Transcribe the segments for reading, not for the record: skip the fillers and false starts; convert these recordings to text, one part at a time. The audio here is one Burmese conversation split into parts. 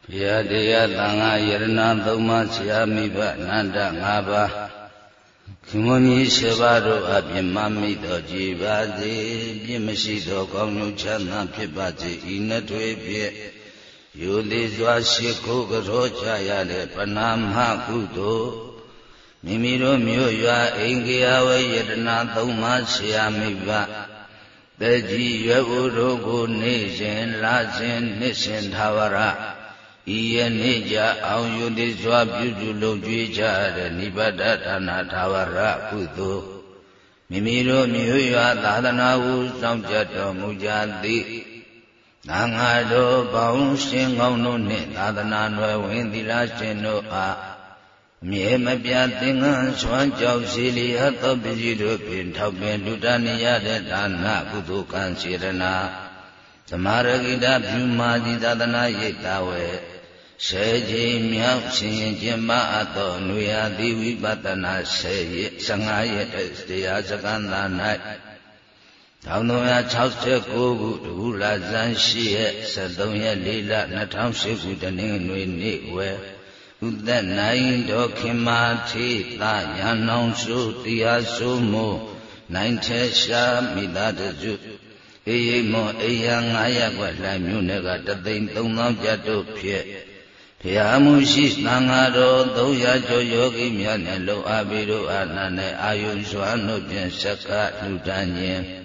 Piyadaya Tanga Yarana Dhamma Siyamipa Nanda Ngaba Kimoni Shevado Abhimami Doji Bazi Bimashido Kongyu Chana Pipazi Inatwe Pye Yudi Zwashiko Garocha Yale Panamha Kudo Mimiro Myoya Ingiyawa Yarana Dhamma Siyamipa Deji Yavurogo Nishin Lasin Nishin Thavara Iya Nija Auyudi Zwabyujulo Jwijara Nibada Dana Thavara Kudu Mimiro Myoya Dadanavu Samjato Mujadi Nangado Baung Singauno Ne Dadananwa Windila Sino A Miemabia Tingan Swanjau Sili Hato Bijido Pintaupen Dudaniya Dana Kudu Kansirana Samaragida Bhumaji Dadana Yetawe Seji Miao Sin Jimba Ato Nuya Divi Batana Seji Sangaya Estia Sakanda Nai Taunoya Chauste Kogu Hula Zanshie Sadonya Lila Natam Shiku Daning Nui Niwe Uda Nai Dokimati Ta Yanong Su Tia Sumo Naintesha Midadaju Eye Mo Eya Ngaya Kwa Lai Munega Tatin Tonam Jato Pye Piyamushi Nangaro Doya Joyogi Myanelo Abiru Anane Ayun Swano Piensaka Lutanye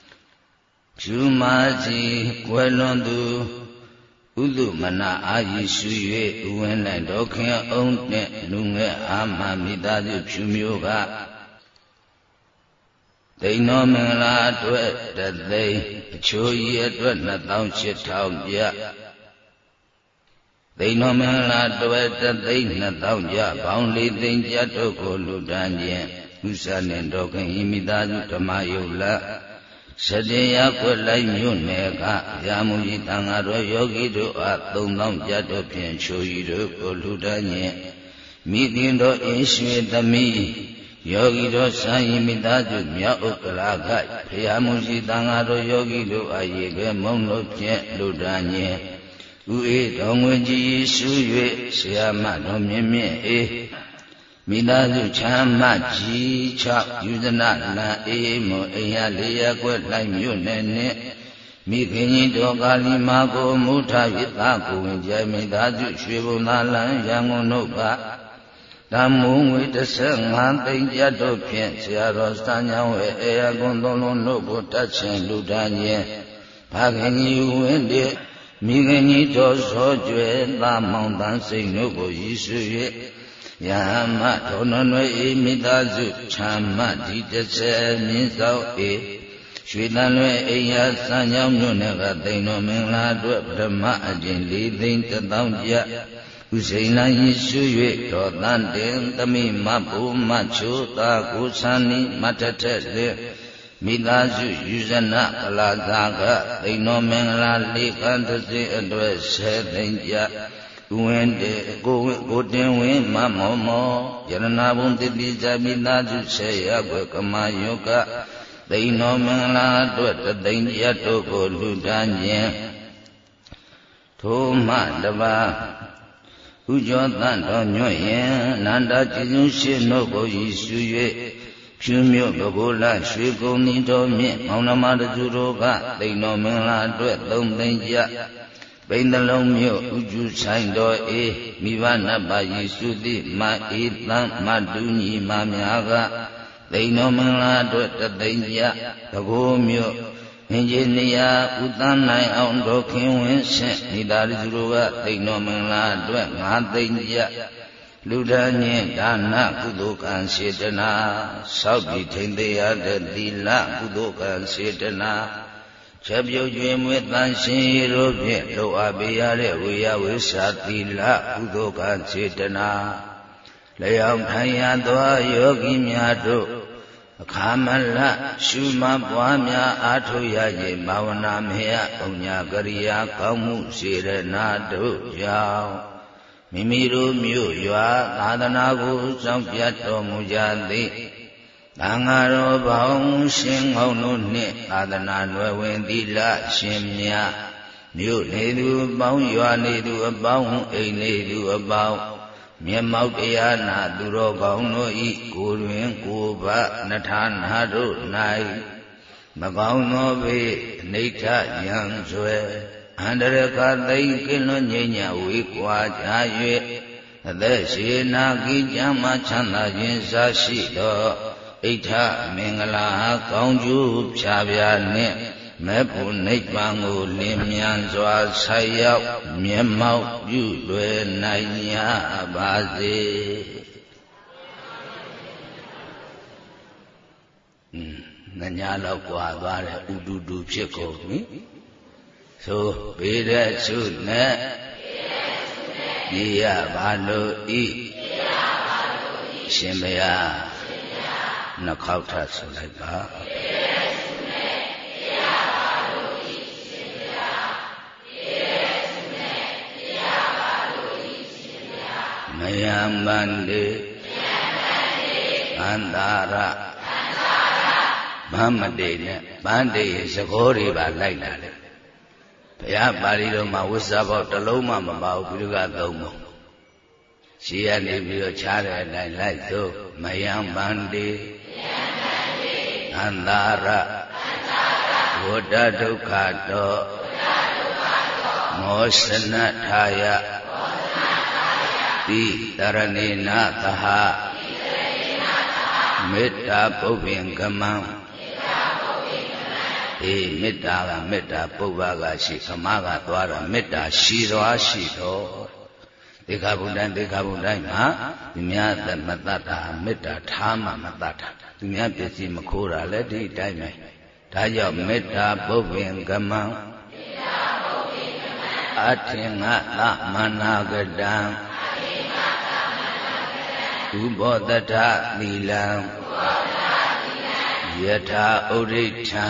Chumaji Kwelondu Ulu Mana Ayi Suye Uwene Dokya Onne Nunge Ama Midadu Pumyoga Deino Mingla Dwe Dadei Choye Dwe Natang Chitao Ya Deino Mingla Dwe Dadei Natang Ya Boundly Dinja Toko Ludanye Usanen Dokan Imidadu Tamayola Sadeya Kwelai Muneka Yamuji Tangaro Yogi Do Atonam Jato Pien Choyi Do Koludanye Midindo Ishwe Dami Yogi Do Sayimidadu Mya Ukalagai Yamuji Tangaro Yogi Do Ayege Mono Pien Ludanye Ue Dongwenji Suye Siyama Domye Midadu Chama Ji Chak Yudana Na Emo Eya Leya Kwe Lai Myunene Mikini Dogali Mago Muta Vitaku Winjai Midadu Shwibuna Lan Yangonoka Damu Witasanga Tenjato Pien Siaro Stanyawe Eya Gondolo Nobo Tachen Ludanye Pagini Uwende Mikini Toso Jwe La Mountain Sinogo Yisuye Yama Tononwe Midazu Chama Ditase Minsao Shwidanwe Eya Sanyam Nunega Deino Mingla Dwe Brahma Ajin Li Din Tadangja Usaina Yisuye Todan Den Tami Mabu Machu Ta Kusani Matatele Midazu Yuzana Kalazaga Deino Mingla Li Kantasi Adwe Sedinja Uwende Godin Win Mamomo Yaranabun Tibija Midaju Seya Gwekama Yoga Deino Mingla Dweta Dinja Toko Ludanye Toma Dava Ujotan Donyoye Nanda Jizun Noko Yisuye Pumyo Bagola Shwiko Nito Mi Maunamada Juroga Deino Mingla Dweta Dinja Bindalong Myo Uju Saindo Mivana Bayi Sudi Ma Itan Maduni Mamyaga Deino Mingla Dweta Dinja Tago Myo Engineer Utanai Aundo Kinwin Sen Nidari Juruga Deino Mingla Dweta Dinja Ludanye Dana Kudokan Setana Sabi Tendeya Dila Kudokan Setana Chabyo Jwemwe Tansin Robye Lo Abiyare Wiya Wisatila Udokan Setana Layam Thaya Dwa Yogi Myato Kamala Shuma Bwamya Atu Yaje Bhavana Meya Unya Kariya Kamu Sirena Do Yao Mimiru Myu Ywa Dadanagu Sampyato Mujadi Tangaro Baung Singauno Ne Adana Nwendila Shimya မြို့နေသူအပေါင်းရွာနေသူအပေါင်းအိမ်နေသူအပေါင်းမျက်မှောက်တရားနာသူတော်ကောင်းတို့ဤကိုယ်တွင်ကိုယ်ပါနထာနာတို့၌မကောင်းသောဘေးအနိဋ္ဌယံဆွဲအန္တရကသိမ့်ကင်းလွန်ငြိမ်းချဝေကွာကြ၍အသက်ရှိနာကိကျမ်းမှချမ်းသာခြင်းစရှိသောဣဋ္ဌမင်္ဂလာကောင်းကျိုးဖြာဖြာနှင့်မေဖို့နိဗ္ဗာန်ကိုလင်းမြန်စွာဆက်ရောက်မျက်မှောက်ပြုလွယ်နိုင်ရပါစေငညာလောက်กว่าသွားတယ်ဥတူတူဖြစ်ကုန်ပြီသို့ဘေးတဲ့ဆုနဲ့ပြေရပါလို့ဤရှင်မယားနှခေါက်ထဆိုလိုက်ပါမယံမန္တေအန္တာရဗမတေနဲ့ဗန္တေရဲ့သဘောတွေပါလိုက်လာတယ်ဘုရားပါဠိတော်မှာဝိဇ္ဇာဘောတစ်လုံးမှမပါဘူးဘုရားသုံးပုံရှိရနေပြီးတော့ခြားတဲ့အတိုင်းလိုက်သို့မယံဗန္တေအန္တာရဝတ္တဒုက္ခတောမောစနထာယတိတရဏေနသဟမေတ္တာပုပ္ပင်ကမံမေတ္တာကမေတ္တာပုဗ္ဗကရှိကမကသွားတာမေတ္တာရှိသွားရှိတော့သေခဗုဒ္ဓံသေခဗုဒ္ဓံမှာသူများသမတ္တာမေတ္တာထားမှမတတ်တာသူများပစ္စည်းမခိုးတာလည်းဒီအတိုင်းပဲဒါကြောင့်မေတ္တာပုပ္ပင်ကမံအထင်ငါသမနာကတံဥပောတထသီလံယထာဥရိဋ္ဌံ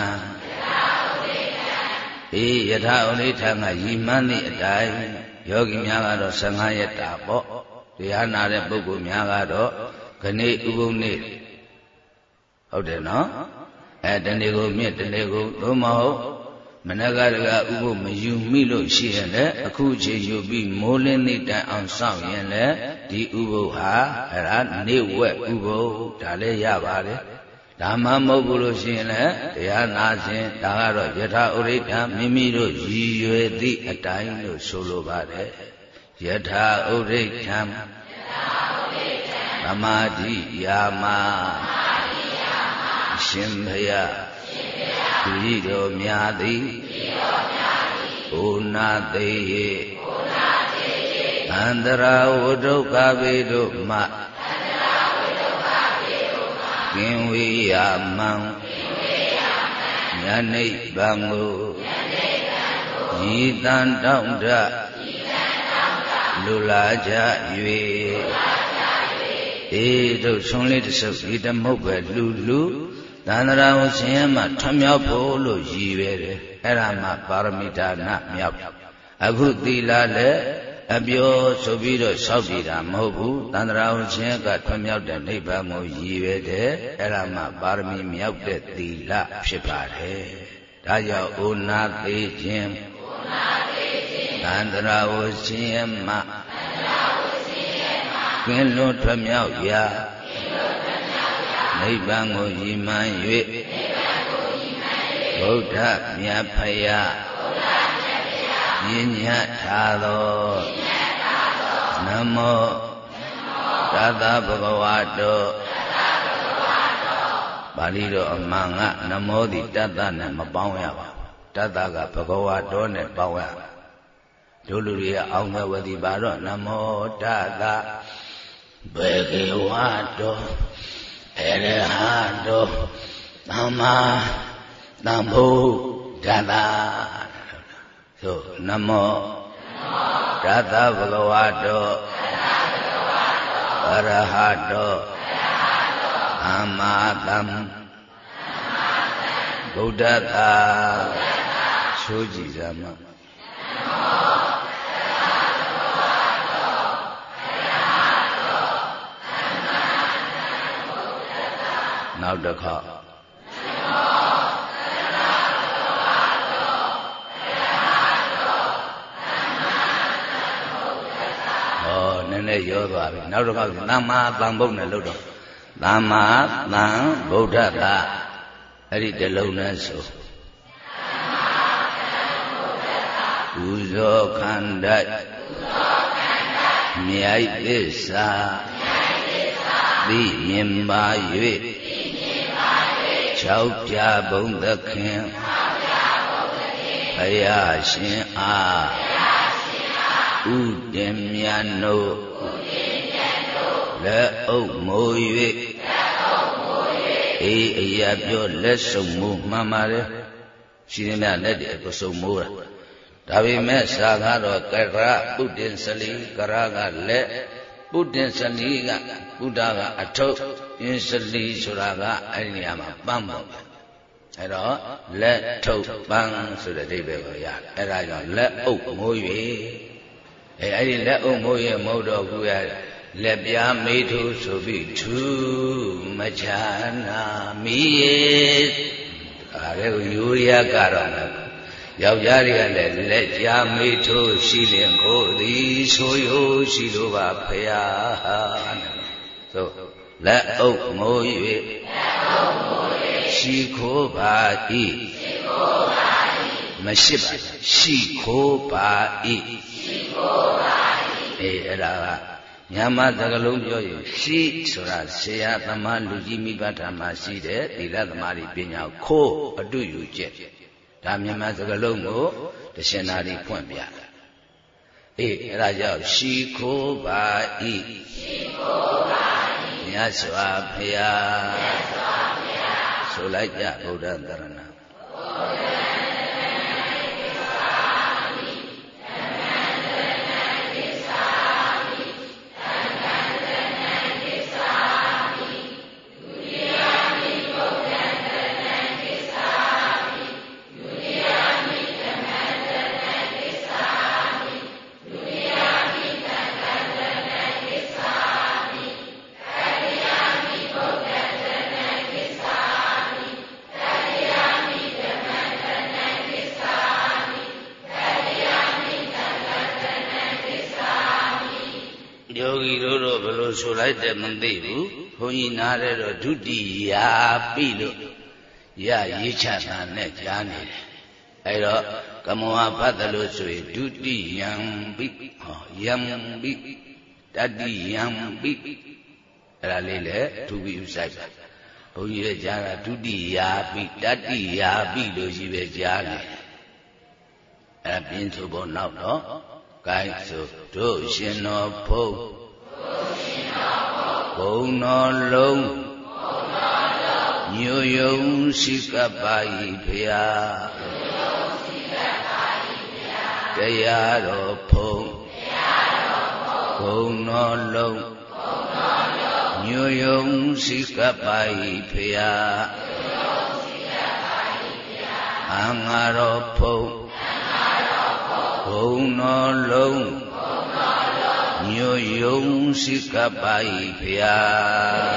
ယထာဥရိဋ္ဌံကရည်မှန်းသည့်အတိုင်းယောဂီများကတော့15ရက်တာပေါ့တရားနာတဲ့ပုဂ္ဂိုလ်များကတော့ခဏဥပုံနေ့ဟုတ်တယ်နော်တနေ့ကိုမြင့်တနေ့ကိုသို့မဟုတ်မနက်ကတကဥပုမယူမိလို့ရှိရင်လည်းအခုချိန်ယူပြီးမိုးလင်းသည့်တိုင်အောင်စောင့်ရင်လည်းဒီဥပုဟာအဲ့ဒါနေဝက်ဥပုဒါလည်းရပါတယ်ဒါမှမဟုတ်ဘူးလို့ရှိရင်လည်းတရားနာခြင်းဒါကတော့ယထာဥရိဋ္ဌံမိမိတို့ရည်ရွယ်သည့်အတိုင်းလို့ဆိုလိုပါတယ်ယထာဥရိဋ္ဌံသမာဓိယာမရှင်ဘုရားသူဤတော်များသည်ဩနာသေး၏အန္တရာဝဒုက္ခဘေတို့မှကင်းဝေးရမံဉာဏ်နိဗ္ဗာန်ကိုဤတန်တောင့်တလူလာကြ၍တို့ဆုံးလေးတစ်စုပ်ဒီတမုတ်ပဲလူသန္တရာကိုဆင်းရဲမှထွံ့မြောက်ဖို့လို့ရည်ပဲတယ်အဲ့ဒါမှပါရမီဒါနမြောက်အခုသီလလည်းအပြောဆိုပြီးတော့ဆောက်တည်တာမဟုတ်ဘူးသန္တရာကိုဆင်းရဲကထွံ့မြောက်တဲ့နိဗ္ဗာန်ကိုရည်ပဲတယ်အဲ့ဒါမှပါရမီမြောက်တဲ့သီလဖြစ်ပါတယ်ဒါကြောင့်ဩနာသေးခြင်းသန္တရာကိုဆင်းရဲမှကင်းလွတ်ထွံ့မြောက်ရာနိဗ္ဗာန်ကိုရည်မှန်း၍ဗုဒ္ဓမြတ်ဖယားညညထားသောနမောတသဗ္ဗဝတောပါဠိတော်အမှန်ကနမောသည်တသနဲ့မပေါင်းရပါဘူးတသကဘဂဝါတော်နဲ့ပေါင်းရတို့လူတွေကအောင်းမဲ့ဝတိပါတော့နမောတသဘဂဝါတော်အရဟတောသမ္မာသမ္ဗုဒ္ဓတ္တသို့နမောတသဗ္ဗဂဝတောအရဟတောသမ္မာသမ္ဗုဒ္ဓတ္တဆိုကြည်စမ်းနောက်တစ်ခေါက်နည်းနည်းရောသွားပြီနောက်တစ်ခါသမ္မာသံဗုဒ္ဓနဲ့လို့တော့သမ္မာသံဗုဒ္ဓတာအဲ့ဒီတလုံးနဲ့ဆိုပူဇော်ခန္ဓာမြိုက်သစ္စာသိမြင်ပါ၍၆ပြဘုံသခင်ဘုရားရှင်အားဥတည်မြတ်တို့လက်အုပ်မိုး၍အေးအရာပြောလက်စုံမိုးမှန်ပါတယ်ရှိနေမြတ်လက်တွေကိုစုံမိုးတာဒါပေမဲ့စာကတော့ကရပုတ္တင်စလီကရကလက်ပုတ္တင်စလီကပုဒ္ဒကအထုပ်အင်းစလီဆိုတာကအဲ့ဒီနေရာမှာပန်းပေါ့အဲ့တော့လက်ထုတ်ပန်းဆိုတဲ့အဓိပ္ပာယ်ကိုရတယ်အဲ့ဒါကြောင့်လက်အုပ်မိုး၍အဲ့ဒီလက်အုပ်မိုး၍မဟုတ်တော့ဘူးရလက်ပြားမေးထိုးဆိုပြီးထူးမချာနာမီးအဲ့ဒါကိုယူရကတော့ယောက်ျားတွေကလည်းလက်ကြားမေးထိုးရှိလင်ကိုသည်ဆိုရိုးရှိလိုပါဖရာသို့လက်အုပ်မိုး၍ရှိခိုးပါ၏မရှိပါရှိခိုးပါ၏အဲ့ဒါကညာမသကလုံးပြောရင်ရှိဆိုတာဆရာသမားလူကြီးမိဘဓမ္မရှိတဲ့သီလသမားပညာခိုးအတုယူချက်ဒါမြန်မာစကားလုံးကိုတရှင်နာရီဖွင့်ပြတာအဲ့ဒါကြောင့်ရှိခိုးပါ၏မြတ်စွာဘုရားဆိုလိုက်ကြဗုဒ္ဓသရဏဆိုလိုက်တယ်မသိဘူးဘုန်းကြီးနားလဲတော့ဒုတိယပြီလို့ရရေးချတာနဲ့ကြားနေတယ်အဲ့တော့ကမောဖတ်တယ်လို့ဆိုရင်ဒုတိယံပြီဟောယံပြီတတိယံပြီအဲ့ဒါလေးလေသူပြီးဥဆိုင်ပါဘုန်းကြီးလည်းကြားတာဒုတိယပြီတတိယပြီလို့ရှိပဲကြားနေအဲ့ပြင်းဆိုဖို့နောက်တော့ကိုင်းဆိုတို့ရှင်တော်ဖုံးဘုံတော်လုံးညိုယုံရှိကပ်ပါ၏ဖျားတရားတော်ဖုံးဘုံတော်လုံးညိုယုံရှိကပ်ပါ၏ဖျားအင်္ဂါတော်ဖုံးဘုံတော်လုံးညိုယုံရှိကပ်ပါ၏ဖျား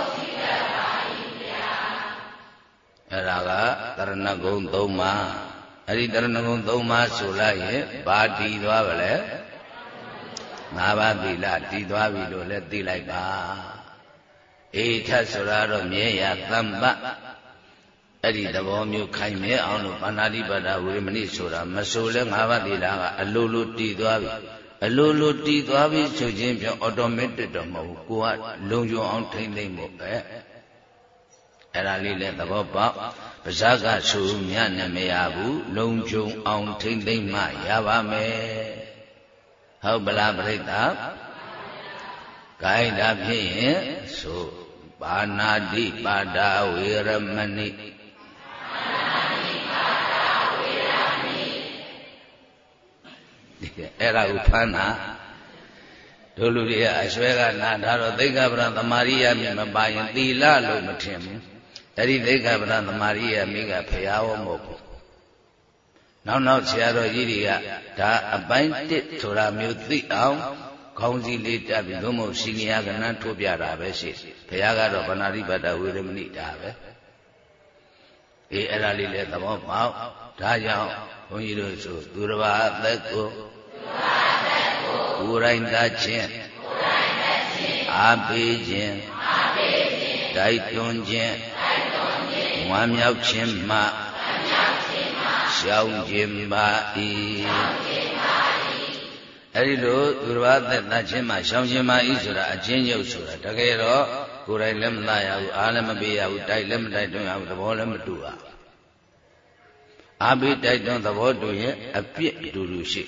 အဲ့ဒါကတရဏဂုံ၃ပါးအဲ့ဒီတရဏဂုံ၃ပါးဆိုလိုက်ရင်ဘာတည်သွားပါလဲ၅ပါးသီလတည်သွားပြီလို့လည်းသိလိုက်ပါအေထဆိုတာတော့မြဲရသမ္ပအဲ့ဒီသဘောမျိုးခိုင်မဲအောင်လို့ပါဏာတိပါဒဝိရမဏိဆိုတာမဆိုလဲ၅ပါးသီလကအလိုလိုတည်သွားပြီအလိုလိုတည်သွားပြီဆိုခြင်းပြောအော်တိုမက်တစ်တော့မဟုတ်ဘူးကိုကလုံခြုံအောင်ထိမ့်သိမ့်ဖို့ပဲအဲ့ဒါလေးလည်းသဘောပေါက်ပါဇာကဆိုမြတ်နဲ့မရဘူးလုံခြုံအောင်ထိမ့်သိမ့်မှရပါမယ်ဟုတ်ပလားပြိဿဂိုင်းတာဖြစ်ရင်ဆိုပါဏာတိပါဒဝေရမဏိအဲ့ဒါကိုဖမ်းတာတို့လူတွေကအရွှဲကနာထားတော့သိက္ခာပဒသမာရိယာမိမပါရင်သီလလို့မထင်ဘူးအဲ့ဒီသိက္ခာပဒသမာရိယာမိကဖရာဝမဟုတ်ဘူးနောက်ဆရာတော်ကြီးတွေကဒါအပိုင်း1ဆိုတာမျိုးသိအောင်ခေါင်းစည်းလေးတက်ပြီးသို့မဟုတ်စီနီယာကဏ္ဍထိုးပြတာပဲရှိဘုရားကတော့ဗန္နာတိပတ္တဝေရမဏိဒါပဲအဲ့ဒါလေးလည်းသဘောပေါက်ဒါကြောင့်ဘုန်းကြီးတို့ဆိုသူတစ်ပါးအသက်ကိုကိုယ်တိုင်တတ်ခြင်းအားပေးခြင်းတိုက်တွန်းခြင်းဝမ်းမြောက်ခြင်းမှရှောင်ခြင်းပါ၏အဲ့ဒီလိုသူတော်ဘာသက်တတ်ခြင်းမှရှောင်ခြင်းပါ၏ဆိုတာအချင်းချုပ်ဆိုတာတကယ်တော့ကိုယ်တိုင်လည်းမလာရဘူးအားလည်းမပေးရဘူးတိုက်လည်းမတိုက်တွန်းရဘူးသဘောလည်းမတူပါအားပေးတိုက်တွန်းသဘောတူရင်အပြစ်တူတူရှိ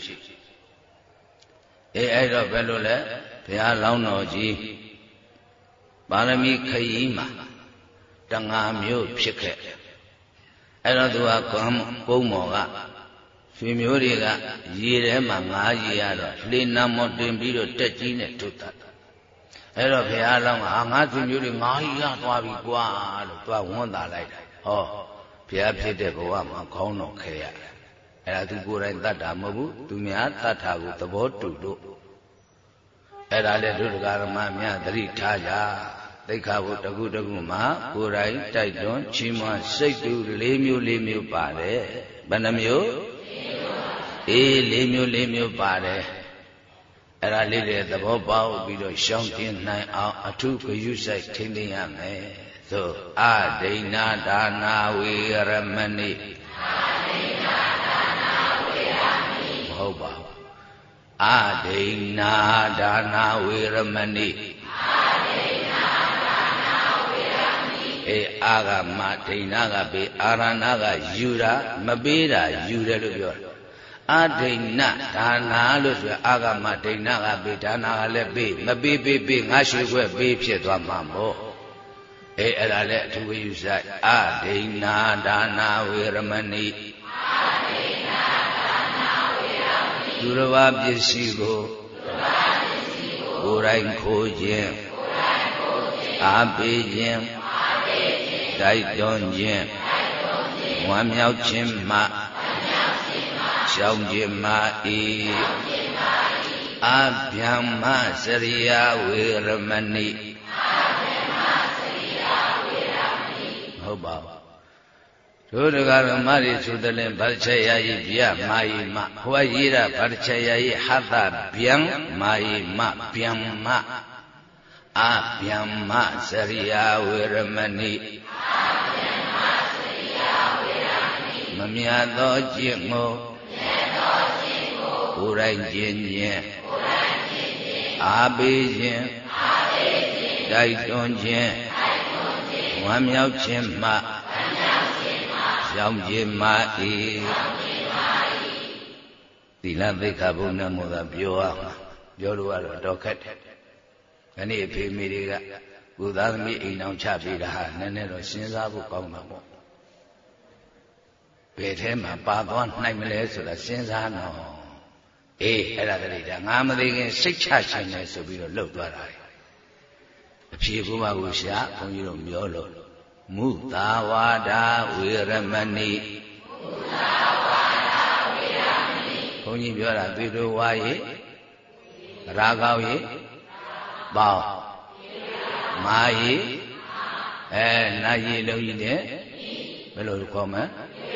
အဲ့တော့ဘယ်လိုလဲဘုရားလောင်းတော်ကြီးပါရမီခရီးမှာတငါမျိုးဖြစ်ခဲ့အဲ့တော့သူကကုန်းမော်ကရွှေမျိုးတွေကရေထဲမှာငါးရေရတော့လေနံမော်တင်ပြီးတော့တက်ကြီးနဲ့ထုတ်တာအဲ့တော့ဘုရားလောင်းကငါးရွှေမျိုးတွေငါးကြီးရသွားပြီကွာလို့သူကဝန်းသာလိုက်တာဟောဘုရားဖြစ်တဲ့ဘဝမှာခေါင်းတော်ခဲရတယ်အဲ့ဒါသူကိုယ်တိုင်တတ်တာမဟုတ်ဘူးသူများတတ်တာကိုသဘောတူလို့အဲ့ဒါလေဒုဒကာရမများသတိထားကြသိက္ခာပုဒ်တခုတခုမှာကိုယ်တိုင်တိုက်တွန်းချီးမွမ်းစိတ်တူ၄မျိုးပါတယ်ဘယ်နှမျိုး၄မျိုးပါတယ်အဲ့ဒါလေးတွေသဘောပေါက်ပြီးတော့ရှောင်ကျဉ်နိုင်အောင်အထုဂရုစိုက်ထိန်းသိမ်းရမယ်သို့အဒိဏဒါနာဝေရမဏိမဟုတ်ပါဘူးအဒိဏဒါနာဝေရမဏိအာဂမဒိဏကပေးအာရဏကယူတာမပေးတာယူတယ်လို့ပြောတယ်အာဒိဏဒါနာလို့ဆိုအာဂမဒိဏကပေးဒါနာကလည်းပေးမပေးငါရွှေခွဲပေးဖြစ်သွားမှာမို့အဲ့ဒါလည်းအထူးယူဆိုင်အာဒိဏဒါနာဝေရမဏိသူတော်ဘာပစ္စည်းကိုကိုယ်တိုင်ခိုးခြင်းအားပေးခြင်းတိုက်တွန်းခြင်းဝမ်းမြောက်ခြင်းမှရှောင်ခြင်းမှ၏အဗျမ္မစရိယဝေရမဏိဟုတ်ပါဘူးတို့တရားဓမ္မတွေဆိုတဲ့လည်းဗတ္ချယယိဗျမာယိမဟောရည်ရဗတ္ချယယိဟသဗျံမာယိမဗျမ္မအဗျမ္မစရိယဝေရမဏိမမြတ်သောကျင့်ကိုကိုယ်တိုင်ကျင့်ခြင်းအားပေးခြင်းတိုက်တွန်းခြင်းဝမ်းမြောက်ခြင်းမှရှောင်ခြင်းမှ၏သီလသိက္ခာပုဒ်နဲ့မို့သာပြောရမှာပြောလို့ကတော့တော့ခက်တယ်ခဏအဖေမိတွေကကိုသားသမီးအိမ်အောင်ချပေးတာဟာနည်းနည်းတော့စဉ်းစားဖို့ကောင်းမှာပေါ့ဘယ်ထဲမှာပါသွားနိုင်မလဲဆိုတာစဉ်းစားတော့အဲ့ဒါတည်းဒါငါမသိခင်စိတ်ချခြင်းလဲဆိုပြီးတော့လှုပ်သွားတာအဖြေဘုရားကိုရှာဘုန်းကြီးတို့ပြောလို့မုသာဝါဒဝေရမဏိဘုန်းကြီးပြောတာသေတို့ဝါရေရာကောက်ရေပေါင်းမာရေနာရေလုံးကြီးနဲ့ဘယ်လိုခေါ်မလဲ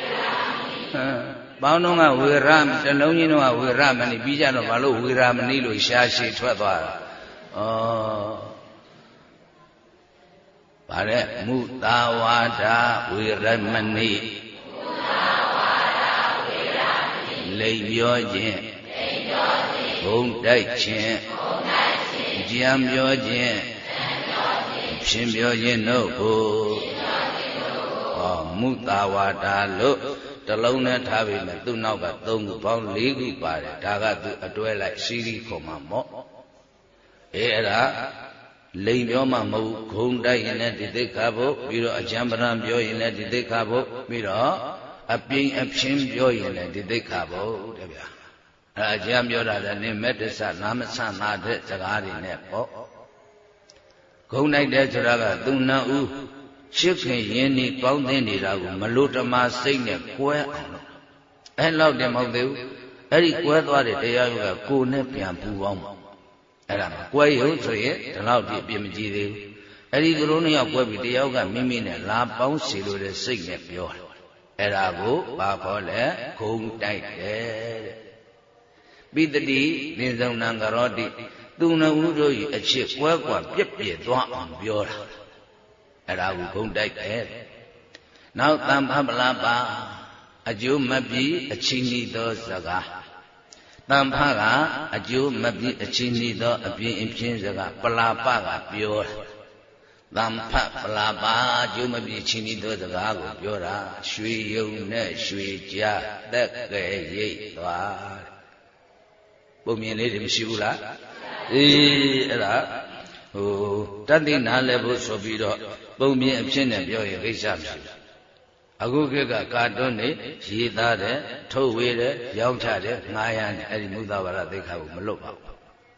ပေါင်းတော့ကဝေရတလုံးကြီးတော့ဝေရမဏိပြီးကြတော့ဘာလို့ဝေရမဏိလို့ရှားရှည်ထွက်သွားတာဗါတဲ့မုသာဝါဒဝေရမဏိလိမ်ပြောခြင်းဘုံတိုက်ခြင်းကြံပြောခြင်းဖြင့်ပြောခြင်းတို့ကိုမုသာဝါဒလို့တလုံးနဲ့ထားပြီးမှသူ့နောက်က3ခုပေါင်း4ခုပါတယ်ဒါကသူအတွဲလိုက်စီရီခေါ်မှာမော့အဲ့ဒါလိမ်ပြောမှမဟုတ်ဂုံတိုက်ရင်လည်းဒီသိက္ခာပုဒ်ပြီးတော့အကျံပရံပြောရင်လည်းဒီသိက္ခာပုဒ်ပြီးတော့အပြင်းအဖြင်းပြောရင်လည်းဒီသိက္ခာပုဒ်တဲ့ဗျာအကျံပြောတာလည်းနေမဲ့တစ္ဆနာမဆန်သာတဲ့စကားတွေနဲ့ပေါ့ဂုံတိုက်တဲ့ဆိုတာကသူနှံဦးချစ်ခင်ရင်းနှီးပေါင်းသင်းနေတာကိုမလို့တမစိတ်နဲ့ကွဲအောင်လို့အဲ့လောက်တည်းမဟုတ်သေးဘူးအဲ့ဒီကွဲသွားတဲ့တရားကကိုယ်နဲ့ပြန်ပူပေါင်းပါအဲ့ဒါမှကွဲရုံဆိုရင်ဒီလောက်ဒီပြမကြည့်သေးဘူးအဲ့ဒီကလေးနှစ်ယောက်ကွဲပြီးတယောက်ကမိမိနဲ့လာပေါင်းစီလို့တဲ့စိတ်နဲ့ပြောတယ်အဲ့ဒါကိုဘာခေါ်လဲဂုံတိုက်တယ်တဲ့ပိတတိသင်္ဇုံနံကရောတိသူနှစ်ဦးတို့၏အချစ်ကွဲကွာပြက်ပြက်သွားအောင်ပြောတာအဲ့ဒါကိုဂုံတိုက်တယ်နောက်တမ္ဖပလပါအကျိုးမပြီးအချင်းဤသောစကားတမ္ဖကအကျိုးမပြီးအချင်းဤသောအပြင်းအပြင်းစကားပလာပကပြောတာတမ္ဖပလာပါအကျိုးမပြီးအချင်းဤသောစကားကိုပြောတာရွှေယုံနဲ့ရွှေကြားတက်ကဲရိတ်သွားပုံမြင်လေးတွေမရှိဘူးလားအေးအဲ့ဒါတတိနာလည်းဖို့ဆိုပြီးတော့ပုံမြင်အဖြစ်နဲ့ပြောရင်ကိစ္စမရှိဘူးအခုခေတ်ကကာတွန်းနေရေးသားတယ်ထုတ်ဝေတယ်ရောင်းချတယ်ငှားရမ်းတယ်အဲ့ဒီမုသဝါဒသိက္ခာကိုမလွတ်ပါဘူး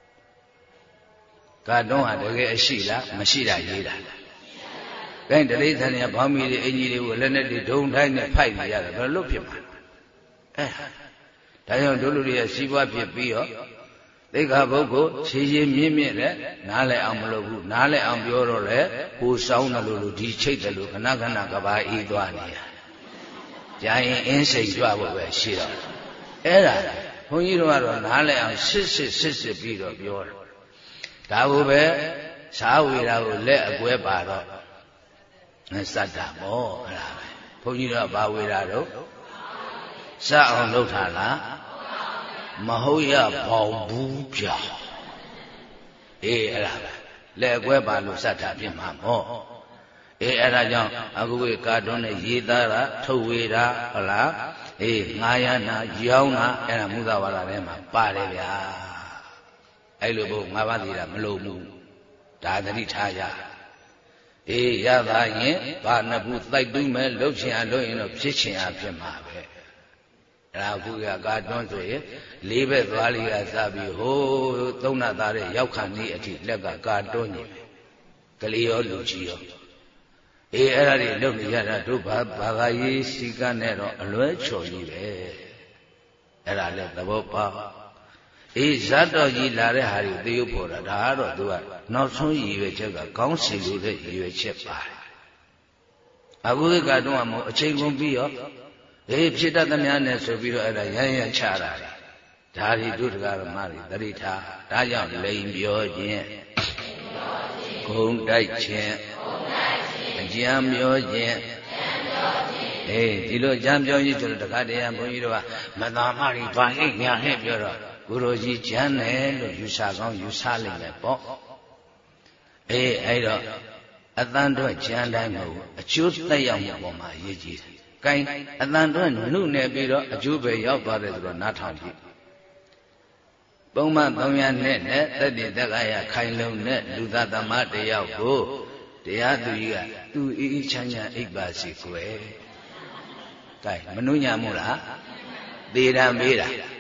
ကာတွန်းဟာတကယ်အရှိလားမရှိတာရေးတာဒါတတိသန်ရဘောင်းမီတွေအင်ကြီးတွေကိုလက်နဲ့ဒုံတိုင်းနဲ့ဖိုက်နေရတယ်ဘယ်လိုဖြစ်မှာဒါကြောင့်တို့လူတွေကစီးပွားဖြစ်ပြီးတော့သိက္ခာပုဂ္ဂိုလ်ခြေရည်မြင့်မြင့်နဲ့နားလည်အောင်မလုပ်ဘူးနားလည်အောင်ပြောတော့လေဟိုစောင်းတယ်လို့ဒီချိတ်တယ်လို့ခဏခဏကဘာအေးသွားနေရကြာရင်အင်းစိတ်ကြွဖို့ပဲရှိတော့အဲ့ဒါဘုန်းကြီးတို့ကတော့နားလည်အောင်စစ်ပြီးတော့ပြောတယ်ဒါကိုပဲသာဝေရာကိုလက်အကွဲပါတော့စတ္တာပေါ့အဲ့ဒါပဲဘုန်းကြီးတို့ကဘာဝေရာတော့စအောင်လုပ်ထားလားမဟုတ်ရပေါင်ဘူးပြောင်းအေးအဲ့ဒါပဲလက်အကွဲပါလို့စတ္တာဖြစ်မှာပေါ့အေးအဲ့ဒါကြောင့်အခုကကာတွန်းနဲ့ရေးသားတာထုတ်ဝေတာဟုတ်လားအေးငါးရနာရောင်းတာအဲ့ဒါမုသဝါဒထဲမှာပါတယ်ဗျာအဲ့လိုဘုငါးပါးသေးတာမလို့ဘူးဒါသတိထားရအေးရပါရင်ဘာနှစ်ခုတိုက်တူးမဲ့လှုပ်ချင်အောင်လုပ်ရင်တော့ဖြစ်ချင်အောင်ဖြစ်မှာပဲအဲ့ဒါအခုကကာတွန်းဆိုရင်လေးဘက်သွားလေးကစပြီးဟိုးသုံးနာသားတဲ့ရောက်ခံနေအထိလက်ကကာတွန်းနေပဲကလေးရောလူကြီးရောအေးအဲ့ဒါတွေလုပ်နေရတာတို့ဘာသာရေးစီကနဲ့တော့အလွဲချော်ကြီးပဲအဲ့ဒါလည်းသဘောပေါက်အေးဇတ်တော်ကြီးလာတဲ့ဟာတွေသေရုပ်ပေါ်တာဒါကတော့သူကနောက်ဆုံးရည်ရွယ်ချက်ကကောင်းစီလို့တဲ့ရည်ရွယ်ချက်ပါတယ်အခုကတော့မဟုတ်အချိန်ကုန်ပြီးရောအေးဖြစ်တတ်သမျှနဲ့ဆိုပြီးတော့အဲ့ဒါရမ်းရမ်းချတာဒါတွေတို့တရားဓမ္မတွေသတိထားဒါကြောင့်လိန်ပြောခြင်းဂုံတိုက်ခြင်းအကြံပြောခြင်းအေးဒီလိုအကြံပြောကြီးဆိုတော့တခါတည်းဘုန်းကြီးတို့ကမသာမရီဘာဟိတ်ညာဟဲ့ပြောတော့ကိုရိုကြီးကျမ်းတယ်လို့ယူဆကောင်းယူဆလိမ့်မယ်ပေါ့အေးအဲ့တော့အတန်တော့ကျမ်းတိုင်းမဟုတ်ဘူးအကျိုးသက်ရောက်မှုပေါ်မှာအရေးကြီးတယ်။ကိုင်းအတန်တော့နှုတ်နေပြီးတော့အကျိုးပဲရောက်သွားတယ်ဆိုတော့နားထောင်ကြည့်။ပုံမှန်300နဲ့တက်တည်တက္ကရာခိုင်လုံတဲ့လူသားသမားတယောက်ကိုတရားသူကြီးကသူအေးအေးချမ်းချမ်းအိပ်ပါစေကွယ်။ကိုင်းမနှုံညာမို့လား။သေတာမေးတာ။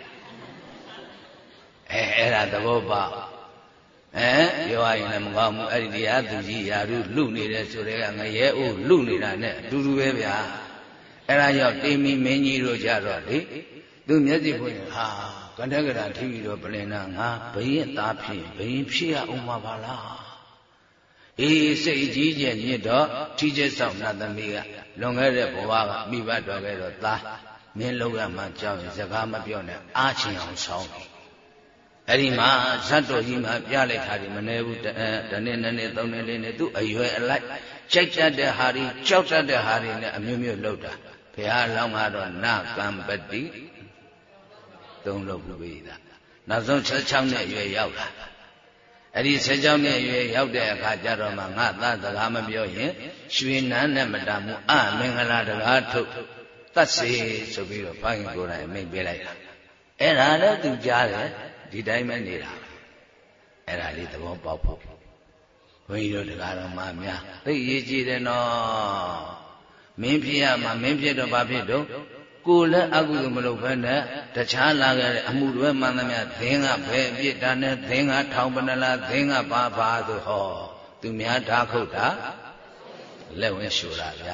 အဲ့ဒါသဘောပေါက်ပြောရရင်လည်းမကောင်းဘူးအဲ့ဒီတရားသူကြီးယာရုလူနေတဲ့ဆိုတဲ့ကငရဲအိုးလူနေတာနဲ့အတူတူပဲဗျာအဲ့ဒါကြောင့်တိမီမင်းကြီးတို့ကြတော့လေသူမျက်စိဖွင့်ဟာကန္တကရာထိပြီးတော့ပလင်နာငါဘယင်းသားဖြစ်ဘယင်းဖြစ်ရအောင်ပါပါလားအေးစိတ်ကြီးကျယ်မြင့်တော့ထိကျက်ဆောင်နတ်သမီးကလွန်ခဲ့တဲ့ဘဝကမိဘတော်ခဲ့တော့သားမင်းလောက်ရမှကြောက်ရင်စကားမပြောနဲ့အားချင်အောင်ဆောင်းတယ်အဲ့ဒီမှာဇတ်တော်ကြီးမှာပြလိုက်တာဒီမနေဘူးတနေ့နှစ်နေ့သုံးနေ့လေးနေ့သူအရွယ်အလိုက်ကြိုက်တတ်တဲ့ဟာတွေကြောက်တတ်တဲ့ဟာတွေနဲ့အမျိုးမျိုးလုပ်တာဘုရားလောင်းကတော့နာကံပတိသုံးလုပ်ပြီးသားနောက်ဆုံး16နှစ်အရွယ်ရောက်လာအဲ့ဒီ16နှစ်အရွယ်ရောက်တဲ့အခါကျတော့မှငါသားစကားမပြောရင်ရွှေနန်းနဲ့မတာမှုအမင်္ဂလာတကားထုတ်တတ်စေဆိုပြီးတော့ဘုရားကိုယ်တိုင်အမိန့်ပေးလိုက်တာအဲ့ဒါလည်းသူကြားတယ်ဒီတိုင်းပဲနေတာအဲ့ဒါလေးသဘောပေါက်ဖို့ဘုန်းကြီးတို့တရားတော်မှာများသိရေးကြည့်တယ်နော်မင်းဖြစ်ရမှာမင်းဖြစ်တော့ဘာဖြစ်တော့ကိုယ်လည်းအကုသိုလ်မလုပ်ဘဲနဲ့တခြားလာခဲ့တဲ့အမှုတွေမှန်သမျှသင်္ကဘယ်အပြစ်တာနဲ့သင်္ကထောင်ပနလားသင်္ကဘာဆိုဟောသူများဓာခုတ်တာလက်ဝင်ရှူတာဗျာ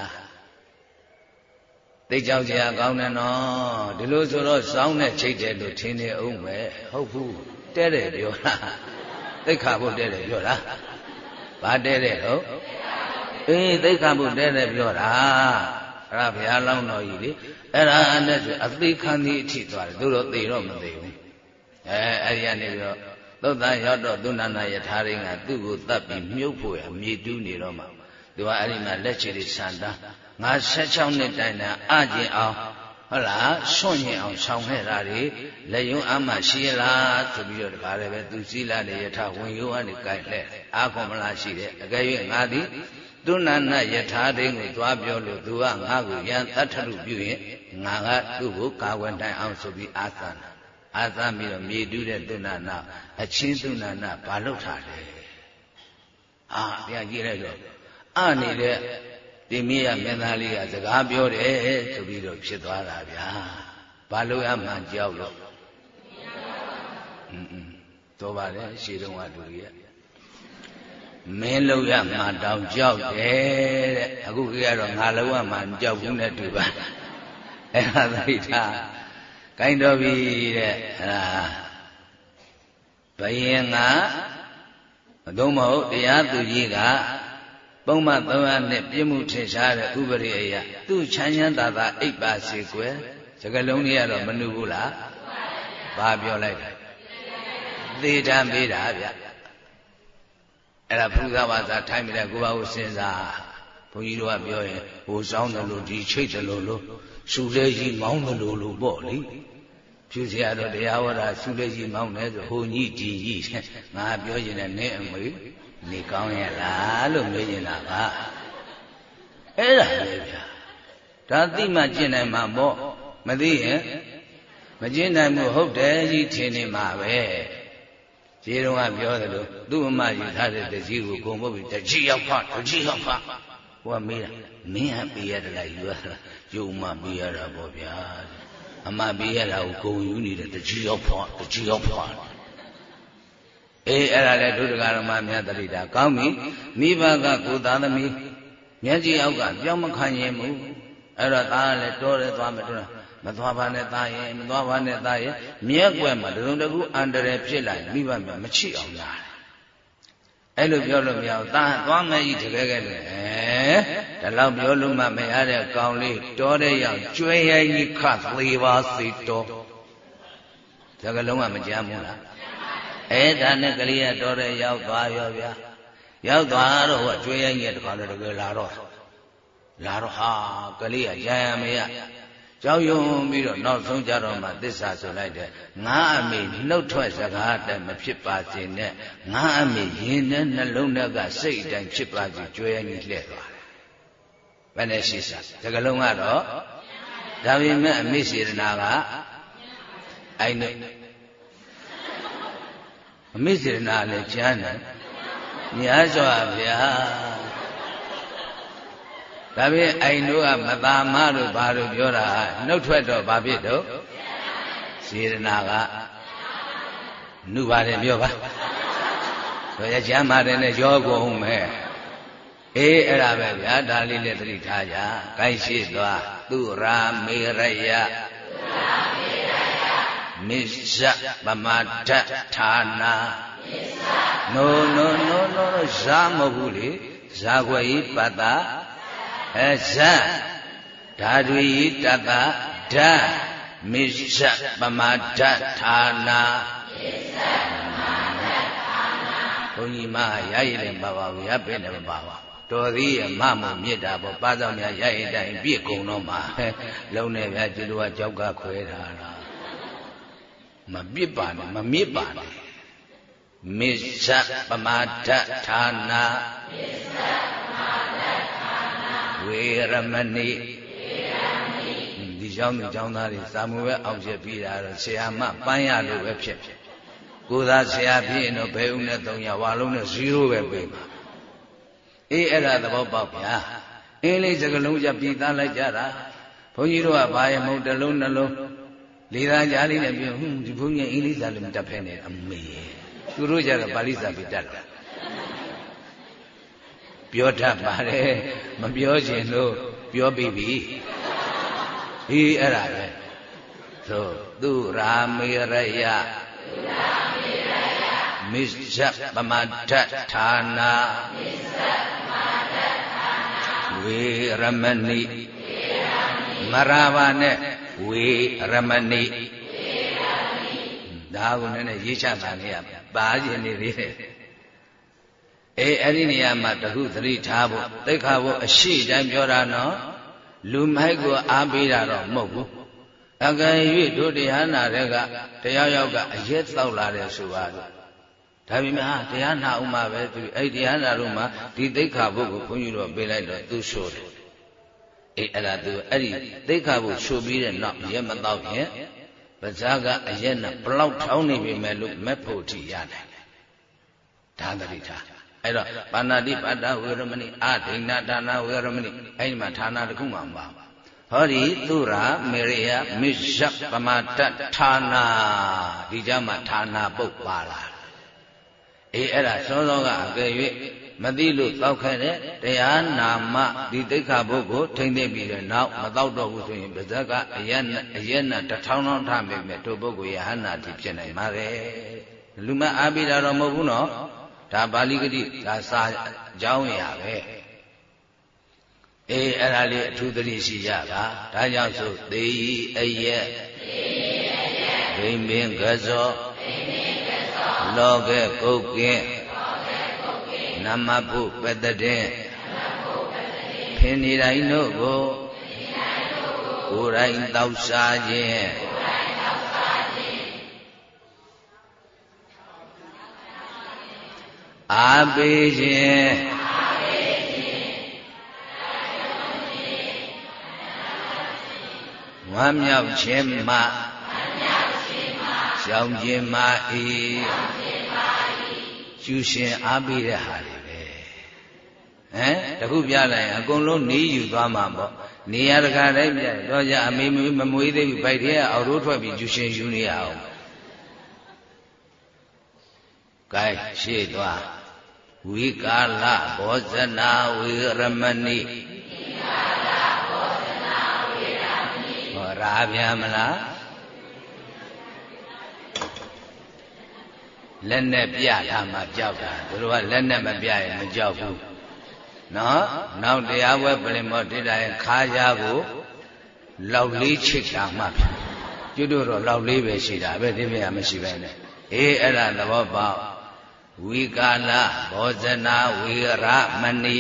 သိကြောက်ကြကောင်းတယ်နော်ဒီလိုဆိုတော့စောင်းနဲ့ချိတ်တယ်လို့ထင်နေအောင်ပဲဟုတ်ဘူးတဲတယ်ပြောတာသိခါဖို့တဲတယ်ပြောတာဘာတဲတယ်ဟုတ်အေးသိခါဖို့တဲတယ်ပြောတာအဲ့ဒါဘုရားလောင်းတော်ကြီးလေအဲ့ဒါနဲ့ဆိုအသိခံသည်အထိသွားတယ်သူတို့သိတော့မသိဘူးအဲ့ဒီကနေပြီးတော့သုတ်တန်ရောက်တော့သုဏနာယထာရင်းကသူ့ကိုတတ်ပြီးမြုပ်ဖို့ရမြေတူးနေတော့မှသူကအဲ့ဒီမှာလက်ချေလေးဆန်တာငါ16နှစ်တိုင်တာအကျင်အောင်ဟုတ်လားဆွန့်ညင်အောင်ဆောင်ခဲ့တာတွေလက်ယုံအမှရှိလားဆိုပြီးတော့တခါလည်းပဲသူစည်းလာတဲ့ယထာဝင်ယုံကနေကြိုက်လှဲ့အာခွန်မလားရှိတယ်အကယ်၍ငါသည်သုဏနာယထာရင်းကိုသွားပြောလို့သူကငါ့ကိုရန်တတ်ထရုပြုရင်ငါကသူ့ကိုကာဝယ်တိုင်အောင်ဆိုပြီးအာသနာအာသပြီးတော့မြေတူးတဲ့သုဏနာအချင်းသုဏနာဘာလုပ်ထားလဲပြန်ကြည့်လိုက်တော့နေတဲ့ဒီမိရမင်းသားလေးကစကားပြောတယ်ဆိုပြီးတော့ဖြစ်သွားတာဗျာဘာလို့ရမှကြောက်လို့တော့ပါလေရှင်းတော့ကလူကြီးမင်းလို့ရမှတောင်ကြောက်တယ်တဲ့အခုကတော့ငါလို့ရမှကြောက်ဘူးနဲ့တူပါအဲ့ဒါသိထားကိုင်းတော်ပြီတဲ့ဘယင်ကမသုံးမဟုတ်တရားသူကြီးကပုံမှန်300နဲ့ပြည့်မှုထင်ရှားတဲ့ဥပရိအယသူ့ချမ်းချမ်းသာသာအိပ်ပါစေကွယ်စကလုံးကြီးကတော့မနှုတ်ဘူးလားဘာပြောလိုက်လဲသေတံပေးတာဗျအဲ့ဒါဘုရားဘာသာထိုင်မိတဲ့ကိုပါကိုစဉ်းစားဘုန်းကြီးတို့ကပြောရင်ဟိုစောင်းတယ်လို့ဒီချိတ်တယ်လို့ရှူလဲကြီးမောင်းတယ်လို့ပေါ့လေဖြူစရာတော့တရားဟောတာရှူလဲကြီးမောင်းတယ်ဆိုဟိုကြီးဒီကြီးငါပြောရင်လည်းနင်းအမေနေကောင်းရဲ့လားလို့မေးနေတာပါအဲ့ဒါလေဗျာဒါသိမှကျင့်နိုင်မှာပေါ့မသိရင်မကျင့်နိုင်ဘူးဟုတ်တယ်ကြီးထင်နေမှာပဲခြေတော်ကပြောတယ်လို့သူ့အမယူထားတဲ့တကြီးကိုဂုံပုတ်ပြီးတကြီးရောက်ဖတကြီးရောက်ဖဟိုကမေးတာမင်းဟပေးရတယ်လားယူရတာယူမှပေးရတာပေါ့ဗျာအမပေးရတာကိုဂုံယူနေတဲ့တကြီးရောက်ဖတကြီးရောက်ဖအဲ့ဒါလည်းဒုဒကာရမများတရိတာကောင်းပြီမိဘကကိုသားသမီးမျက်ကြည့်အောက်ကပြောင်းမခံရင်ဘူးအဲ့တော့သားလည်းတော်တယ်သွားမတော်မသွားပါနဲ့သားရဲ့မသွားပါနဲ့သားရဲ့မြက်ွယ်မှာတစုံတကူအန္တရာယ်ဖြစ်လာမိဘများမချစ်အောင်လားအဲ့လိုပြောလို့မရဘူးသားသွားမယ်ကြီးတကယ်ကဲလို့ဒါလောက်ပြောလို့မှမရတဲ့ကောင်လေးတော်တဲ့ရောက်ကျွဲရိုင်းကြီးခသေးပါစေတော်စကလုံးကမကြမ်းဘူးလားအဲ့ဒါနဲ့ကလေးကတော်တဲ့ရောက်သွားရောဗျာရောက်သွားတော့ဟိုကျွေးရိုင်းကြီးတခါလည်းတကယ်လာတော့ဟာကလေးကရံမရကြောက်ရွံ့ပြီးတော့နောက်ဆုံးကြတော့မှသစ္စာဆိုလိုက်တယ်ငါအမေနှုတ်ထွက်စကားအတိုင်းမဖြစ်ပါစေနဲ့ငါအမေရင်နဲ့နှလုံးထဲကစိတ်အတိုင်းဖြစ်ပါစေကျွေးရိုင်းကြီးလှည့်သွားတယ်ဘယ်နဲ့ရှိစားစကလုံးကတော့ဒါပေမဲ့အမေစေတနာကအိုင်နဲ့အမိစေနာလည်းကျမ်းတယ်များစွာဗျာဒါဖြင့်အိမ်တို့ကမသာမလို့ဘာလို့ပြောတာနှုတ်ထွက်တော့ဘာဖြစ်တော့စေနာကနှုတ်ပါတယ်ပြောပါဆိုရကျမ်းပါတယ်နဲ့ရောကုန်မယ်အဲ့ဒါပဲဗျာဒါလေးလည်းသတိထားကြကိုင်းရှိသွားသူရာမေရယမစ္စပမတ္ထဌာနာနိုဇာမဟုတ်ဘူးလေဇာခွေဤပတ္တဇဓာတုဤတတ္တဓာမစ္စပမတ္ထဌာနာဘုန်းကြီးမရရည်လည်းမပါဘူးရပဲလည်းမပါဘူးတော်သေးရမမမြစ်တာပေါ့ပါဆောင်များရရင်တိုင်ပြည့်ကုန်တော့မှာလုံးနေဗျာကျတို့ကကြောက်ကခွဲထားတာမပြစ်ပါနဲ့မမြစ်ပါနဲ့မစ္စပမာဒဌာနာဝေရမဏိဒီเจ้าမျိုးเจ้าသားတွေစာမှုပဲအောင်ချက်ပြီးတာတော့ဆရာမပန်းရလို့ပဲဖြစ်ကိုသာဆရာဖြစ်ရင်တော့ဘယ်ဦးနဲ့300ဝါလုံးနဲ့0ပဲပြေးမှာအဲ့ဒါသဘောပေါက်ဗျာအင်းလေးစကလုံးကြပြည်သားလိုက်ကြတာဘုန်းကြီးတို့ကဘာရမဟုတ်တစ်လုံးနှလုံးလေးသားကြားလေးနဲ့ပြောဒီဘုန်းကြီးအင်္ဂလိပ်စာလည်းမတတ်ဖဲနဲ့အမေသူတို့ကြတော့ပါဠိစာပြီးတတ်တာပြောတတ်ပါတယ်မပြောချင်လို့ပြောပြီးပြီအဲ့ဒါပဲသို့သူရာမေရယမစ္စပမတ္ထဌာနာဝေရမဏိမရဘာနဲ့ဝေရမဏိဒါကိုလည်းရေးချတာနေရပါခြင်းနေသေးတယ်အဲ့ဒီနေရာမှာတခုသတိထားဖို့သိက္ခာဘုအရှိတိုင်းပြောတာနော်လူမိုက်ကိုအားပေးတာတော့မဟုတ်ဘူးအကယ်၍တို့တရားနာတဲ့ကတရားရောက်ကအရက်သောက်လာတယ်ဆိုပါတော့ဒါပေမဲ့တရားနာဥမှာပဲသူအဲ့တရားနာလို့မှဒီသိက္ခာဘုကိုဘုန်းကြီးတို့ပေးလိုက်တော့သူဆိုတယ်အဲ့ဒါသူအဲ့ဒီသိက္ခာဘုဆိုပြီးတဲ့နောက်ရက်မတော့ဖြင့်ပါဇာကအရက်နဲ့ဘလောက်ထောင်းနေပြီမဲ့လို့မက်ဖို့ထိရတယ်ဒါသတိထားအဲ့တော့ပါဏာတိပါဒဝေရမဏိအာဒိဏဒါနဝေရမဏိအဲ့ဒီမှာဌာနတစ်ခုမှမပါဟောဒီသူရာမေရိယမိဇ္ဇပမတ္တဌာနဒီကြမှာဌာနပုတ်ပါလာအဲ့ဒါစောစောကအကယ်၍မသိလို့တောက်ခဲ့တဲ့တရားနာမဒီသိက္ခာပုတ်ကိုထိမ့်သိပြီးတဲ့နောက်မတောက်တော့ဘူးဆိုရင်ပါဇက်ကအရက်နဲ့တစ်ထောင်ထောင်ထမိမယ်တို့ပုဂ္ဂိုလ်ယဟနာတိဖြစ်နိုင်ပါလေလူမအားပေးတာတော့မဟုတ်ဘူးနော်ဒါပါဠိကတိဒါစာကြောင်းရပဲအဲ့ဒါလေးအထူးသတိရှိကြတာဒါကြောင့်ဆိုသေဤအရက်ဘိမ့်ပင်ကစောလောကကုတ်ကင်းနမဖုပတတဲ့ဖင်နေတိုင်းတို့ကိုကိုယ်တိုင်တောက်စားခြင်းအားပေးခြင်းဝမ်းမြောက်ခြင်းမှရှောင်ခြင်းမှကျူရှင်အားပေးတဲ့ဟာတွေပဲတခုပြလိုက်အကုန်လုံးနေယူသွားမှာပေါ့နေရတကာတိုင်းပြတော့ကြအမေမမွေးသေးဘူးဗိုက်ထဲအောက်ရိုးထွက်ပြီးကျူရှင်ယူနေရအောင်ကဲရှေ့သွားဝိကာလဘောဇနာဝေရမဏိဟောရာပြန်မလားလက်နဲ့ပြထားမှကြောက်တာသူတို့ကလက်နဲ့မပြရင်မကြောက်ဘူးနော်နောက်တရားပွဲပြင်မောတိတာရင်ခါးကြားကိုလောက်လေးချစ်တာမှကျွတ်တော့လောက်လေးပဲရှိတာပဲဒီပြရမရှိပဲနဲ့အဲ့ဒါသဘောပေါက်ဝိကာလဘောဇနာဝေရမဏိ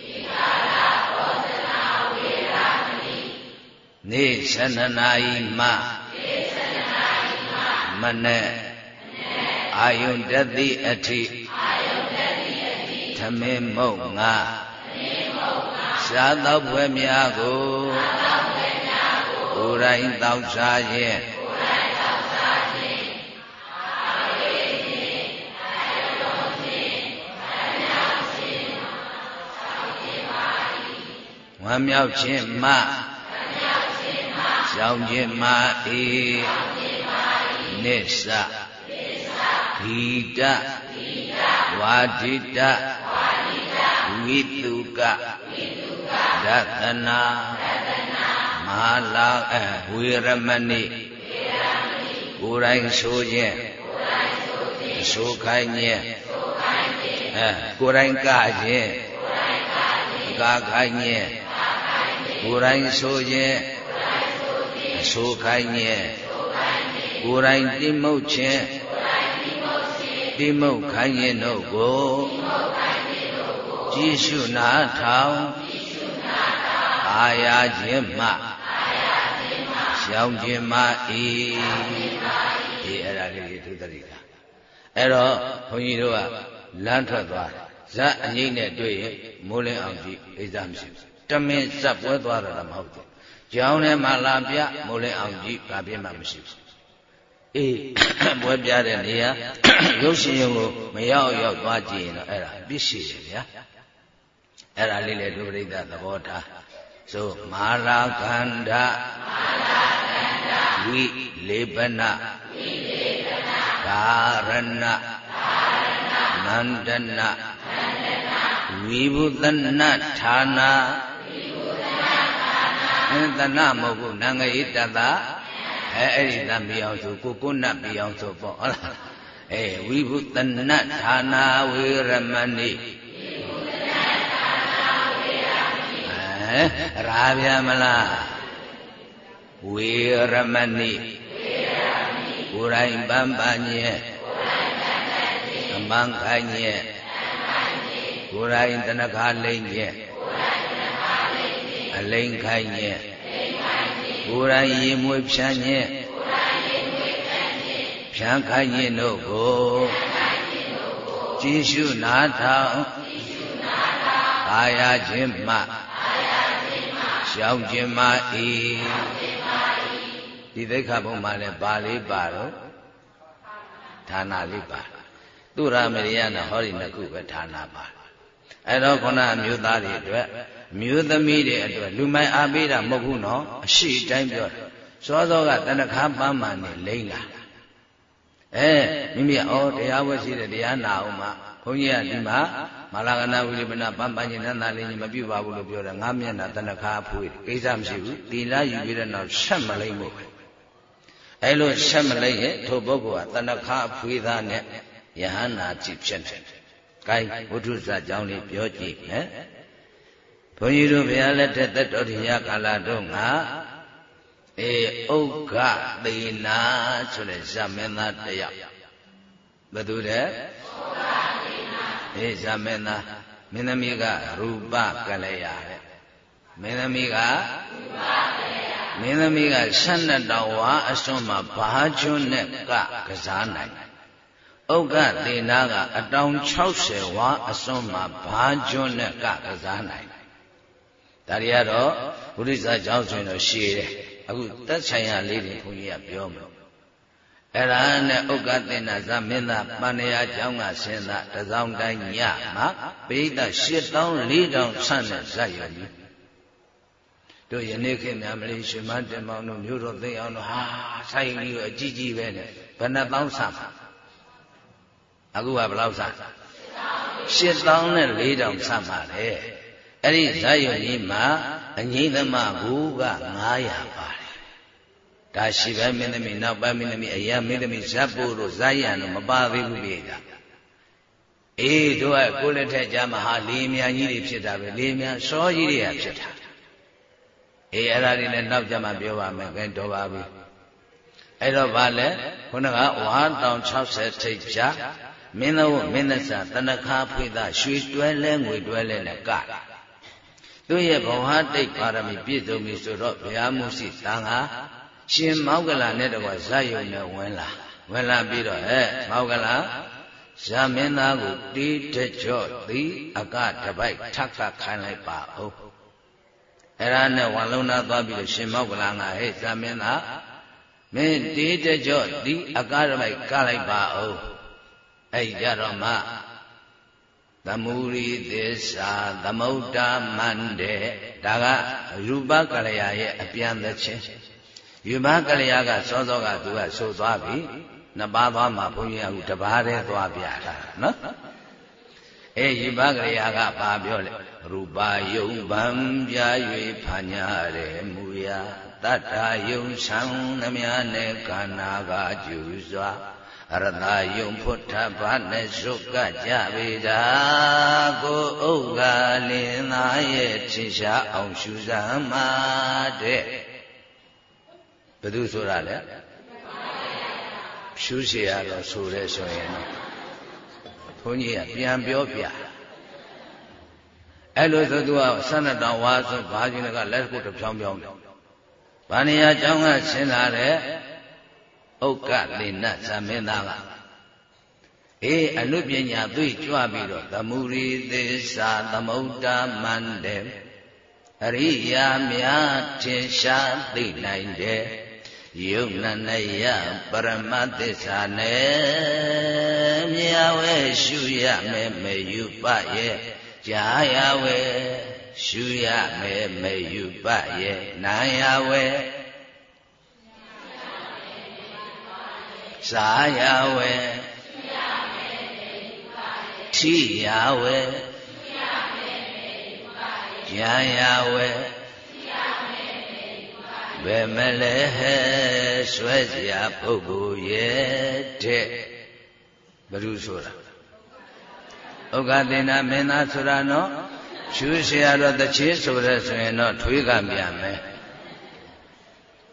နေ7 နာရီမှမနဲ့အာယုန်တတိအထိသမင်းမုတ်ငါစားသောက်ပွဲများကိုကိုယ်တိုင်တောက်စားခြင်းဝမ်းမြောက်ခြင်းမှရှောင်ခြင်းမှနစ္စဂီတဝါဒိတဝိတုကဒသနာမဟာလာဝေရမဏိကိုယ်တိုင်ဆိုခြင်းဆိုခိုင်းခြင်းကိုယ်တိုင်ကခြင်းကာခိုင်းခြင်းကိုယ်တိုင်ဆိုခြင်းဆိုခိုင်းခြင်းကိုယ်တိုင်တိမုတ်ခြင်းတိမုတ်ခိုင်းခြင်းတို့ကိုကြည်ရှုနာထောင်အာရခြင်းမှရှောင်ခြင်းမှအဲ့ဒါလေးသူတရိတာအဲ့တော့ဘုန်းကြီးတို့ကလမ်းထွက်သွားဇက်အငိမ့်နဲ့တွေ့ရင်မိုးလင်းအောင်ကြည့်အိဇာမရှိဘူးတမင်ဇက်ပွဲသွားတာမဟုတ်ဘူးကြောင်းထဲမှာလာပြမိုးလင်းအောင်ကြည့်ဘာပြမှမရှိဘူးပွဲပြတဲ့နေရာရုပ်ရှင်ရုံကိုမရောက်သွားကြည့်ရင်တော့အဲ့ဒါပြည့်ရှိတယ်ဗျာအဲ့ဒါလေးလေဒုပရိသသဘောထားဆိုမာလာခန္ဓာဝိလေပနဒါရဏနန္ဒနဝိဘုသနဌာနာသနမဟုတ်ဘူးနံငယ်တတအဲ့ဒီတံပြအောင်ဆိုကိုနတ်ပြအောင်ဆိုပေါ့ဟုတ်လားဝိဘုသနဌာနာဝေရမဏိရာဗျာမလားဝေရမဏိကိုယ်တိုင်ပန်းပန်းညက်အမှန်ခိုင်းညက်ကိုယ်တိုင်တဏခါလိမ့်ညက်အလိမ့်ခိုင်းညက်ကိုယ်တိုင်ရေမွေးဖြန်းညက်ဖြန်းခိုင်းညက်တို့ကိုကြည်ရှုနာထောင်အာရခြင်းမှရှောင်ခြင်းမှဤဒီသိက္ခာပုဒ်မှာလည်းပါလေးပါတော့ဌာနလေးပါသူရမရိယနဲ့ဟောဒီနှစ်ခုပဲဌာနပါအဲ့တော့ခုနအမျိုးသားတွေအတွက်အမျိုးသမီးတွေအတွက်လူမိုက်အားပေးတာမဟုတ်ဘူးနော်အရှိတိုင်းပြောတယ်စောစောကတဏခါပန်းမှန်နဲ့လိမ့်လာမိမိတရားဝဲရှိတယ်တရားနာအောင်မှဘုန်းကြီးကဒီမှာမာလာကနာဝိလိပနာပန်းပန်းချင်းနန္ဒလေးကြီးမပြုတ်ပါဘူးလို့ပြောတယ်ငါမျက်နှာတဏခါဖွေးကိစ္စမရှိဘူးသီလယူပြီးတဲ့နောက်ဆက်မလိမ့်ဘူးအဲ့လိုဆက်မလိမ့်ရဲ့ထိုပုဂ္ဂိုလ်ကတဏခါဖွေးသားနဲ့ယဟန္တာจิตဖြစ်တယ်။ကိုင်းဝိထုဇအကြောင်းလေးပြောကြည့်မယ်။ဘုန်းကြီးတို့ဘုရားလက်ထက်သက်တော်တရားကာလတို့ကဥက္ခသေနာဆိုတဲ့ဇမင်းသားတယောက်ဘယ်သူတဲ့ဇမင်းသားမင်းသမီးကရူပကလျာတဲ့မင်းသမီးက12တောင်ဝါအစွန်းမှာဘာကျွန်းနဲ့ကစားနိုင်ဥက္ကသေနာကအတောင်60ဝါအစွန်းမှာဘာကျွန်းနဲ့ကစားနိုင်ဒါတွေကတော့ဘုရားကျောင်းဆိုရင်တော့ရှည်တယ်အခုသက်ဆိုင်ရာလေးတွေဘုန်းကြီးကပြောမယ်အဲ့ဒါနဲ့ဥက္ကသေနာသမင်းသားပန္နရာကျောင်းကဆင်းသားတစောင်းတိုင်းညမှာပိဋက84,000ဆန့်နဲ့ဇတ်ရည်တို့ယနေ့ခေတ်များမလေးရှင်မတင်မောင်တို့မြို့တော်သိအောင်တို့ဟာဆိုင်ကြီးကိုအကြီးကြီးပဲနဲ့ဘယ်နှသောင်းဆန့်အခုကဘယ်လောက်ဆန့်84,000ဆန့်ပါတယ်အဲ့ဒီဇတ်ရည်မှာအငိမ့်သမဘူက900ပါတယ်ဒါရှိပဲမင်းသမီးနောက်ပိုင်းမင်းသမီးအရာမင်းသမီးဇတ်ဖို့တို့ဇာယံတို့မပါသေးဘူးပြေတာတို့ကကိုယ်လက်ထက်ကြမှာဟာလေးများကြီးတွေဖြစ်တာပဲလေးများစောကြီးတွေကဖြစ်တာအဲ့ဒါတွေလည်းနောက်ကြမှာပြောပါမယ်ခင်တော်ပါပြီအဲ့တော့ဗာလဲခုနကဝါတောင်60ထိပ်ဖြာမင်းတို့မင်းသက်စာတဏခါဖွေးသားရွှေတွဲလဲငွေတွဲလဲနဲ့ကသူရဲ့ဘဝတိတ်ပါရမီပြည့်စုံပြီဆိုတော့ဘုရားမှုရှိသံဃာရှင်မောက္ကလနဲ့တကွာဇတ်ယုံနဲ့ဝင်လာပြီးတော့မောက္ကလဇာမင်းသားကိုတီးတကြော့သည်အကတပိုက်ထပ်ခခိုင်းလိုက်ပါဦးအဲ့ဒါနဲ့ဝါလုံးသားသွားပြီးတော့ရှင်မောက္ကလကဇာမင်းသားမင်းတီးတကြော့သည်အကတပိုက်ကလိုက်ပါဦးအဲ့ကြတော့မှသမုရိသစ္စာသမုဒ္ဒမန္တေဒါကရူပကလျာရဲ့အပြန်သချင်းယူမကလျာကစောစောကသူကဆိုသွားပြီနှစ်ပါးသွားမှာဘုန်းကြီးကတပါးတည်းသွားပြတာနော်ယူမကလျာကဘာပြောလဲရူပယုံဗံပြ၍ဖာညာတယ်မူရာတတ္ထာယုံဆံသမျှနဲ့ခန္ဓာကကျူစွာအရတယုံဖုထဘာနဲ့စုကကြပေတာကိုဥက္ကလင်းသားရဲ့ထင်ရှားအောင်ရှုစမ်းပါတဲ့ဘယ်သူဆိုတာလဲဖြူเสียရတော့ဆိုရဲဆိုရင်တော့ဘုန်းကြီးကပြန်ပြောပြအဲ့လိုဆိုသူက12တောင်ဝါဆိုဘာကြီးကလက်ကုတ်တစ်ဖြောင်းဖြောင်းဗာနေရာကျောင်းကဆင်းလာတဲ့ဥက္ကသေနဇမင်းသားကအနုပညာသိကြွပြီးတော့သမုရိသစ္စာသမုဒ္ဒမန္တေအရိယာများထင်ရှားသိနိုင်တယ်ယုံနနယပရမသစ္စာနဲ့မြာဝဲရှုရမယ်မယူပရဲ့ကြာရဝဲရှုရမယ်မယူပရဲ့နာရဝဲစာရဝဲထိရဝဲကြာရဝဲဘယ်မလဲဆွဲเสียပုဂ္ဂိုလ်ရဲ့တဲ့ဘယ်သူဆိုတာဥက္ကသေနာမင်းသားဆိုတာနော်ရှုเสียတော့တချေဆိုရဲဆိုရင်တော့ထွေးကပြန်မယ်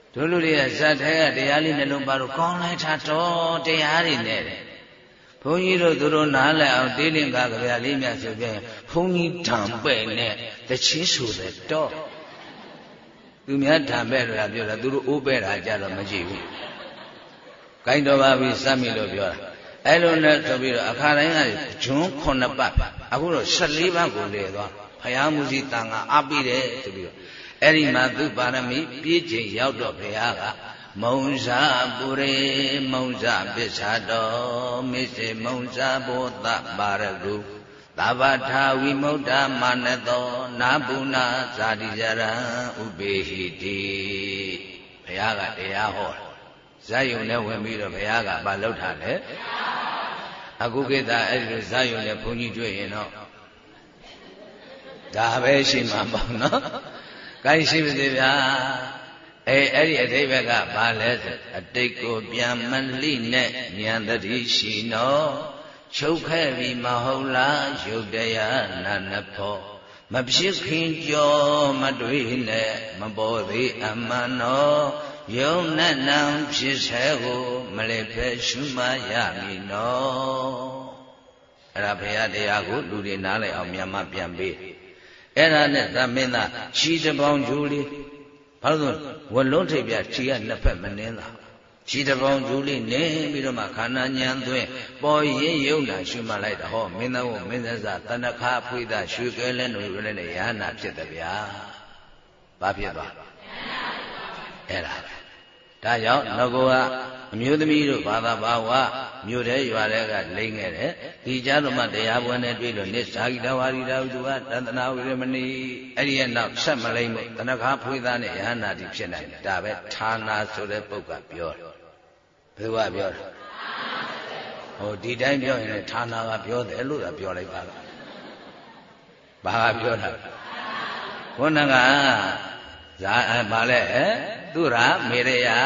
တို့လူတွေကဇတ်ထဲကတရားလေးနှလုံးပါလို့ကောင်းလိုက်တာတော့တရားတွေနဲ့တဲ့ဘုန်းကြီးတို့သူတို့နားလည်အောင်တေးလင်္ကာကြဗျာလေးမြတ်ဆိုပြန်ဘုန်းကြီးဓာန်ပဲ့နဲ့တချင်းဆိုတဲ့တော့သူများဓာန်ပဲ့လို့ပြောတာသူတို့အိုးပဲ့တာကြတော့မကြည့်ဘူးကိုင်းတော်ပါပြီစမ်းပြီလို့ပြောတာအဲ့လိုနဲ့ဆိုပြီးတော့အခါတိုင်းကဂျွန်း9ပတ်အခုတော့14ပတ်ကိုလေသွားဘုရားမူကြီးတန်ခါအားပြီးတယ်ဆိုပြီးတော့အဲ့ဒီမှာသူပါရမီပြည့်ချိန်ရောက်တော့ဘုရားကမုံစာပုရိမုံစာပစ္ဆာတော်မိစေမုံစာဘောသပါရဂုသဗ္ဗထာဝိမုဒ္ဓမာနတောနာပုနာဇာတိကြရံဥပေဟိတိဘုရားကတရားဟောဇာယုံနဲ့ဝင်ပြီးတော့ဘုရားကမလုပ်တာလေအခုကိစ္စအဲ့ဒီဇာယုံနဲ့ဘုန်းကြီးတွေ့ရင်တော့ဒါပဲရှိမှာပေါ့နော်ကိုင်းရှိပါသေးဗျာအဲ့ဒီအတိဘက်ကဘာလဲဆိုအတိတ်ကိုပြန်မလိနဲ့ဉာဏ်တတိရှိနော်ချုပ်ခဲ့ပြီမဟုတ်လားယုတ်တရားနာနဖို့မဖြစ်ခင်ကြောမတွေ့နဲ့မပေါ်သေးအမှန်နော်ယုံနဲ့နံဖြစ်ဆဲကိုမလဲဖဲရှုမှရမည်နော်အဲ့ဒါဘုရားတရားကိုလူတွေနားလည်အောင်မြန်မာပြန်ပေးအဲ့ဒါနဲ့သမင်းသားခြီးတစ်ပေါင်းကျိုးလေးဘာလို့ဝလုံးထိပ်ပြခြီးကနှစ်ဖက်မနှင်းတာခြီးတစ်ပေါင်းကျိုးလေးနင်းပြီးတော့မှခန္ဓာဉာဏ်သွင်းပေါ်ရင်ယုံနာရှုမှလိုက်တာဟောမင်းသားကိုမင်းသားတဏ္ဍခါဖွေးတာရွှေကဲလဲနှွေလဲနဲ့ရဟနာဖြစ်တယ်ဗျာဘာဖြစ်သွားအဲ့ဒါဒါကြောင့်ငကောကအမျိုးသမီးတို့ဘာသာဘာဝမြို့ထဲရွာထဲကလိမ့်ခဲ့တယ်ဒီကြတော့မှတရားပွဲနဲ့တွေ့လို့နိစ္ဆာဂိတဝါရီတာသူကတသနာဝိရမဏီအဲ့ဒီရဲ့နောက်ဆက်မလိမ့်မို့တဏ္ဍခါဖွေးသားနဲ့ယဟနာတိဖြစ်နိုင်တယ်ဒါပဲဌာနာဆိုတဲ့ပုဂ္ဂိုလ်ပြောတယ်ဘယ်သူကပြောတယ်ဟိုဒီတိုင်းပြောရင်လည်းဌာနာကပြောတယ်လို့သာပြောလိုက်ပါတော့ဘာကပြောတာခုနကဇာဘာလဲသူရမေရယ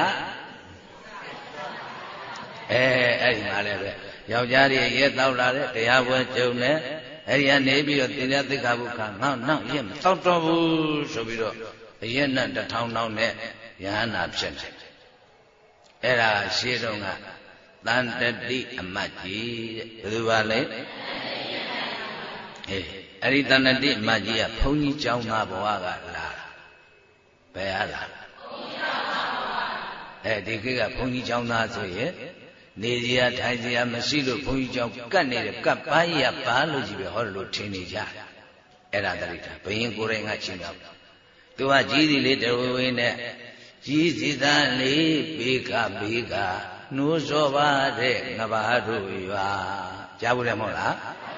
အဲ့ဒီမှာလည်းပဲယောက်ျားတွေရဲတောက်လာတဲ့တရားပွဲကျုံနဲ့အဲ့ဒီကနေပြီးတော့တိရသိက္ခာပုခါနောက်ရဲမတောက်တော့ဘူးဆိုပြီးတော့အရဲနဲ့1000တောင်းနဲ့ယဟနာဖြစ်တယ်အဲ့ဒါရှင်းတော့ကတန်တတိအမတ်ကြီးတဲ့ဘယ်သူပါလဲအဲ့ဒီတန်တတိအမတ်ကြီးကဘုန်းကြီးကျောင်းသားဘဝကလာတာဘယ်ဟာလားဒီခေတ်ကဘုန်းကြီးကျောင်းသားဆိုရင်နေစရာထိုင်စရာမရှိလို့ဘုန်းကြီးကျောင်းကတ်နေတယ်ကတ်ပန်းရပါလို့ကြီးပဲဟောလို့ထင်နေကြအဲ့ဒါတရိတာဘယင်ကိုယ်တိုင်ကချင်းတော့သူကကြီးစီလေးတဝဝင်းနဲ့ကြီးစီသားလေးဘေကနှိုးစောပါတဲ့ငဘာတို့ရွာကြားဘူးတယ်မဟုတ်လား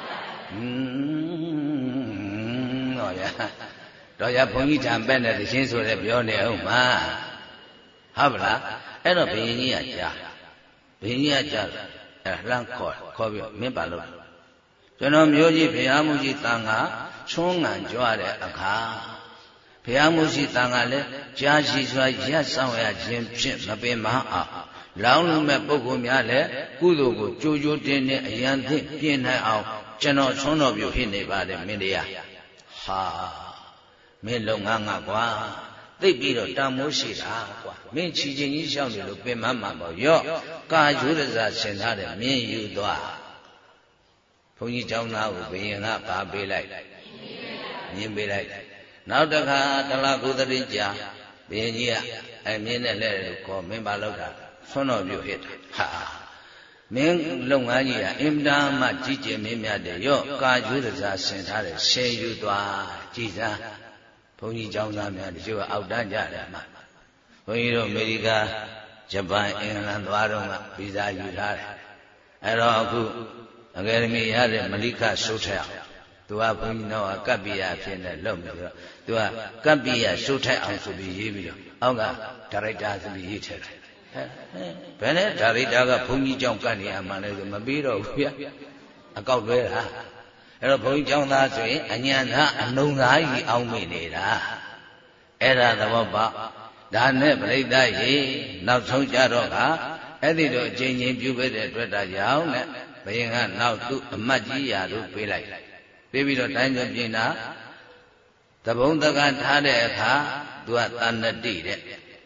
တော့ရဘုန်းကြီးထံပဲ့နဲ့တခြင်းဆိုတဲ့ပြောနေအောင်မှာဟုတ်ပါလားအဲ့တော့ဘုရင်ကြီးကကြားဘုရင်ကြီးကကြားလှမ်းခေါ်ပြီးမင်းပါလို့ကျွန်တော်မျိုးကြီးဘုရားမူကြီးတန်ခါချွန်းငံကြွတဲ့အခါဘုရားမူကြီးတန်ခါလည်းကြားရှိစွာရက်ဆောင်ရခြင်းဖြင့်မပင်မအောင်လောင်းလုံးမဲ့ပုဂ္ဂိုလ်များလည်းကုသိုလ်ကိုကြိုးကြိုးတင်းတင်းအရန်သိပြင်းနိုင်အောင်ကျွန်တော်ဆွမ်းတော်ပြုဖြစ်နေပါတယ်မင်းတရားဟာမင်းလုံငန်းငါကွာသိပြီးတော့တန်မိုးရှိတာကွာမင်းချီချင်းကြီးရှောက်နေလို့ပင်မမှာပေါ့ရော့ကာယူရဇာဆင်ထားတယ်မင်းယူသွားဘုန်းကြီးကျောင်းသားကိုဘယင်ကပါပေးလိုက်မြင်ပေးလိုက်နောက်တစ်ခါတလားကုသတိကြာဘယင်ကြီးကမြင်းနဲ့လဲလို့ခေါ်မင်းပါလောက်တာဆွမ်းတော်ပြုဟစ်တာဟာမင်းလုပ်ငန်းကြီးကအင်တာမှကြီးကျယ်မင်းများတယ်ရော့ကာယူရဇာဆင်ထားတယ်ရှယ်ယူသွားကြည်စားဘုန်းကြီးကျောင်းသားများတချို့ကအောက်တန်းကြတယ်မှာဘုန်းကြီးတို့အမေရိကဂျပန်အင်္ဂလန်သွားတော့ကဗီဇာယူထားတယ်အဲ့တော့အခုအကယ်ဒမီရတဲ့မလိခစိုးထက်အောင်သူကဘုန်းကြီးတော့ကပ္ပိယအဖြစ်နဲ့လုပ်နေပြီးတော့သူကကပ္ပိယစိုးထက်အောင်ဆိုပြီးရေးပြီးတော့အောက်ကဒါရိုက်တာဆိုပြီးရေးထည့်တယ်ဘယ်နဲ့ဒါရိုက်တာကဘုန်းကြီးကျောင်းကတ်နေရမှလဲဆိုမပြီးတော့ဘူးဗျအကောက်လွဲတာအဲ့တော့ဘုန်းကြီးကျောင်းသားဆိုရင်အညံသားအနုံသားကြီးအောင်းမိနေတာအဲ့ဒါသဘောပေါက်ဒါနဲ့ပြိဿရေနောက်ဆုံးကြတော့ကအဲ့ဒီတော့အချင်းချင်းပြုပေးတဲ့အတွက်ဒါကြောင့်နဲ့ဘယင်ကနောက်သူ့အမတ်ကြီးရာတို့ပေးလိုက်ပေးပြီးတော့တိုင်းကျပြင်တာတပုံတကထားတဲ့အခါသူကတဏ္ဍတိတဲ့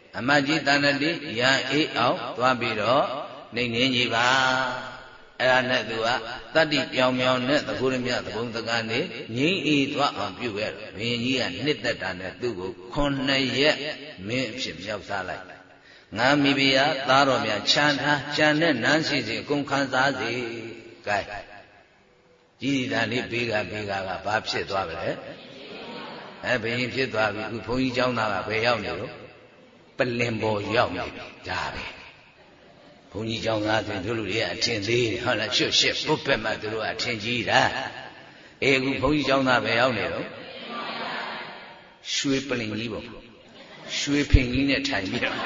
အမကြီးတဏ္ဍတိရန်အေးအောင်သွားပြီးတော့နေနေကြီးပါအဲ့ဒါနဲ့သူကတတ္တိပြောင်ပြောင်နဲ့သကုရမြသဘုံတကနေငြိမ်းအေးသွားအောင်ပြုခဲ့တယ်ဘုရင်ကြီးကနှစ်သက်တာနဲ့သူ့ကို9 ရက်မင်းအဖြစ်မြောက်စားလိုက်ငါမိဖုရားသားတော်များခြံထားကြံတဲ့နန်းစီစီအကုန်ခံစားစေကဲကြီးတန်လေးဘေးကဘာဖြစ်သွားကြလဲဘုရင်ဖြစ်သွားပြီခုဘုန်းကြီးเจ้าသားကဘယ်ရောက်နေလို့ပလင်ပေါ်ရောက်နေပြီဒါပဲဘုန်းကြီးเจ้าသားဆိုတို့လူတွေကအထင်သေးတယ်ဟုတ်လားရှစ်ပုတ်ပက်မှသူတို့ကအထင်ကြီးတာအခုဘုန်းကြီးเจ้าသားဘယ်ရောက်နေတော့ရွှေပလင်ကြီးပေါ့ရွှေဖင်ကြီးနဲ့ထိုင်ပြီးတော့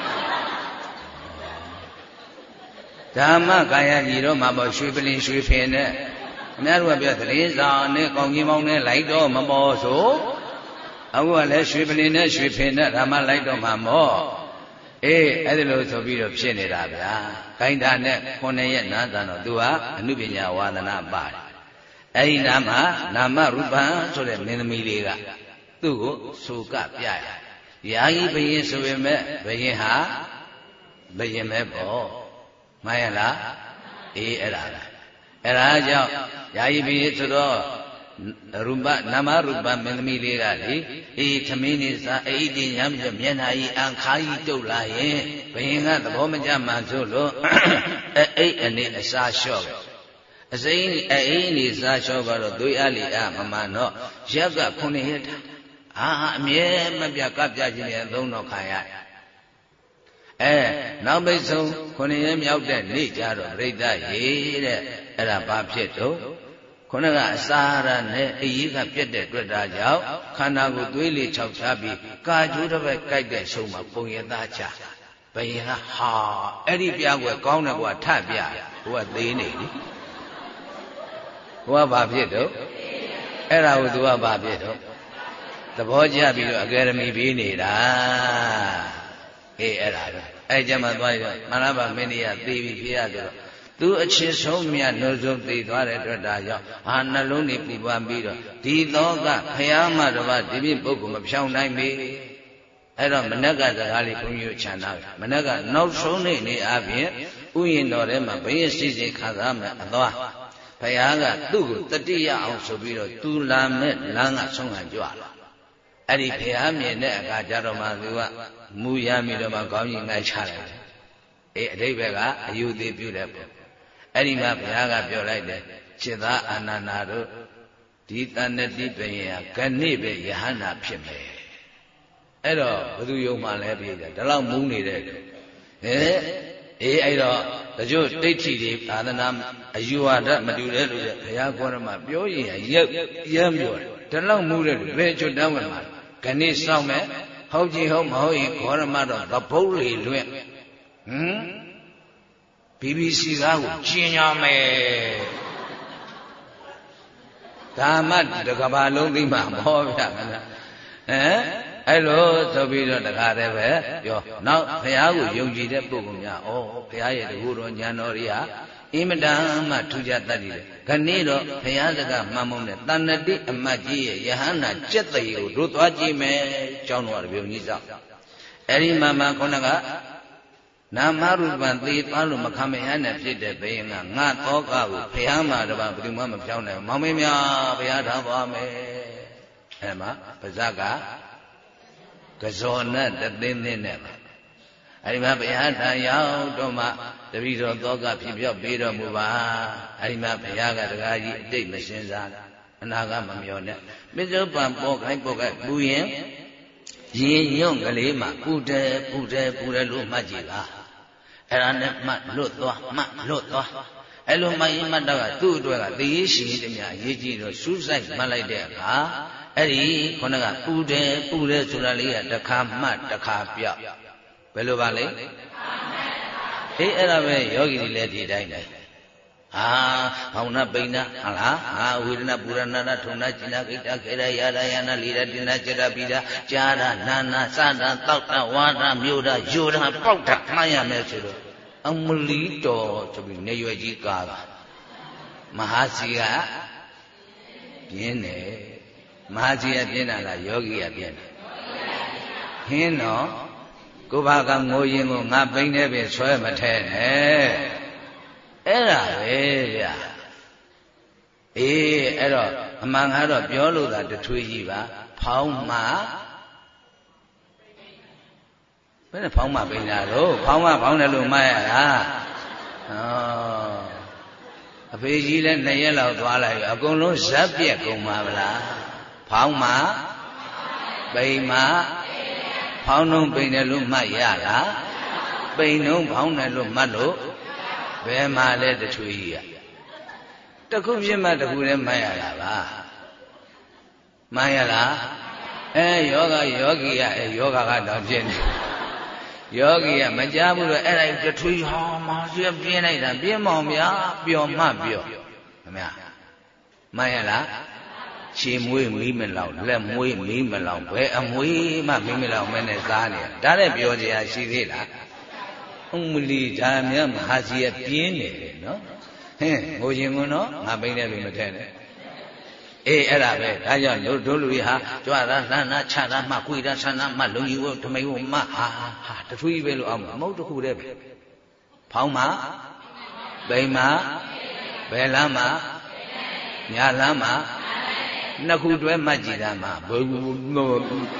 ဓမ္မကာယကြီးတော့မှာပေါ့ရွှေပလင်ရွှေဖင်နဲ့အများတို့ကပြောသတင်းစာနဲ့ကောင်းကြီးမောင်းနဲ့လိုက်တော့မပေါ်ဆိုအခုကလည်းရွှေပလင်နဲ့ရွှေဖင်နဲ့ဓမ္မလိုက်တော့မှာမော့အဲ့ဒီလိုဆိုပြီးတော့ဖြစ်နေတာဗျာခိုင်းတာနဲ့9 ရက်နားတန်တော့သူကအနုပညာဝါဒနာပါတယ်အဲ့ဒီနာမှာနာမရူပံဆိုတဲ့မင်းသမီးလေးကသူ့ကိုဆိုကပြရယာယီဘယင်ဆိုပေမဲ့ဘယင်ဟာဘယင်ပဲပေါ့မှန်ရလားအဲ့ဒါကြောင့်ယာယီဘယင်ဆိုတော့ရူပနာမရူပမင်းသမီးလေးကလေသမင်းနေစားအိတ်တင်ရမ်းပြမျက်နှာကြီးအန်ခါကြီးတုတ်လာရင်ဘယင်ကသဘောမကျမှဆိုလို့အိတ်အနေအစာလျှော့အစိမ်းအိတ်နေစားလျှော့တော့သွေးအားလီအားမမှန်တော့ရက်က9 ရက်အမြဲမပြကပ်ပြခြင်းနဲ့သုံးတော့ခံရနောက်ပိတ်ဆုံး9 ရက်မြောက်တဲ့နေ့ကြတော့ပြိဿရေတဲ့အဲ့ဒါဘာဖြစ်တော့ခုနကအစာရနဲ့အရေးကပြက်တဲ့တွေ့တာကြောင့်ခန္ဓာကိုယ်သွေးလေးခြောက်ချပြီးကာကျိုးတစ်ဘက်ကြိုက်တဲ့ဆုံးမှာပုံရသားချဘယင်ကဟာအဲ့ဒီပြကွယ်ကောင်းတယ်ကွာထပြဟိုကသေးနေလေဟိုကဘာဖြစ်တော့အဲ့ဒါကိုသူကဘာဖြစ်တော့သဘောကျပြီးတော့အကယ်ဒမီပြီးနေတာအဲ့ဒါပဲအဲ့ကြမှာသွားရတော့မရဗမင်းကြီးကသေပြီဖြစ်ရဆိုတော့သူအချစ်ဆုံးမြတ်နှုတ်ဆုံးသိသွားတဲ့အတွက်ဒါကြောင့်နှလုံးနေပူပန်ပြီးတော့ဒီသောကဖယားမတော်ဘာဒီပြပုဂ္ဂိုလ်မဖြောင်းနိုင်ပြီအဲ့တော့မနက်ကစကားလေးဘုန်းကြီးတို့ခြံထားတယ်မနက်ကနောက်ဆုံးနေ့နေအပြင်ဥယျာဉ်တော်ထဲမှာဘယင်စီစီခံစားမယ်အသွားဖယားကသူ့ကိုတတိယအောင်ဆိုပြီးတော့သူလာမဲ့လမ်းကဆုံးခံကြွလာအဲ့ဒီဖယားမြင်တဲ့အခါကျတော့မှသူကမူရမိတော့မှခေါင်းကြီးငိုက်ချလိုက်တယ်အဓိပ္ပာယ်ကအယူသေးပြုတယ်ပေါ့အဲ့ဒီမှာဘုရားကပြောလိုက်တယ်จิตသားအာနန္ဒာတို့ဒီတဏ္ဍတိပယံခဏိပဲယဟန္တာဖြစ်မယ်အဲ့တော့ဘယ်သူယုံမှလဲပြေးတယ်ဒါလောက်မူးနေတဲ့အဲ့တော့တချို့ဒိဋ္ဌိတွေသာသနာအယူဝါဒမတူတဲ့လူတွေဘုရားခေါ်ရမှာပြောရင်ရမ်းပြောတယ်ဒါလောက်မူးတဲ့လူဘယ်ကျွတ်တန်းဝင်မှာခဏိစောင့်မယ်ဟုတ်ကြည့်ဟုတ်မဟုတ်ရင်ခေါ်ရမှာတော့သဘုတ်လေလွင့်BBC ကားကိုကျင်ညာမယ်ဒါမှတကဘာလုံးသိမှာမဟုတ်ဗျာအဲ့လိုဆိုပြီးတော့တခါတည်းပဲပြောနောက်ဘုရားကိုယုံကြည်တဲ့ပုဂ္ဂိုလ်များဘုရားရဲ့တကူတော်ဉာဏ်တော်တွေဟာအင်မတန်မှထူးခြားတတ်တယ်ခဏိတော့ဘုရားစကားမှန်မုံတဲ့တဏ္ဍတိအမတ်ကြီးရဲ့ယဟန္တာကျက်တရေကိုတို့သွားကြည့်မယ်ကျောင်းတော်တပြုံကြီးစောက်အဲ့ဒီမှာခုနကနာမရူပံသေသွားလို့မခံမရနဲ့ဖြစ်တဲ့ဘယင်ကငါသောကကိုဘုရားမှာတပါဘယ်သူမှမပြောင်းနိုင်ဘူးမောင်မင်းများဘုရားထားပါမယ်အဲ့မှာပါဇက်ကကဇောနဲ့တသိန်းနဲ့အဲ့ဒီမှာဘုရားထားရောက်တော့မှတပည့်တော်သောကဖြစ်ပြောက်ပေးတော်မူပါအဲ့ဒီမှာဘုရားကတကားကြီးအတိတ်မစင်စားအနာကမမျောနဲ့ပိဿုပံပေါ်ခိုင်းပူရင်ရင်ညွန့်ကလေးမှာပူတယ်လို့မှတ်ကြည့်ပါအဲ့ဒါနဲ့မှတ်လွတ်သွားအဲ့လိုမှရင်မှတ်တော့သူ့အတွက်ကသေရှိတည်းများအရေးကြီးတော့စူးစိုက်မှတ်လိုက်တဲ့အခါအဲ့ဒီခုနကပူတယ်ဆိုတာလေးကတစ်ခါမှတ်တစ်ခါပြောက်ဘယ်လိုပါလဲအဲ့ဒါပဲယောဂီတွေလည်းဒီတိုင်းတယ်ဘောင်နာပိဏဟုတ်လားဝေဒနာပူရဏနာထုံနာจินาခိတခေရယာရယနာလီရတိနာจิตပိဒါကြာရနာနာစတာတောက်တာဝါဒမြို့တာယူတာပေါက်တာမှတ်ရမယ်ဆိုတော့အမလီတော်ဆိုပြီးနေရွယ်ကြီးကားတာမဟာစီကပြင်းတယ်မဟာစီကပြင်းတာလားယောဂီကပြင်းတယ်ဟင်းတော့ကိုဘာကငိုရင်ကိုငါပိန်းနေပြီဆွဲမထဲနဲ့အဲ့ဒါပဲဗျာအေးအဲ့တော့အမှန်ကတော့ပြောလို့သာတထွေးကြီးပါဖောင်းမှဘယ်နဲ့ဖောင်းမှပိန်းတာတော့ဖောင်းမှဖောင်းတယ်လို့မှတ်ရတာအဖေကြီးလည်း2ရက်လောက်သွားလိုက်အကုန်လုံးဇက်ပြက်ကုန်ပါဗလားဖောင်းမှပိန်းမှဖောင်းလုံးပိန်းတယ်လို့မှတ်ရလားပိန်းလုံးဖောင်းတယ်လို့မှတ်လို့ဘယ်မှာလဲတထွေးကြီးကတခုပြမှတခုလည်းမှတ်ရတာပါမှန်ရလားယောဂယောဂီကယောဂကတော့ပြင်းနေယောဂီကမကြားဘူးလို့အဲ့ဒါတထွေးဟောမောင်ပြင်းလိုက်တာပြင်းမောင်ဗျာပျော်မှပျော်ခင်ဗျာမှန်ရလားခြေမွေးမီးမလောက်လက်မွေးမီးမလောက်ဘယ်အမွေးမှမီးမလောက်မဲနဲ့စားနေဒါလည်းပြောကြရရှိသေးလားဥမလီဒါမြတ်မဟာစီကပြင်းနေတယ်နော်ဟင်းငိုရင်ကတော့ငါပိန်းတယ်လို့မထဲနဲ့အေးအဲ့ဒါပဲဒါကြောင့်တို့လူတွေဟာကြွားတာလှမ်းတာချတာမှကွေတာဆန္ဒမှလုံကြီးဝဓမိတ်ဝမှဟာတထွေးပဲလို့အောင်မဟုတ်တခုတည်းပဲဖောင်းမှပိန်းမှဘယ်လမ်းမှညာလမ်းမှနှစ်ခုတွဲမှတ်ကြည့်တာမှဘုံဘူးဘယ်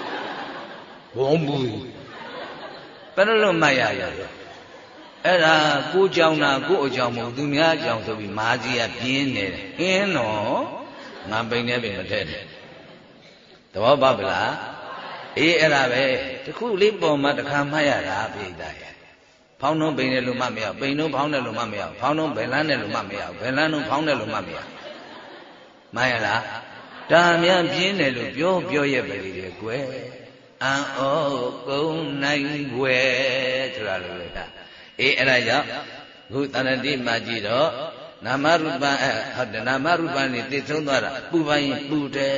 လိုမှတ်ရလဲအဲ့ဒါကိုကြောင်တာကိုအကြောင်မဟုတ်သူများကြောင်ဆိုပြီးမာကြီးကပြင်းနေတယ်အင်းတော့ငါပိန်နေပြီမထက်နဲ့သဘောပေါက်ပလားအေးအဲ့ဒါပဲတခုလေးပေါ်မှာတစ်ခါမှတ်ရတာပြိတ္တာရဲ့ဖောင်းတော့ပိန်တယ်လို့မှမရပိန်တော့ဖောင်းတယ်လို့မှမရဖောင်းတော့ဘယ်လန်းတယ်လို့မှမရဘယ်လန်းတော့ဖောင်းတယ်လို့မှမရမှန်ရလားဒါများပြင်းတယ်လို့ပြောရပါလေတဲ့ကွယ်အံ့ဩကုန်နိုင်ွယ်ဆိုတာလို့လေအေးအဲ့ဒါကြောင့်ခုတဏ္ဍိမှာကြည့်တော့နာမရူပဟုတ်တယ်နာမရူပနဲ့သိဆုံးသွားတာပူပါရင်ပူတယ်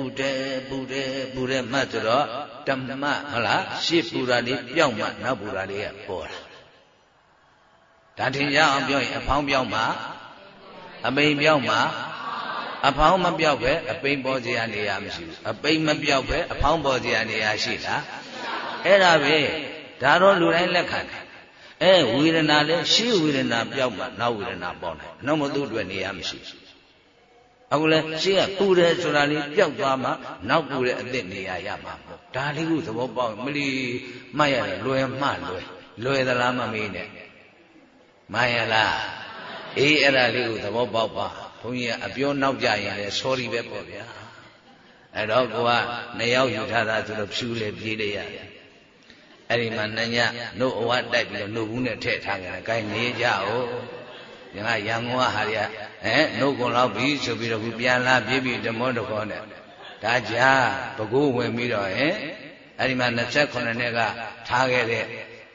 မှတ်ဆိုတော့ဓမ္မဟုတ်လားရှေ့ပူတာလေးပြောင်းမှနောက်ပူတာလေးကပေါ်တာဒါထင်ရအောင်ပြောရင်အဖောင်းပြောင်းမှအပိန်ပြောင်းမှအဖောင်းမပြောက်ပဲအပိန်ပေါ်စရာနေရာမရှိဘူးအပိန်မပြောက်ပဲအဖောင်းပေါ်စရာနေရာရှိလားအဲ့ဒါပဲဒါတော့လူတိုင်းလက်ခံတယ်ဝေဒနာလဲရှေ့ဝေဒနာပြောက်မှနောက်ဝေဒနာပေါ်တယ်နောက်မသူ့အတွက်နေရာမရှိဘူးအခုလဲရှေ့ကပူတယ်ဆိုတာလေးပြောက်သွားမှနောက်ပူတဲ့အသစ်နေရာရမှာပေါ့ဒါလေးကိုသဘောပေါက်မလီမှတ်ရတယ်လွယ်သလားမမေးနဲ့မှန်ရလားအေးအဲ့ဒါလေးကိုသဘောပေါက်ပါဘုန်းကြီးကအပြောနောက်ကြရင်လည်း sorry ပဲပေါ့ဗျာအဲ့တော့ကိုက2ယောက်ယူထားတာဆိုတော့ဖြူလေပြေးလိုက်ရတယ်အဲ့ဒီမှာ2ညနှုတ်အဝတိုက်ပြီးတော့နှုတ်ဘူးနဲ့ထည့်ထားကြတယ် gain နေကြအောင်ဒီကရန်ကုန်ကဟာတွေကနှုတ်ကုန်လောက်ပြီဆိုပြီးတော့ခုပြန်လာပြေးပြီးဓမ္မောတခေါနဲ့ဒါကြာဘကိုးဝင်ပြီးတော့အဲ့ဒီမှာ28နှစ်ကထားခဲ့တဲ့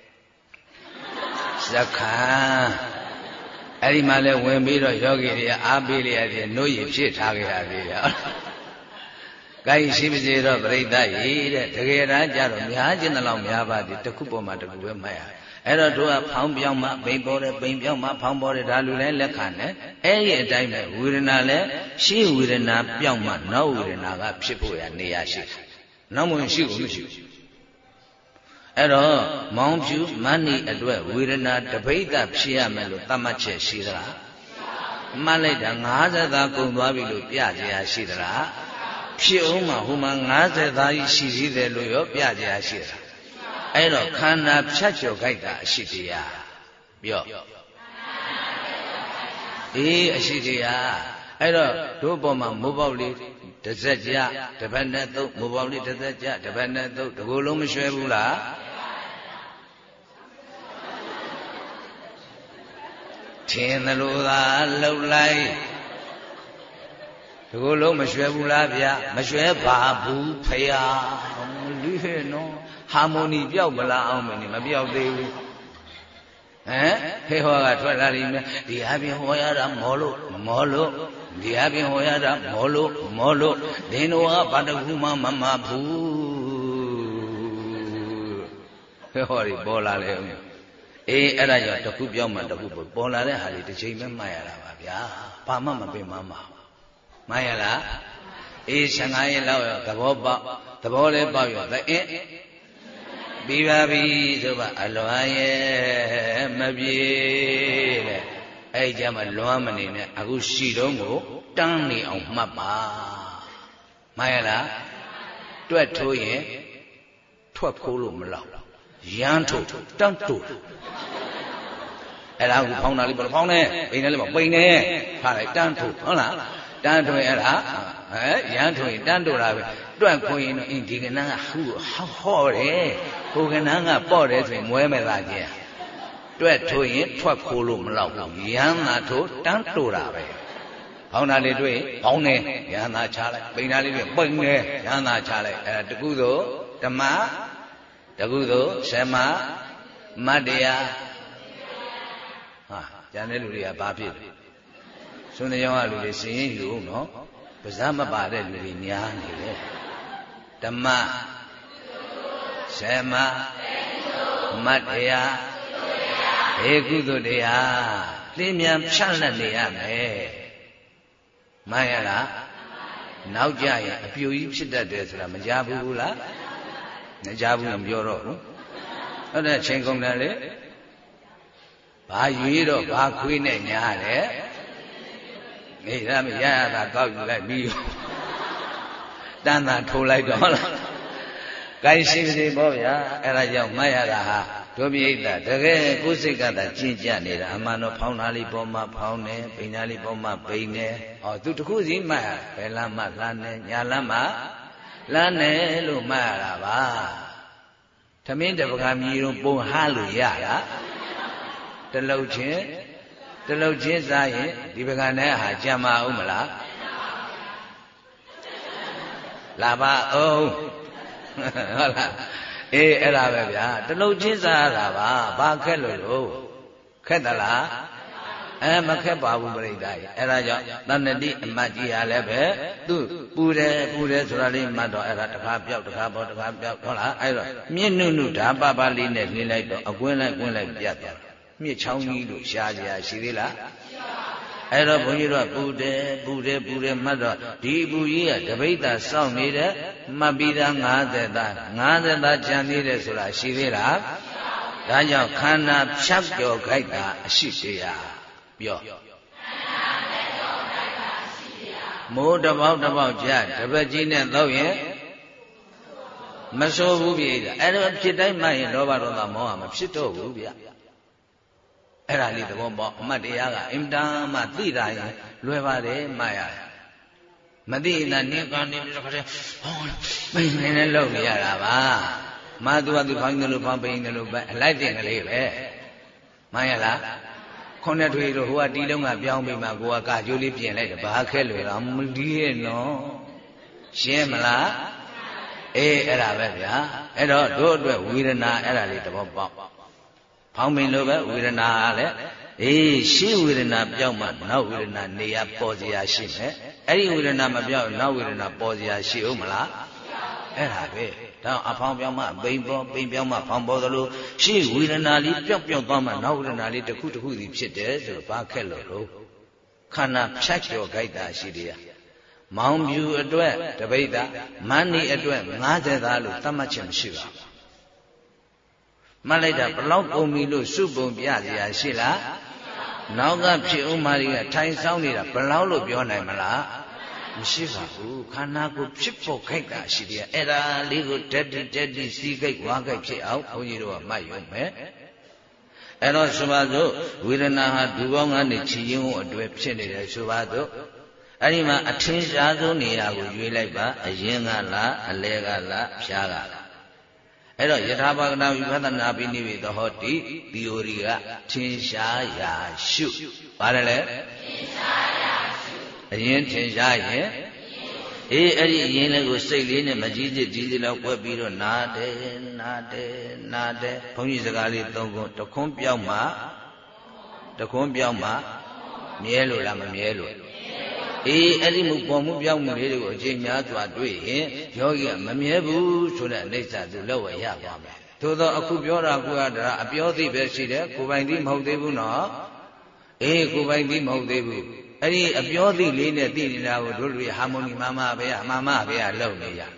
ဇက္ခံအဲ့ဒီမှာလဲဝင်ပြီးတော့ယောဂီတွေအားပေးလိုက်ရတဲ့နှုတ်ရည်ဖြစ်ထားခဲ့ရသေးတယ်။ကိုင်းရှိပါစေတော့ပြိတ္တရေတဲ့တကယ်တမ်းကျတော့များခြင်းတလောက်များပါသည်တစ်ခုပေါ်မှာတစ်ခုပဲမှတ်ရ။အဲ့တော့တို့ကဖောင်းပြောင်းမှပိန်ပေါ်တယ်ပိန်ပြောင်းမှဖောင်းပေါ်တယ်ဒါလူတိုင်းလက်ခံတယ်။အဲ့ဒီအတိုင်းပဲဝေဒနာလဲရှေ့ဝေဒနာပြောင်းမှနောက်ဝေဒနာကဖြစ်ဖို့ရနေရာရှိတယ်။နောက်မှရှိဘူးမရှိဘူး။အဲ့တော့မောင်ဖြူမဏိအတွက်ဝေဒနာတပိဋကဖြစ်ရမယ်လို့သတ်မှတ်ချက်ရှိသလားမှတ်လိုက်တာ50သာကုန်သွားပြီလို့ပြကြရရှိသလားဖြစ်အောင်မှဟိုမှာ50သာရှိသေးတယ်လို့ရောပြကြရရှိသလားအဲ့တော့ခန္ဓာဖြတ်ကျော်ခိုက်တာအရှိတရားပြောအေးအရှိတရားအဲ့တော့တို့ပေါ်မှာမိုးပေါက်လေးတစ်စက်ကြတစ်ပတ်နဲ့သုံးမိုးပေါက်လေးတစ်စက်ကြတစ်ပတ်နဲ့သုံးဒီကိုယ်လုံးမရွှဲဘူးလားထင်သလိုသာလှုပ်လိုက်ဒီကိုယ်လုံးမရွှဲဘူးလားဗျာမရွှဲပါဘူးဖယားလူဟဲ့နော်ဟာမိုနီပြောက်မလားအောင်မင်းမပြောက်သေးဘူးဟဲ့ဟောကထွက်လာလိမ့်မယ်ဒီအပြင်ဟောရတာမောလို့ဒီအပြင်ဟောရတာမောလို့ဒင်းတော်ကဘာတခုမှမမဘူးဟဲ့ဟောဒီပေါ်လာလေအေးအဲ့ဒါကြောင့်တစ်ခုပြောင်းမှတစ်ခုပေါ်လာတဲ့ဟာလေးတစ်ချိန်ပဲမှတ်ရတာပါဗျာဘာမှမပင်မမှန်ရလားအေး15ရက်လောက်ရောသဘောပေါက်သဘောလေးပေါက်ရောပြီးပါပြီဆိုပါအလွမ်းရဲ့မပြေတဲ့အဲ့ကြမှာလွမ်းမနေနဲ့အခုရှိတော့ကိုတန်းနေအောင်မှတ်ပါမှန်ရလားတွက်ထိုးရင်ထွက်ခိုးလို့မလောက်ရမ်းထိုးတန်းတိုးအဲ့ဒါကိုဖောင်းတာလေးပေါ့ဖောင်းနေပိန်နေလေးပေါ့ပိန်နေဖားလိုက်တန်းထိုးဟုတ်လားတန်းထိုးရင်အဲ့ဒါရမ်းထိုးရင်တန်းတိုးတာပဲတွက်ခိုးရင်တော့အင်းဒီကနန်းကဟောတယ်ဟိုကနန်းကပေါ့တယ်ဆိုရင်မွဲမဲ့သားချင်းတွက်ထိုးရင်ထွက်ခိုးလို့မလောက်ဘူးရမ်းသာထိုးတန်းတိုးတာပဲဖောင်းတာလေးတွေ့ဖောင်းနေရမ်းသာချလိုက်ပိန်တာလေးတွေ့ပိန်နေရမ်းသာချလိုက်အဲ့ဒါတကုသိုလ်ဓမ္မတကုသိုလ်ဇမမတ္တရားဟာကျန်တဲ့လူတွေကဘာဖြစ်လဲစွန်းတရားကလူတွေစင်ရင်ယူနော်ပါးစပ်မပါတဲ့လူတွေများနေတယ်ဓမ္မဇမမတ္တရားဧကုသိုလ်တရားလင်းမြန်ဖြန့်လက်နေရမယ်မှန်ရလားနောက်ကြရင်အပြူကြီးဖြစ်တတ်တယ်ဆိုတာမကြားဘူးလားမကြားဘူးမပြောတော့ဘူးဟုတ်တယ်ချိန်ကုန်တယ်လေဘာရွေးတော့ဘာခွေးနဲ့ညားတယ်နေရမရရတာကောက်ယူလိုက်ပြီးတန်းသာထိုးလိုက်တော့ဟုတ်လားကိုင်းရှိစီပေါ့ဗျာအဲ့ဒါကြောင့်မှတ်ရတာဟာတို့ပြိဿတကယ်ကိုယ်စိတ်ကသာကျင့်ကြနေတာအမှန်တော့ဖောင်းသားလေးပေါ်မှာဖောင်းတယ်ပိန်သားလေးပေါ်မှာပိန်တယ်ဟောသူတခုစီမှတ်ဘယ်လမ်းမှလှမ်းတယ်ညာလမ်းမှလှမ်းတယ်လို့မှတ်ရတာပါသမင်းတပကမြည်တော့ပုံဟားလို့ရတာတလုတ်ချင်းစားရင်ဒီပကနဲ့ဟာကြံမအောင်မလားလာပါအောင်ဟုတ်လားအေးအဲ့ဒါပဲဗျာတလုံးချင်းစားရတာပါဘာခက်လို့ခက်သလားမခက်ပါဘူးပြိတ္တာကြီးအဲ့ဒါကြောင့်တဏ္ဍတိအမတ်ကြီးဟာလည်းပဲသူပူတယ်ဆိုတာလေးမှတ်တော့အဲ့ဒါတစ်ခါပြောက်တစ်ခါပေါ်တစ်ခါပြောက်ဟုတ်လားအဲ့တော့မြင့်နုဓာပပလေးနဲ့နေလိုက်တော့အကွင်းလိုက်ပြတ်သွားမြင့်ချောင်းကြီးလို့ရှားကြရရှိသေးလားအဲ့တော့ဘုန်းကြီးတို့ပူတယ်မှတ်တော့ဒီပူကြီးကတပိဋ္ဌာစောင့်နေတဲ့မှတ်ပြီးသား50သားကြံသေးတယ်ဆိုတာရှိသေးလားဒါကြောင့်ခန္ဓာဖြတ်ကျော်ခိုက်တာအရှိတရားပြောမိုးတစ်ပေါက်ကြတပတ်ကြီးနဲ့တော့ရင်မဆိုးဘူးပြိဿအဲ့တော့ဖြစ်တိုင်းမှရင်လောဘဒေါသမောဟမဖြစ်တော့ဘူးဗျအဲ့ဒါလေးသဘောပေါက်အမှတ်တရားကအင်တန်မှသိတာရင်လွယ်ပါတယ်မှတ်ရတယ်မသိရင်နင်းကနေပြီးတော့ခါတဲ့ဟောပိန်နေလို့နေရတာပါမသူကသူဖောင်းတယ်လို့ဖောင်းပိန်တယ်လို့ပဲအလိုက်တင်ကလေးပဲမှန်ရလားခုနှစ်ထွေတို့ဟိုကတီလုံးကပြောင်းပြီးမှကိုကကာကျိုးလေးပြင်လိုက်တယ်ဘာခက်လွယ်တော့မဒီရဲ့နော်ရှင်းမလားအေးအဲ့ဒါပဲဗျာအဲ့တော့တို့အတွက်ဝေဒနာအဲ့ဒါလေးသဘောပေါက်ဖောင်းပင်လိုပဲဝေဒနာလည်းရှေးဝေဒနာပြောက်မှနောက်ဝေဒနာနေရပေါ်စရာရှိမယ်အဲ့ဒီဝေဒနာမပြောက်နောက်ဝေဒနာပေါ်စရာရှိဦးမလားအဲ့ဒါပဲဒါအဖောင်းပြောင်းမှပိန်ပေါ်ပိန်ပြောင်းမှဖောင်းပေါ်သလိုရှေးဝေဒနာလေးပြောက်သွားမှနောက်ဝေဒနာလေးတစ်ခုစီဖြစ်တယ်ဆိုတော့ဘာခက်လို့ခန္ဓာဖြတ်ကျော်ခိုက်တာရှိတယ်မောင်ပြူအတွက်တပိဋ္ဌာမန္တိအတွက်50သားလို့သတ်မှတ်ချက်မရှိပါဘူးမှတ်လိုက်တာဘလောက်ပုံပြီလို့စုပုံပြစရာရှိလားနောက်ကဖြစ်ဥမာကြီးကထိုင်ဆောင်နေတာဘလောက်လို့ပြောနိုင်မလားမရှိပါဘူးခန္ဓာကိုယ်ဖြစ်ပေါ်ခိုက်တာရှိတယ်အဲ့ဒါလေးကိုတက်တိစီးခိုက်ဝါခိုက်ဖြစ်အောင်ဘုန်းကြီးတို့ကမှတ်ရုံပဲအဲ့တော့ဆိုပါစို့ဝေဒနာဟာဒုပေါင်းကနေချီရင်းကိုအတွဲဖြစ်နေတယ်ဆိုပါစို့အဲ့ဒီမှာအထင်ရှားဆုံးနေရာကိုရွေးလိုက်ပါအရင်ကလားအလဲကလားဖြားကလားအဲ့တော့ယထာဘာဂနာဝိပဿနာပိနိဗ္ဗေသဟောတိ theory ကထင်ရှားရာရှုပါတယ်လေထင်ရှားရာရှုအရင်ထင်ရှားရင်အဲ့ဒီအရင်လေးကိုစိတ်လေးနဲ့မကြီးကြီးလောက်ွက်ပြီးတော့နာတယ်ဘုန်းကြီးစကားလေးသုံးခုတခွန်းပြောက်မှမြဲလို့လားမမြဲလို့အဲ့ဒီမှုပေါ်မှုပြောင်းမှုလေးတွေကိုအချိန်များစွာတွေ့ရင်ယောဂီကမမြဲဘူးဆိုတဲ့အနိစ္စသူလောက်ဝရပါမယ်သို့တော့အခုပြောတာကဒါအပြောသိပဲရှိတယ်ကိုယ်ပိုင်သိမဟုတ်သေးဘူးနော်ကိုယ်ပိုင်သိမဟုတ်သေးဘူးအဲ့ဒီအပြောသိလေးနဲ့သိနေတာကိုတို့လူဟာမိုနီမမပဲလုံနေရတ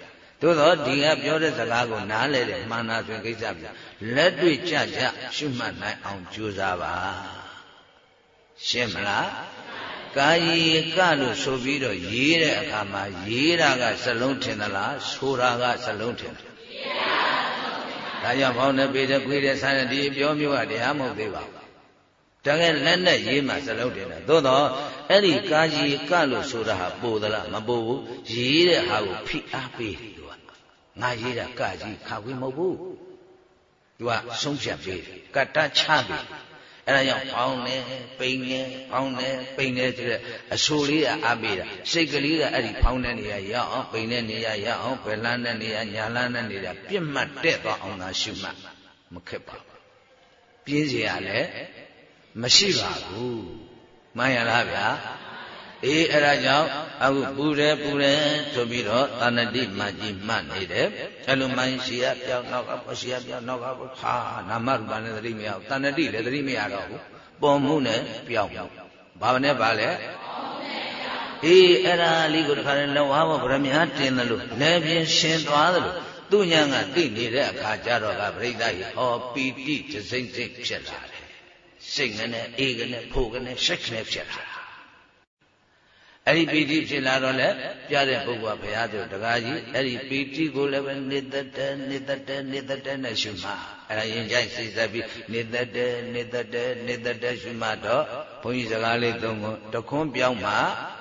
သို့သောဒီကပြောတဲ့စကားကိုနားလဲတဲ့မှန်တာဆိုရင်ကိစ္စပြလက်တွေ့ကြကြရှုမှတ်နိုင်အောင်ကြိုးစားပါရှင်းမလားကာယကလို့ဆိုပြီးတော့ရေးတဲ့အခါမှာရေးတာကစလုံးထင်သလားဆိုတာကစလုံးထင်တယ်ဒါကြောင့်ဘောင်းနဲ့ပေတဲ့ခွေးတဲ့ဆန်းတဲ့ဒီပြောမျိုးကတရားမဟုတ်သေးပါဘူးတကယ်လက်နဲ့ရေးမှစလုံးတင်တယ်သို့တော့အဲ့ဒီကာယကလို့ဆိုတာဟာပိုသလားမပိုဘူးရေးတဲ့ဟာကိုဖိအားပေးတယ်သူကငါရေးတာကာကြီးခါခွေးမဟုတ်ဘူးသူကဆုံးဖြတ်ပေးတယ်ကတ္တချပေးအဲ့ဒါကြောင့်ပေါင်းနေပိန်နေပေါင်းနေပိန်နေဆိုတဲ့အဆိုလေးကအားပေးတာစိတ်ကလေးကအဲ့ဒီပေါင်းတဲ့နေရာရအောင်ပိန်တဲ့နေရာရအောင်ဘယ်လန်းတဲ့နေရာညာလန်းတဲ့နေရာပြစ်မှတ်တက်သွားအောင်သာရှုမှတ်မခက်ပါဘူးပြင်းစရာလည်းမရှိပါဘူးမှန်ရလားဗျာအေးအဲ့ဒါကြောင့်အခုပူတယ်ဆိုပြီးတော့တဏှတိမှကြီးမှတ်နေတယ်အဲ့လိုမှရှိရပြောင်းနောက်ကရှိရပြောင်းနောက်ကဟာနာမရူပနဲ့သတိမရဘူးတဏှတိလည်းသတိမရတော့ဘူးပေါ်မှုနဲ့ပြောင်းဘာနဲ့ပါလဲအေးအဲ့ဒါလေးကိုတခါလဲလောဝါဘောဗရမညာတင်တယ်လို့လည်းပြင်းရှင်းသွားတယ်လို့သူညာကသိနေတဲ့အခါကျတော့ကပြိဿကြီးဟောပီတိစိတ်ဖြစ်လာတယ်စိတ်နဲ့အေးနဲ့ဖို့နဲ့စိတ်နဲ့ဖြစ်လာတာအဲ့ဒီပီတိဖြစ်လာတော့လေပြတဲ့ပုဂ္ဂိုလ်ကဘုရားတို့တကားကြီးအဲ့ဒီပီတိကိုလည်းပဲနေတတ်တယ်နဲ့ရှုမှအဲ့ဒါရင်ကြိုက်စိတ်ဆက်ပြီးနေတတ်တယ်ရှုမှတော့ဘုန်းကြီးစကားလေးသုံးခုတခွန်းပြောင်းမှ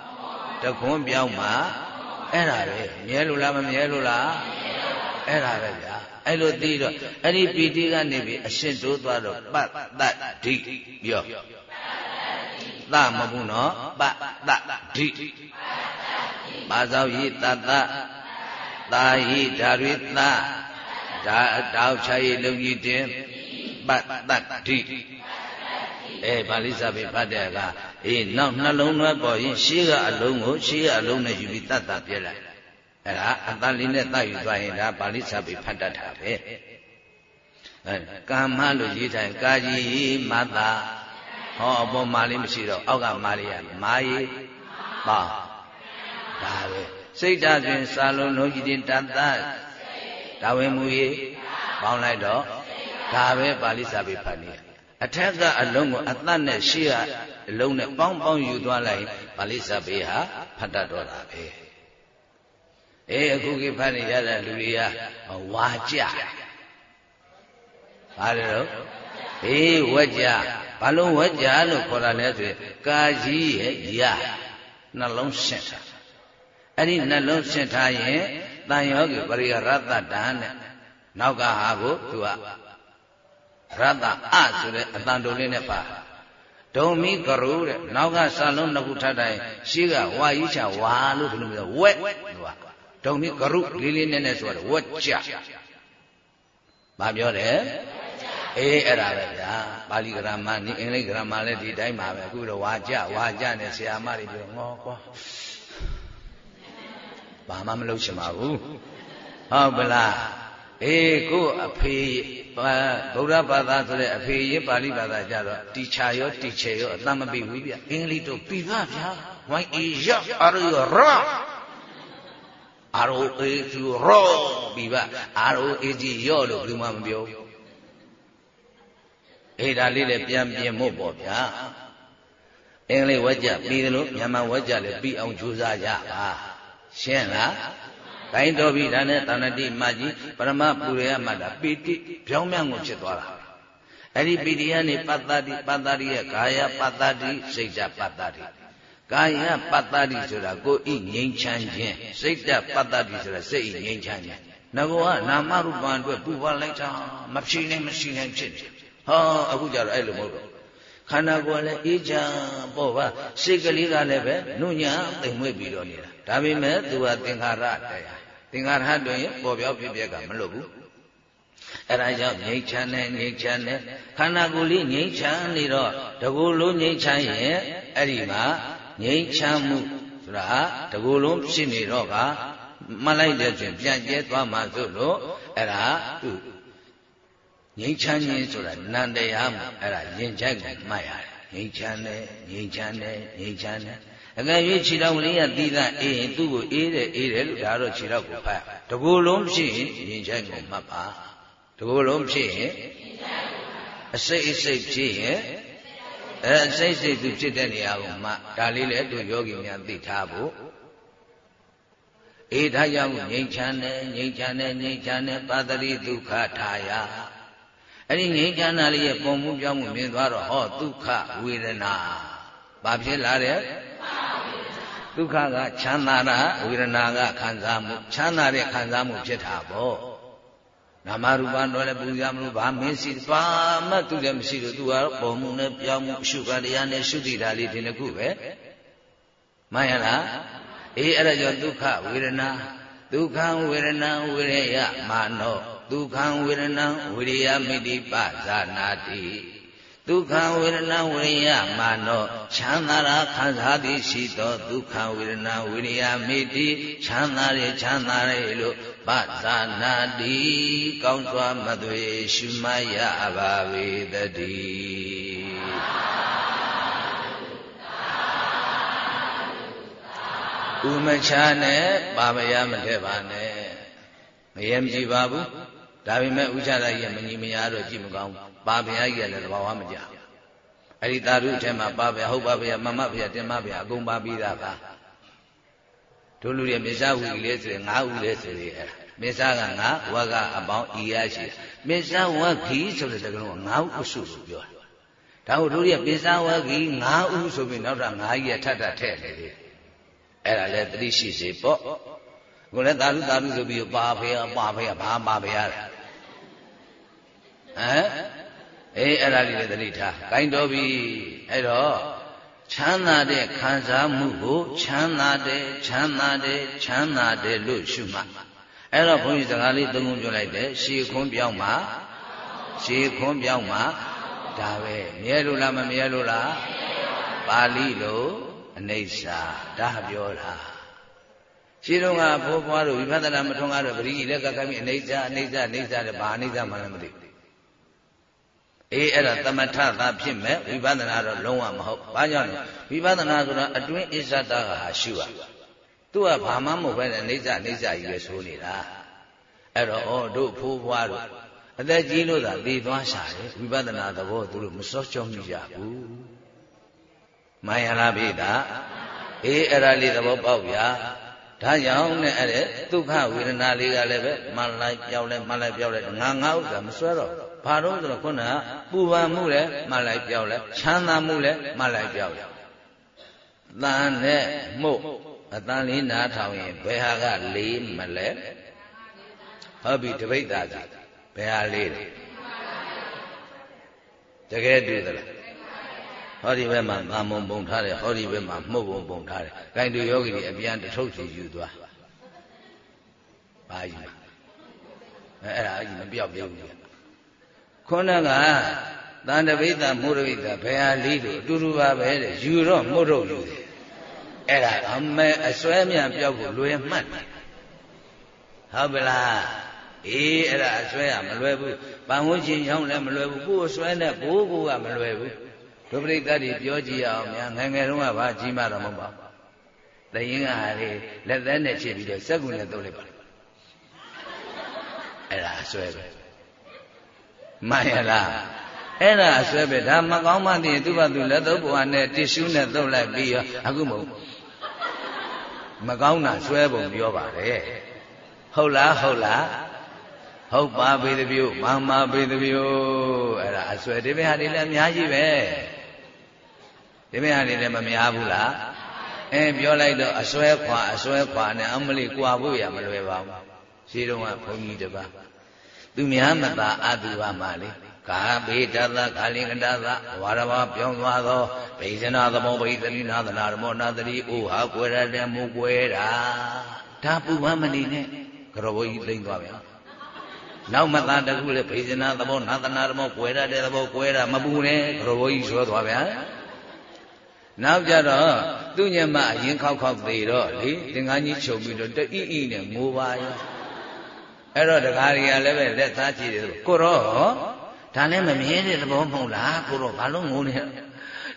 အဲ့ဒါပဲမြဲလို့လားမမြဲလို့လားအဲ့ဒါပဲဗျာအဲ့လိုသိတော့အဲ့ဒီပီတိကနေပြီးအရှင်းတိုးသွားတော့ပတ္တဒိပြောသမဟုတ်နော်ပတ္တဒိပါဇောယိတတသာဟိဓာရိသဒါတောက်ချရေးလုံကြီးတင်ပတ္တဒိပါဠိစာပေဖတ်တဲ့အခါနောက်နှလုံးသွဲပေါ်ရင်ရှေးကအလုံးနဲ့ယူပြီးတတ်တာပြလိုက်အဲ့ဒါအတန်လေးနဲ့တတ်ယူသွားရင်ဒါပါဠိစာပေဖတ်တတ်တာပဲကာမလို့ရေးထိုင်ကာကြီးမတာဟောအပေါ်မာလေးမရှိတော့အောက်ကမာလေးရမာရီပါဒါပဲစိတ်ဓာတ်တွင်စာလုံးလုံးကြီးတင်တတ်ဒါဝင်မူရေးပေါင်းလိုက်တော့ဒါပဲပါဠိစာပေဖတ်နေအထက်ကအလုံးကိုအတတ်နဲ့ရှေ့ကအလုံးနဲ့ပေါင်းယူသွားလိုက်ပါဠိစာပေဟာဖတ်တတ်တော့တာပဲအခုကိဖတ်နေကြတဲ့လူတွေကဝါကြဘာလဲတော့ဝက်ကြဘာလို့ဝက်ကြလို့ခေါ်တာလဲဆိုရင်ကာကြီးရဲ့ရနှလုံးရှင်းထားအဲ့ဒီနှလုံးရှင်းထားရင်တန်ယောဂီပရိယရတ္တတံနဲ့နောက်ကဟာကိုသူကရတ္တအဆိုတဲ့အတန်တုံလေးနဲ့ပါဒုံမိကရုတဲ့နောက်ကစာလုံးနှစ်ခုထပ်တိုင်းရှိကဝါကြီးချဝါလို့ဒီလိုမျိုးဝက်သူကဒုံမိကရုလေးနဲ့ဆိုတော့ဝက်ကြဘာပြောတယ်အဲ့ဒါပဲဗျာပါဠိဂရမနီအင်္ဂလိပ်ဂရမလည်းဒီတိုင်းပါပဲအခုတော့ဝါကြနဲ့ဆရာမတွေပြောငေါကွာဘာမှမလုပ်ချင်ပါဘူးဟုတ်ပလားကိုအဖေဗုဒ္ဓဘာသာဆိုတဲ့အဖေရေးပါဠိဘာသာကြတော့တီချာရောတီချေရောအသက်မပြဘူးဗျအင်္ဂလိပ်တော့ပြပါဗျာဝိုင်းအေရအာရရောအာရိုအေသူရောပြပါအာရိုအေကြီးရောလို့ဘယ်သူမှမပြောဒါလေးလည်းပြန်ပြင်မို့ပေါ့ဗျာအင်္ဂလိပ်ဝါကြပြီးတယ်လို့မြန်မာဝါကြလည်းပြီးအောင်ကြိုးစားကြပါရှင်းလားတိုင်းတော်ပြီဒါနဲ့တဏှတိမကြီးပရမပူရယမတာပီတိပြောင်းမြန်ကိုဖြစ်သွားတာအဲ့ဒီပီတိကနေပတ္တတိရဲ့ကာယပတ္တတိစိတ်ဓာတ်ပတ္တတိကာယပတ္တတိဆိုတာကိုယ်ဤငြိမ်းချမ်းခြင်းစိတ်ဓာတ်ပတ္တတိဆိုတာစိတ်ဤငြိမ်းချမ်းခြင်းငကောကနာမရူပံအတွက်ပူပါလိုက်တာမဖြေနိုင်မရှိနိုင်ဖြစ်တယ်အခုကြတော့အဲ့လိုမဟုတ်တော့ခန္ဓာကိုယ်လည်းအေးချမ်းပေါ့ပါစိတ်ကလေးကလည်းပဲနုညာသိမ်မွေ့ပြီးတော့နေတာဒါပေမဲ့သူကသင်္ခါရတရားသင်္ခါရတွင်ပေါ်ပြောက်ဖြစ်ပြက်ကမလွတ်ဘူးအဲ့ဒါကြောင့်ငြိမ်းချမ်းတဲ့ခန္ဓာကိုယ်လေးငြိမ်းချမ်းနေတော့တကူလုံးငြိမ်းချမ်းရင်အဲ့ဒီမှာငြိမ်းချမ်းမှုဆိုတာတကူလုံးဖြစ်နေတော့ကမှတ်လိုက်တဲ့ချင်းပြန်ကျဲသွားမှဆိုလို့အဲ့ဒါသူငြိမ်းချမ်းခြင်းဆိုတာနန္တရားမှာအဲ့ဒါရင်ကြိုက်ကိုမှတ်ရတယ်ငြိမ်းချမ်းတယ်အကယ်၍ခြေတော်ကလေးကသီးသန့်အေးရင်သူ့ကိုအေးတယ်လို့ဒါတော့ခြေတော်ကိုဖတ်တကူလုံးဖြစ်ရင်ငြိမ်ချမ်းကိုမှတ်ပါတကူလုံးဖြစ်ရင်အစိတ်ဖြစ်ရင်စိတ်သူဖြစ်တဲ့နေရာကိုမှဒါလေးလည်းတို့ယောဂီများသိထားဖို့အေးဒါကြောင့်ငြိမ်ချမ်းတယ်ပါတရိဒုက္ခထာယအဲ့ဒီငြိမ်းချမ်းတာလေးရဲ့ပုံမှုပြောင်းမှုမြင်သွားတော့ဟောဒုက္ခဝေဒနာဘာဖြစ်လာတဲ့ဒုက္ခကချမ်းသာတာဝေဒနာကခံစားမှုချမ်းသာတဲ့ခံစားမှုဖြစ်တာပေါ့နာမရူပတော့လည်းပူဇော်မလို့ဘာမင်းစီဘာမှသူလည်းမရှိလို့သူကတော့ပုံမှုနဲ့ပြောင်းမှုအရှုကတရားနဲ့ရှုတိတာလေးဒီနှစ်ခုပဲမှန်ရလားအေးအဲ့ဒါကြောင့်ဒုက္ခဝေဒနာဒုက္ခဝေဒနာဝိရိယမာနောဒုက္ခဝေဒနာဝိရိယမိတိပဇာနာတိဒုက္ခဝေဒနာဝိရိယမာနောချမ်းသာရာခံစားသည်ရှိသောဒုက္ခဝေဒနာဝိရိယမိတိချမ်းသာရလို့ပဇာနာတိကောင်းစွာမသွေရှုမှတ်ရပါဝေတတိဥမချနဲ့ပါမရမထက်ပါနဲ့မရမကြည့်ပါဘူးဒါပေမဲ့ဥချလိုက်ရမညီမရတော့ကြည့်မကောင်းပါဗျာကြီးကလည်းသဘာဝမကြအဲ့ဒီသာဓုထဲမှာပါဗျာဟုတ်ပါဗျာမမဗျာတင်မဗျာအကုန်ပါပြီးသားပါတို့လူတွေမေဇဝီလေးဆိုရင်၅ဦးလေးဆိုရင်အဲ့မေဇက9ဝါကအပေါင်းဤရရှိမေဇဝခီဆိုတဲ့စကားလုံးက9ဦးအစုလို့ပြောတာဒါဟုတ်တို့ရဲ့မေဇဝခီ9ဦးဆိုပြီးနောက်ထပ်9ကြီးထပ်ထည့်နေတယ်အဲ့ဒါလည်းတတိရှိစေပေါ့ကိုလည်းသာဓုဆိုပြီးပါဖေးဘာပါဖေးလဲအေးအဲ့ဒါလေးလည်းသတိထားဂိုင်းတော်ပြီအဲ့တော့ချမ်းသာတဲ့ခံစားမှုကိုချမ်းသာတယ်လို့ရှုမှတ်အဲ့တော့ဘုန်းကြီးစကားလေးသုံးခုပြောလိုက်တယ်ရှေခွန်းပြောင်းမှာဒါပဲမြဲလို့လားမမြဲလို့လားပါဠိလိုအနိစ္စဒါပြောတာရှင်းတော့ကဘိုးဘွားတို့ဝိပဿနာမထွန်းကားတော့ပရိလက်ကကမိအနိစ္စတဲ့ဘာအနိစ္စမှလည်းမသိဘူးအေးအဲ့ဒါသမထသာဖြစ်မဲ့ဝိပဿနာတော့လုံးဝမဟုတ်ဘာကြောင့်လဲဝိပဿနာဆိုတာအတွင်းအစ္ဆတကဟာရှုရသူကဘာမှမဟုတ်ပဲအနိစ္စကြီးပဲဆိုနေတာအဲ့တော့တို့ဖိုးဘွားတို့အသက်ကြီးလို့သာသိသွားရှာတယ်ဝိပဿနာသဘောသူတို့မစောကြောမိကြဘူးမှန်ရလားဗျာအေးအဲ့ဒါလေးသဘောပေါက်ဗျာဒါကြောင့်နဲ့အဲ့ဒါဒုက္ခဝေဒနာလေးကလည်းပဲမှန်လိုက်ပြောင်းလဲငါဥစ္စာမစွဲတော့ဘာလို့ဆိုတော့ခုနကပူပန်မှုလည်းမှန်လိုက်ပြောင်းလဲချမ်းသာမှုလည်းမှန်လိုက်ပြောင်းလဲတန်နဲ့မှုတ်အတန်လေးနားထောင်ရင်ဘယ်ဟာကလေးမလဲဟုတ်ပြီတပိဋ္ဌာကဘယ်ဟာလေးလဲတကယ်တွေ့သလားဟောဒီဘက်မှာသာမုံပုံထားတယ်ဟောဒီဘက်မှာမှုတ်ပုံထားတယ်ဂိုင်းတူယောဂီတွေအပြန်တထုပ်စီယူသွားဘာကြီးအဲ့ဒါကြီးမပြောက်ပြုံးဘူးခုနကတန်တပိဋ္ဌမုဒ္ဒပိဋ္ဌဘယ်ဟာလေးတို့အတူတူပါပဲတဲ့ယူတော့မှုတ်တော့ယူတယ်အဲ့ဒါအမဲအစွဲမြန်ပြောက်ဖို့လွယ်မှတ်တယ်ဟုတ်ပလားအေးအဲ့ဒါအစွဲရမလွယ်ဘူးပန်ဝန်းကျင်ချောင်းလည်းမလွယ်ဘူးကိုယ်အစွဲနဲ့ဘိုးကမလွယ်ဘူးဒုပရိသတ်တွေပြောကြည့်အောင်များငယ်ငယ်တုန်းကဘာကြီးမှတော့မဟုတ်ပါဘူးတရင်ကဟာလေလက်သက်နဲ့ချစ်ပြီးတော့စက်ကူနဲ့သုံးလိုက်ပါအဲ့ဒါအစွဲပဲမှန်ရလားအဲ့ဒါအစွဲပဲဒါမကောင်းမှသိရင်သူ့ဘာသူလက်သုံးပွားနဲ့တစ်ရှူးနဲ့သုံးလိုက်ပြီးရောအခုမဟုတ်မကောင်းတာစွဲပုံပြောပါတယ်ဟုတ်လားဟုတ်ပါပေတပြုမမပေတပြုအဲ့ဒါအစွဲဒီဘက်ဟာတွေလည်းအများကြီးပဲဒီဘက်ဟာတွေလည်းမများဘူးလားပြောလိုက်တော့အစွဲခွာနဲ့အမလေးကွာဖို့ရမလွယ်ပါဘူးရှိတော့ကဘုန်းကြီးတပါးသူများမသာအတုပါမှလေကာဗေဒသကာလိကတသဝါရမပြောင်းသွားသောဗိဇနာသမောဗိသတိနာသနာရမောနာတိအိုဟာကွယ်ရတဲ့မူကွယ်တာဒါပူမမနေနဲ့ကရောဘုကြီးသိမ့်သွားဗျာနောက်မသာတခုလေဗိဇနာသမောနာသနာရမောကွယ်ရတဲ့သဘောကွယ်တာမပူနဲ့ကရောဘုကြီးဆွဲသွားဗျာနောက်ကြတော့သူညမအရင်ခောက်သေးတော့လေသင်္ကန်းကြီးချုပ်ပြီးတော့တအီနဲ့ငိုပါရောအဲ့တော့တခါရီကလည်းပဲလက်သားကြည့်တယ်ကိုတော့ဒါလည်းမမြဲတဲ့သဘောမဟုတ်လားကိုတော့ဘာလို့ငိုနေ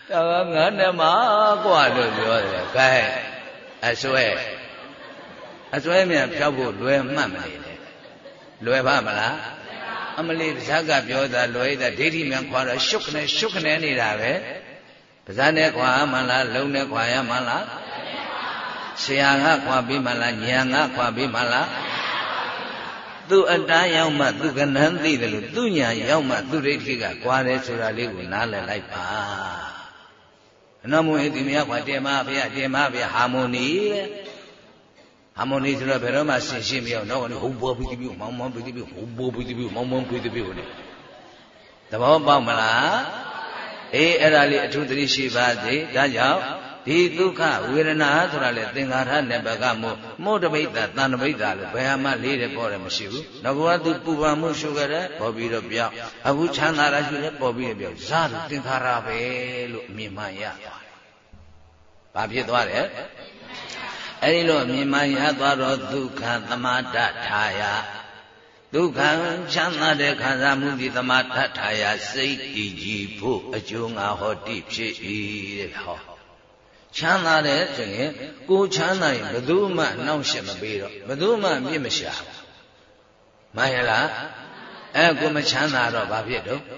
တော့ငါနဲ့မကွာလို့ပြောတယ်ကဲအစွဲမြန်ဖြောက်ဖို့လွယ်မှတ်မနေနဲ့လွယ်ပါမလားအမလေးဇက်ကပြောတာလွယ်တာဒိဋ္ဌိမြန်ခွာတော့ရှုပ်ခနဲ့နေတာပဲပါးစပ်နဲ့ခွာမှလားလုံးနဲ့ခွာရမှလားဆရာကခွာပြီးမှလားဉာဏ်ကခွာပြီးမှလားသူအတားရောက်မှသူကနန်းသိတယ်လို့သူညာရောက်မှသူဒိဋ္ဌိကကွာတယ်ဆိုတာလေးကိုနားလည်လိုက်ပါအနမုံဒီမြတ်ခွာတင်ပါဗျာဟာမိုနီဟာမိုနီဆိုတော့ဘယ်တော့မှဆင်ရှင်းမရအောင်တော့ဟုတ်ပေါ်ပြီးပြီမောင်းပြီးပြီဟုတ်ပေါ်ပြီးပြီမောင်းပြီးပြီဟုတ်တယ်သဘောပေါက်မလားအဲ့ဒါလေးအထူးသတိရှိပါသေးဒါကြောင့်ဒီဒုက္ခဝေဒနာဆိုတာလေသင်္ခါရနဲ့ဘကမို့တပိဋ္ဌသံတပိဋ္ဌလို့ဘယ်ဟာမှလေးတယ်ပေါ်တယ်မရှိဘူး။ငါကသူပူပန်မှုရှုခဲ့တယ်ပေါ်ပြီးတော့ပြောင်းအခုချမ်းသာတာရှုတယ်ပေါ်ပြီးတော့ပြောင်းဇာတုသင်္ခါရပဲလို့အမြင်မှန်ရသွားတယ်။ဘာဖြစ်သွားတယ်။အဲဒီလိုအမြင်မှန်ရသွားတော့ဒုက္ခသမတထာယဒုက္ခချမ်းသာတဲ့ခံစားမှုဒီသမထထာယစိတ်တည်ကြည်ဖို့အကျိုးငါဟောတိဖြစ်၏တဲ့ဟောချမ်းသာတယ်ဆိုရင်ကိုချမ်းသာရင်ဘယ်သူမှနှောင့်ယှက်မပေးတော့ဘယ်သူမှမြစ်မရှာဘူးမှန်ရလားကိုမချမ်းသာတော့ဘာဖြစ်တော့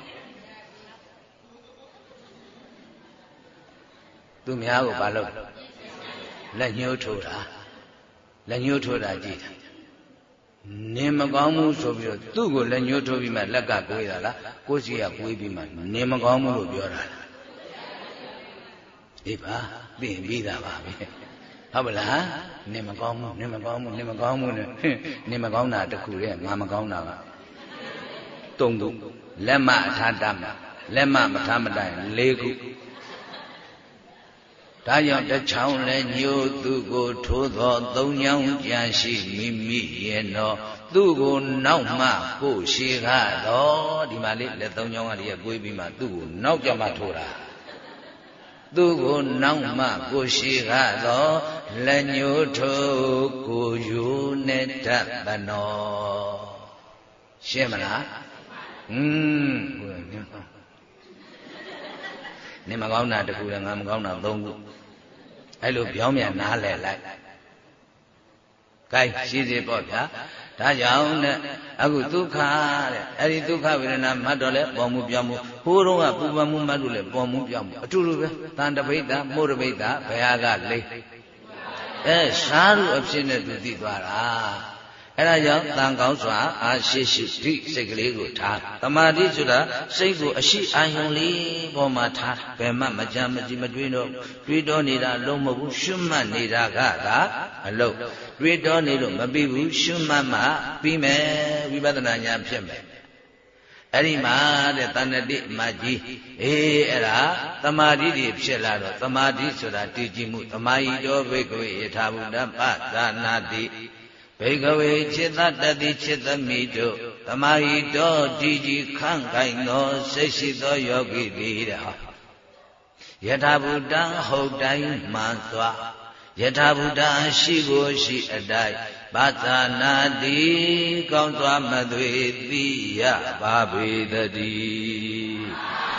သူများကိုဘာလုပ်လက်ညှိုးထိုးတာကြည့်တာနင်မကောင်းဘူးဆိုပြီးတော့သူ့ကိုလက်ညှိုးထိုးပြီးမှလက်ကကွေးတာလားကိုယ်စီကကွေးပြီးမှနင်မကောင်းဘူးလို့ပြောတာလားအေးပါသိရင်ပြီးတာပါပဲဟုတ်ပါလားနင်မကောင်းဘူးနဲ့နင်မကောင်းတာတစ်ခုတည်းငါမကောင်းတာကသုံးခုလက်မအထာတမလက်မမထားမတိုင်၄ခုဒါကြောင့်တချောင်းလဲညို့သူကိုထိုးသောသုံးချောင်းကြံရှိမိမိရဲ့တော့သူကိုနောက်မှကိုရှိကားတော့ဒီမှာလေးလက်သုံးချောင်းကလေးကိုွေးပြီးမှသူ့ကိုနောက်ကြမှထိုးတာသူကိုနောက်မှကိုရှိကားတော့လက်ညို့ထိုးကိုယူနေတတ်သနောရှင်းမလားနင်မကောင်းတာတစ်ခုလည်းငါမကောင်းတာသုံးခုအဲ့လိုပြောင်းပြန်နားလဲလိုက်ကဲရှိစေပေါ့ဗျာဒါကြောင့်နဲ့အခုဒုက္ခတဲ့အဲ့ဒီဒုက္ခဝေဒနာမှတ်တော့လဲပေါ်မှုပြောင်းမှုဟိုးတော့ကပူပန်မှုမှတ်လို့လဲပေါ်မှုပြောင်းမှုအတူတူပဲတန်တပိဋ္ဌမို့တပိဋ္ဌဘယ်ဟာကလေးရှားလို့အဖြစ်နဲ့သူသိသွားတာအဲ့ဒါကြောင့်တန်ကောင်းစွာအာရှိရှိတိစိတ်ကလေးကိုထားသမာဓိဆိုတာစိတ်ကိုအရှိအာယုံလေးပေါ်မှာထားဘယ်မှမကြမ်းမကြည်မတွေးတော့တွေးတော့နေတာလုံးမဟုတ်ဘူးရှုမှတ်နေတာကသာအလုံးတွေးတော့နေလို့မပြီးဘူးရှုမှတ်မှပြီးမယ်ဝိပဿနာဉာဏ်ဖြစ်မယ်အဲ့ဒီမှာတဲ့တဏ္ဍတိမကြီးအဲ့ဒါသမာဓိတွေဖြစ်လာတော့သမာဓိဆိုတာတည်ကြည်မှုသမာဟိတောဘိက္ခဝေယထာဘုဒ္ဓပသနာတိဘိက္ခဝေจิตတတိจิตမိတို့သမာဟိတောတည်ကြည်ခန့်ခိုင်သောစိတ်ရှိသောယောဂီသည်တဲ့ယထာဘုဒ္ဓဟုတ်တိုင်းမှန်စွာယထာဘုဒ္ဓရှိကိုရှိအတိုင်းဘာသာနာတိကောင်းစွာမသွေသိရပါပေတည်း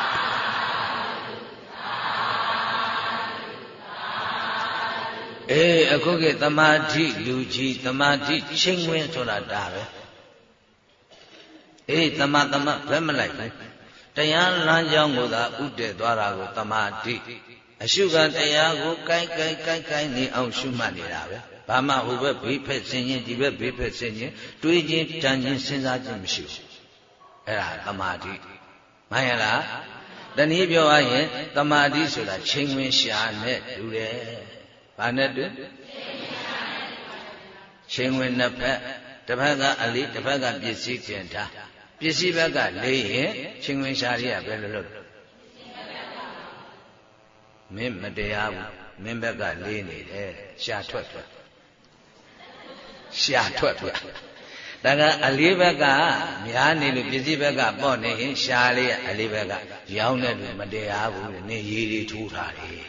အခုကသမာဓိလူကြီးသမာဓိချင်းဝင်ဆိုတာဒါပဲသမဘယ်မလိုက်ဘူးတရားလမ်းကြောင်းကိုသာဥတည်သွားတာကိုသမာဓိအရှုခံတရားကိုကိုက်နေအောင်ရှုမှတ်နေတာပဲဘာမှဟိုဘက်ဘေးဖက်ဆင်းရင်ဒီဘက်ဘေးဖက်ဆင်းရင်တွေးခြင်းတန်ခြင်းစဉ်းစားခြင်းမရှိဘူးအဲ့ဒါသမာဓိမှန်ရလားတနည်းပြောရရင်သမာဓိဆိုတာချင်းဝင်ရှာနဲ့တူတယ်ဘာနဲ့တူချင်းဝင်နှစ်ဖက်တစ်ဖက်ကအလေးတစ်ဖက်ကပစ္စည်းကျင်ထားပစ္စည်းဘက်ကလေးရင်ချင်းဝင်ရှာရဘယ်လိုလုပ်မင်းမတရားဘူးမင်းဘက်ကလေးနေတယ်ရှာထွက်ဒါကအလေးဘက်ကများနေလို့ပစ္စည်းဘက်ကပေါ့နေရင်ရှာလေးကအလေးဘက်ကရောင်းတဲ့လူမတရားဘူးနင်ရေးတွေထိုးထားတယ်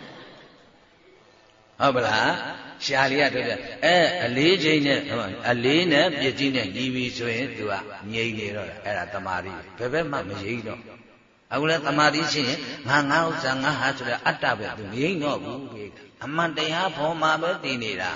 ဟုတ်ပလားရှာလေးကထုတ်တယ်အလေးချိန်နဲ့အလေးနဲ့ပစ္စည်းနဲ့ညီပြီဆိုရင်သူကငြိမ်နေတော့အဲ့ဒါတမာရီဘယ်ဘက်မှမရိတော့အခုလည်းတမာတိရှိရင်ငါဥစ္စာငါဟာဆိုတဲ့အတ္တပဲသူမငြိမ့်တော့ဘူးအမှန်တရားပေါ်မှာပဲတည်နေတာ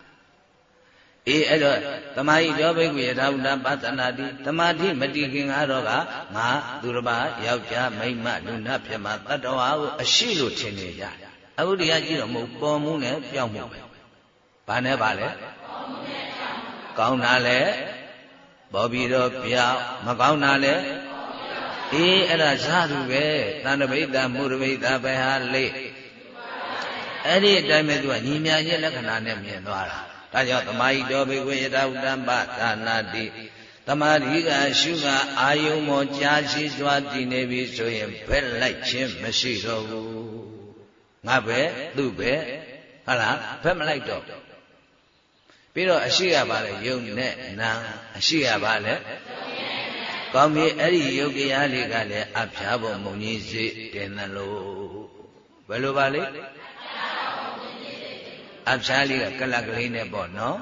အဲ့တော့တမာတိရောဘိက္ခုယထာဘုဒ္ဓပသနာတိတမာတိမတည်ခင်ကတော့ကငါသူတစ်ပါးယောက်ျားမိန်းမလူနာဖြစ်မှာတတ္တဝါကိုအရှိလို့ထင်နေကြအခုတရားကြည့်တော့မဟုတ်ပေါ်မှုနဲ့ပြောင်းမှုပဲဘာနဲ့ပါလဲကောင်းတာလဲပေါ်ပြီးတော့ပြောင်းမကောင်းတာလဲအဲ့ဒါဇာတုပဲတဏ္ဍဗိတ္တမုရဗိတ္တပဲဟာလေအဲ့ဒီအတိုင်းပဲသူကညီမြရဲ့လက္ခဏာနဲ့မြင်သွားတာဒါကြောင့်သမာဟိတောဘိက္ခုယထာဥတ္တပဒါနာတိသမာဓိကရှုကအာယုံမောကြာရှိစွာတည်နေပြီဆိုရင်ဘက်လိုက်ခြင်းမရှိတော့ဘူးငါပဲသူ့ပဲဟုတ်လားဘက်မလိုက်တော့ပြီးတော့အရှိရပါလေယုံနဲ့နာအရှိရပါလေကောင်းပြီအဲ့ဒီယုတ်တရားလေးကလည်းအဖျားဖို့မုံကြီးစိတင်တယ်လို့ဘယ်လိုပါလဲအဖျားလေးကကလပ်ကလေးနဲ့ပေါ့နော်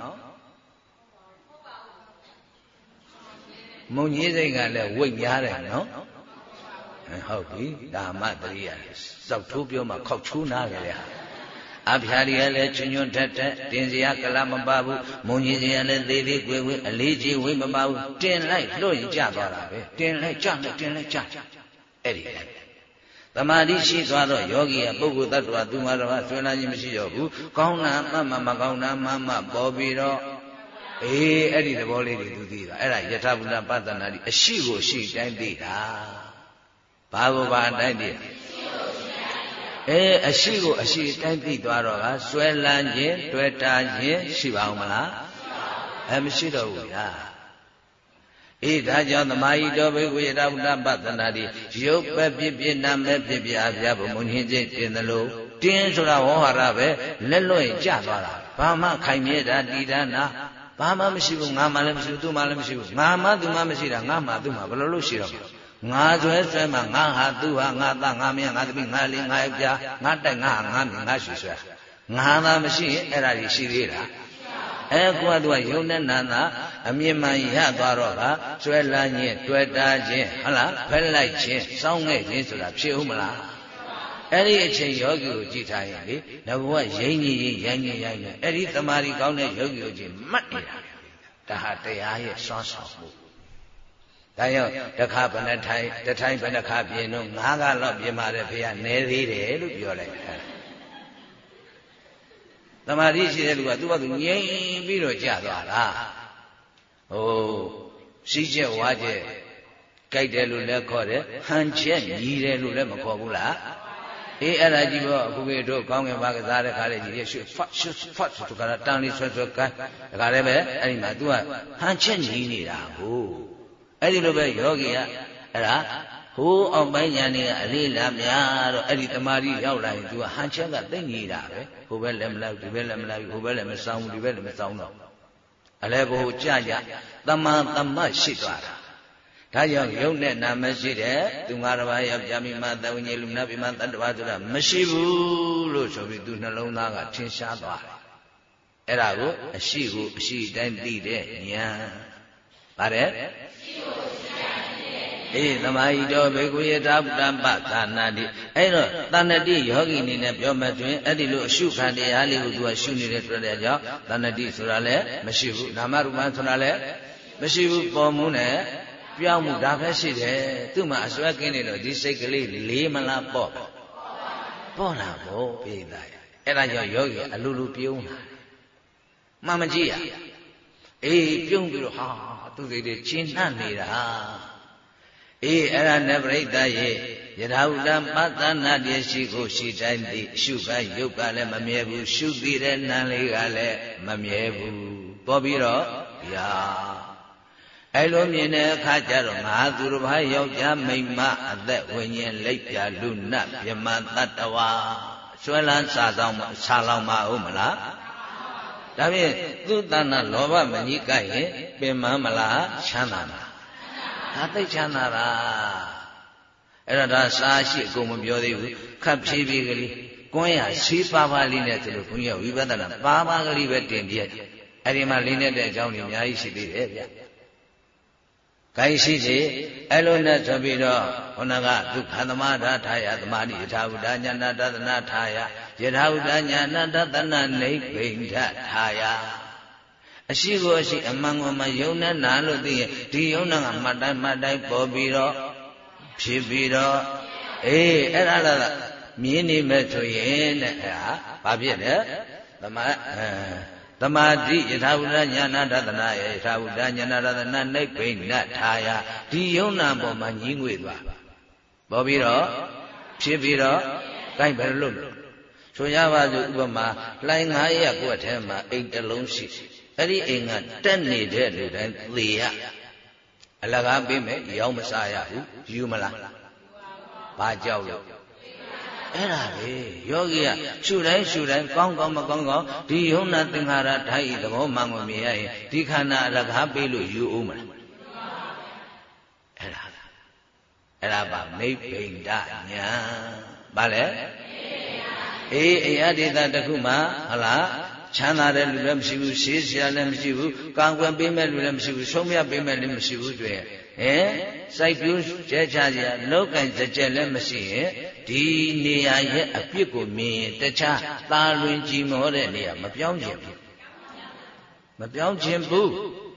မုံကြီးစိတ်ကလည်းဝိတ်များတယ်နော်ဟုတ်ပြီဒါမှတရိယာစောက်ထိုးပြောမှခောက်ချိုးနာကြတယ်အဖျားလေးကလည်းချွညွန့်ထက်ထက်တင်စရာကလပ်မပါဘူးမုံကြီးစရာလည်းသေးသေးကွယ်ကွယ်အလေးကြီးဝိမပါဘူးတင်လိုက်လွတ်ရင်ကျသွားတာပဲတင်လိုက်ကျလိုက်တင်လိုက်ကျအဲ့ဒီသမာဓိရှိသွားတော့ယောဂီကပုဂ္ဂိုလ်တ attva သူမှာတော့ဆွေးနွေးခြင်းမရှိတော့ဘူးကောင်းတာမှမကောင်းတာမှပေါ်ပြီးတော့အဲ့ဒီသဘောလေးတွေသူသိတာအဲ့ဒါယထာဘုဒ္ဓပသနာတိအရှိကိုရှိတိုင်းသိတာဘာကိုဘာတိုင်းသိအရှိကိုအရှိတိုင်းသိသွားတော့ကဆွဲလန်းခြင်းတွေ့တာခြင်းရှိပါဦးမလားမရှိတော့ဘူးဗျာဒါကြောင့်သမာဟိတောဘိက္ခုယထာဘုဒ္ဓပသနာတိရုပ်ပဲဖြစ်ဖြစ်နာမဲဖြစ်ဖြစ်အပြားဘုံမုန်ချင်းချင်းတင်တယ်လို့တင်းဆိုတာဝေါဟာရပဲလက်လွတ်ရင်ကျသွားတာဘာမှခိုင်မြဲတာတည်တာနာဘာမှမရှိဘူးငါမှလည်းမရှိဘူးသူမှလည်းမရှိဘူးငါမှသူမှမရှိတာငါမှသူမှဘယ်လိုလို့ရှိတော့ငါဆွဲမှငါဟာသူဟာငါသားငါမင်းငါသမီးငါလေးငါယောက်ျားငါတိုက်ငါငါမြင်ငါရှိဆွဲငါသာမရှိရင်အဲ့ဒါကြီးရှိသေးတာကိုကသူကယုံနဲ့နာနာအမြင်မှန်ရသွားတော့ကဆွဲလန်းခြင်းတွေ့တာခြင်းဟုတ်လားဖက်လိုက်ခြင်းစောင်းခဲ့ခြင်းဆိုတာဖြစ်ဦးမလားအဲ့ဒီအချိန်ယောဂီကိုကြည့်ထားရင်လေငါကရိမ့်ကြီးရိုင်းနေအဲ့ဒီတမာရီကောင်းတဲ့ယောဂီကိုကြည့်မှတ်နေတာဒါဟာတရားရဲ့စွမ်းဆောင်မှုဒါကြောင့်တစ်ခါဘယ်နှထိုင်တစ်ထိုင်ဘယ်နှခါပြင်တော့၅ခါလောက်ပြင်ပါတယ်ဖေကနဲသေးတယ်လို့ပြောလိုက်တယ်သမာဓိရှိတဲ့လူကသူ့ဘာသူငြိမ်ပြီးတော့ကြာသွားတာစီးချက်ဝါချက်ကြိုက်တယ်လို့လည်းခေါ်တယ်ဟန်ချက်ညီတယ်လို့လည်းမခေါ်ဘူးလားအဲ့ဒါကြီးပေါ့အခုခေတ်တို့ကောင်းငင်ပါကစားတဲ့ခါလေးကြီးရွှေဖတ်ဆိုတော့ကတန်းလေးဆွဲကိုင်းဒါကြလည်းပဲအဲ့ဒီမှာ तू ကဟန်ချက်ညီနေတာဟုတ်အဲ့ဒီလိုပဲယောဂီကအဲ့ဒါဟိုးအောင်ပိုင်းညာနေကအလေးလာများတော့အဲ့ဒီတမာရီရောက်လာရင် तू ကဟန်ချက်ကသိညီတာပဲဟိုဘက်လည်းမလိုက်ဒီဘက်လည်းမလိုက်ဟိုဘက်လည်းမဆောင်ဘူးဒီဘက်လည်းမဆောင်တော့အလဲဘိုကြကြတမန်တမတ်ရှိသွားတာဒါကြောင့်ယုံနဲ့နာမရှိတဲ့သူငါတစ်ပါးယောက်ျားမိမသဝိညာဉ်လူနာပိမတတ္တဝါဆိုတာမရှိဘူးလို့ဆိုပြီးသူနှလုံးသားကထင်ရှားသွားတယ်အဲ့ဒါကိုအရှိတိုင်းသိတဲ့ဉာဏ်ပါတယ်သမာဟိတောဘိက္ခုယထာဘုဒ္ဓပသာနာတိအဲ့တော့တဏ္ဍတိယောဂီအနေနဲ့ပြောမှဆိုရင်အဲ့ဒီလိုအရှုခံတရားလေးကိုသူကရှုနေတဲ့အတွက်ကြောင့်တဏ္ဍတိဆိုတာလည်းမရှိဘူးနာမရူပဆိုတာလည်းမရှိဘူးပေါ်မှုနဲ့ပြောင်းမှုဒါပဲရှိတယ်သူ့မှာအစွဲကင်းနေတော့ဒီစိတ်ကလေးလေးမလားပေါ့လာဖို့ပြေးတာအဲ့ဒါကြောင့်ယောဂီအလူလူပြုံးလာမှန်မကြည့်ရပြုံးပြီးတော့ဟာသူစိတ်တွေချင်းနှံ့နေတာအဲ့ဒါနဲ့ပြိတ္တရဲ့ယထာဥဒ္ဒပသနာတည်းရှိကိုရှိတိုင်းသည်ရှုကယုတ်ကလည်းမမြဲဘူးရှုသိတဲ့နာလေးကလည်းမမြဲဘူးပေါ်ပြီးတော့ဗျာအဲ့လိုမြင်တဲ့အခါကျတော့ငါသူတစ်ပါးယောက်ျားမိန်းမအသက်ဝိညာဉ်လိပ်ပြလူနတ်မြမတတ္တဝါဆွဲလန်းစားဆောင်ဆာလောင်မဟုတ်မလားဒါဖြင့်သူတဏ္ဍလောဘမကြီးကြရင်ပင်မမလားချမ်းသာမှာဒါသိချမ်းသာတာအဲ့ဒါစားရှိအကုန်မပြောသေးဘူးခပ်ဖြည်းဖြည်းကလေးကွန်းရရှိပါပါလေးနဲ့သူတို့ဘုန်းကြီးဝိပဿနာပါပါကလေးပဲတင်ပြအဲ့ဒီမှာလေးနဲ့တဲ့အကြောင်းတွေအများကြီးရှိသေးတယ်ဗျကိုင်းရှိစီအဲ့လိုနဲ့ဆိုပြီးတော့ခန္ဓာကဒုက္ခသမထထာယသမာဓိယထာဝုဒ္ဒညာဏတသနာထာယယထာဝုဒ္ဒညာဏတသနာနိဗ္ဗိန္ဒထာယအရှိကိုအရှိအမှန်ကိုမှယုံနဲ့နာလို့သိရင်ဒီယုံနာကမှတ်တိုင်းပေါ်ပြီးတော့ဖြစ်ပြီးတော့အဲ့ဒါလားမြင်နေမဲ့ဆိုရင်တဲ့အဲ့ဒါဘာဖြစ်လဲသမာဓိယထာဝုဒ္ဒညာဏတသနာယထာဝုဒ္ဒညာဏတသနာနိဗ္ဗိန္ဒထာယဒီယုံနာပေါ်မှာညီးငွေသွားပေါ်ပြီးတော့ဖြစ်ပြီးတော့ကိုက်ဘယ်လိုလုပ်ဆိုရပါစို့ဥပမာလှိုင်း900ကွက်ထဲမှာအိမ်တစ်လုံးရှိအဲ့ဒီအိမ်ကတက်နေတဲ့လူတိုင်းသေရအလကားပေးမယ်ရောင်းမစားရဘူးယူမလားဘာကြောက်လို့အဲ့ဒါပဲယောဂီကရှုတိုင်းကောင်းမကောင်းဒီယုံနာသင်္ခါရဓာတ်ဤသဘောမှန်ကိုမြင်ရရင်ဒီခန္ဓာအလကားပေးလို့ယူအောင်မလားအဲ့ဒါပါနိဗ္ဗိန္ဒညာဘာလဲအရာဒေသတစ်ခုမှာဟလားချမ်းသာတဲ့လူလည်းမရှိဘူးရှေးစရာလည်းမရှိဘူးကာကွယ်ပေးမဲ့လူလည်းမရှိဘူးဆုံးဖြတ်ပေးမဲ့လည်းမရှိဘူးတွေ့စိုက်ပျိုးကျဲချစရာလောက်ကင်စကြက်လည်းမရှိရင်ဒီနေရာရဲ့အပြစ်ကိုမြင်ရင်တခြားသာလွင်ကြည်မောတဲ့နေရာမပြောင်းခြင်းဘူး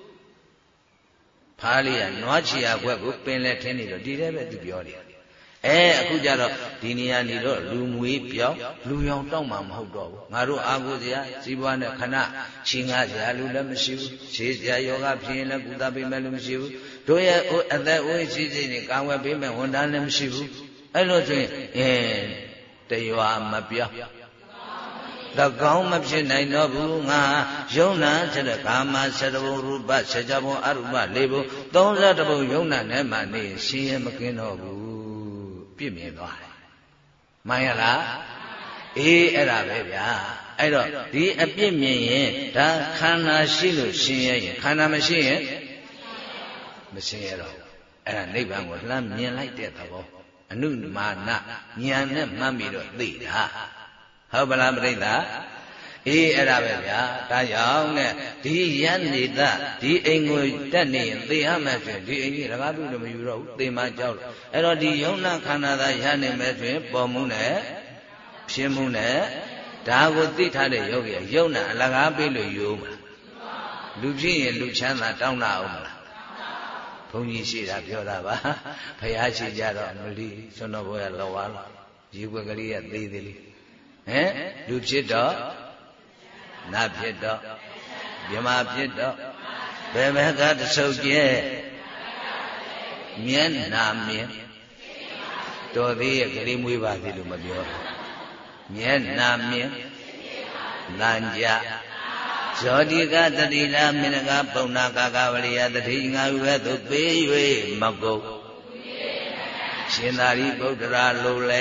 ဖားလေးကနွားချီရခွက်ကိုပင်လဲထင်းနေတော့ဒီထဲပဲသူပြောတယ်အခုကြတော့ဒီနေရာနေတော့လူမွေးပြောင်းလူရောင်တောက်မှမဟုတ်တော့ဘူးငါတို့အာကိုစရာစီးပွားနဲ့ခဏချင်းငါစရာလူလည်းမရှိဘူးရှေးစရာယောဂဖြစ်ရင်လည်းကုသပေးမယ်လို့မရှိဘူးတို့ရဲ့အသက်အိုးရှိစိတ်နဲ့ကာဝယ်ပေးမယ်ဝန်ထမ်းလည်းမရှိဘူးအဲ့လိုဆိုရင်တရွာမပြောင်းတကောင်းမဖြစ်နိုင်တော့ဘူးငါယုံနာတဲ့ကာမ7ဘုံရူပ7ဘုံအရူပ4ဘုံ30ဘုံယုံနာနဲ့မှနေရှင်ရမကင်းတော့ဘူးပြည့်မြင်သွားတယ်မှန်ရလားအဲ့ဒါပဲဗျာအဲ့တော့ဒီအပြည့်မြင်ရင်ဒါခန္ဓာရှိလို့ရှင်ရရင်ခန္ဓာမရှိရင်မရှင်ရတော့အဲ့ဒါနိဗ္ဗာန်ကိုလှမ်းမြင်လိုက်တဲ့သဘောအနုမာနဉာဏ်နဲ့မှတ်ပြီးတော့သိတာဟုတ်ပါလားပြိဿအဲ့ဒါပဲဗျာဒါကြောင့်နဲ့ဒီယန္နေတာဒီအိမ်ကိုတက်နေရင်သိရမယ်ဆိုရင်ဒီအိမ်ကြီးရကားပြုလို့မယူတော့ဘူးသိမှကြောက်လို့အဲ့တော့ဒီယုံနာခန္ဓာသာရနိုင်မယ်ဆိုရင်ပေါ်မှုနဲ့ဖြစ်မှုနဲ့ဒါကိုသိထားတဲ့ယောဂီကယုံနာအလကားပေးလို့ယူမလားလူဖြစ်ရင်လူချမ်းသာတောင်းတာအောင်မလားဘုန်းကြီးရှိတာပြောတာပါဘုရားရှိကြတော့မလီဆွမ်းတော်ဘုရားလောဝါလို့ရေွက်ကလေးကသေးသေးလေးလူဖြစ်တော့နတ်ဖြစ်တော့မြမဖြစ်တော့ဘယ်ဘက်ကတဆုပ်ကျဲမျက်နာမြင်တော်သေးရဲ့ကလေးမွေးပါသေးလို့မပြောမျက်နာမြင်လမ်းကြဇောတိကတတိလာမင်းကပုံနာကာကဝရိယတတိငါဝဲသို့ပေး၍မကုတ်ရှင်သာရိပုတ္တရာလိုလဲ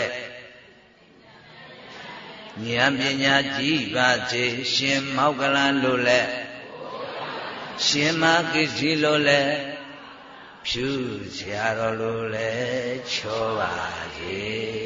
ဉာဏ်ပညာကြီးပါစေရှင်မောက္ကလန်လိုလဲရှင်မကိစီလိုလဲဖြူဆရာတော်လိုလဲချောပါစေ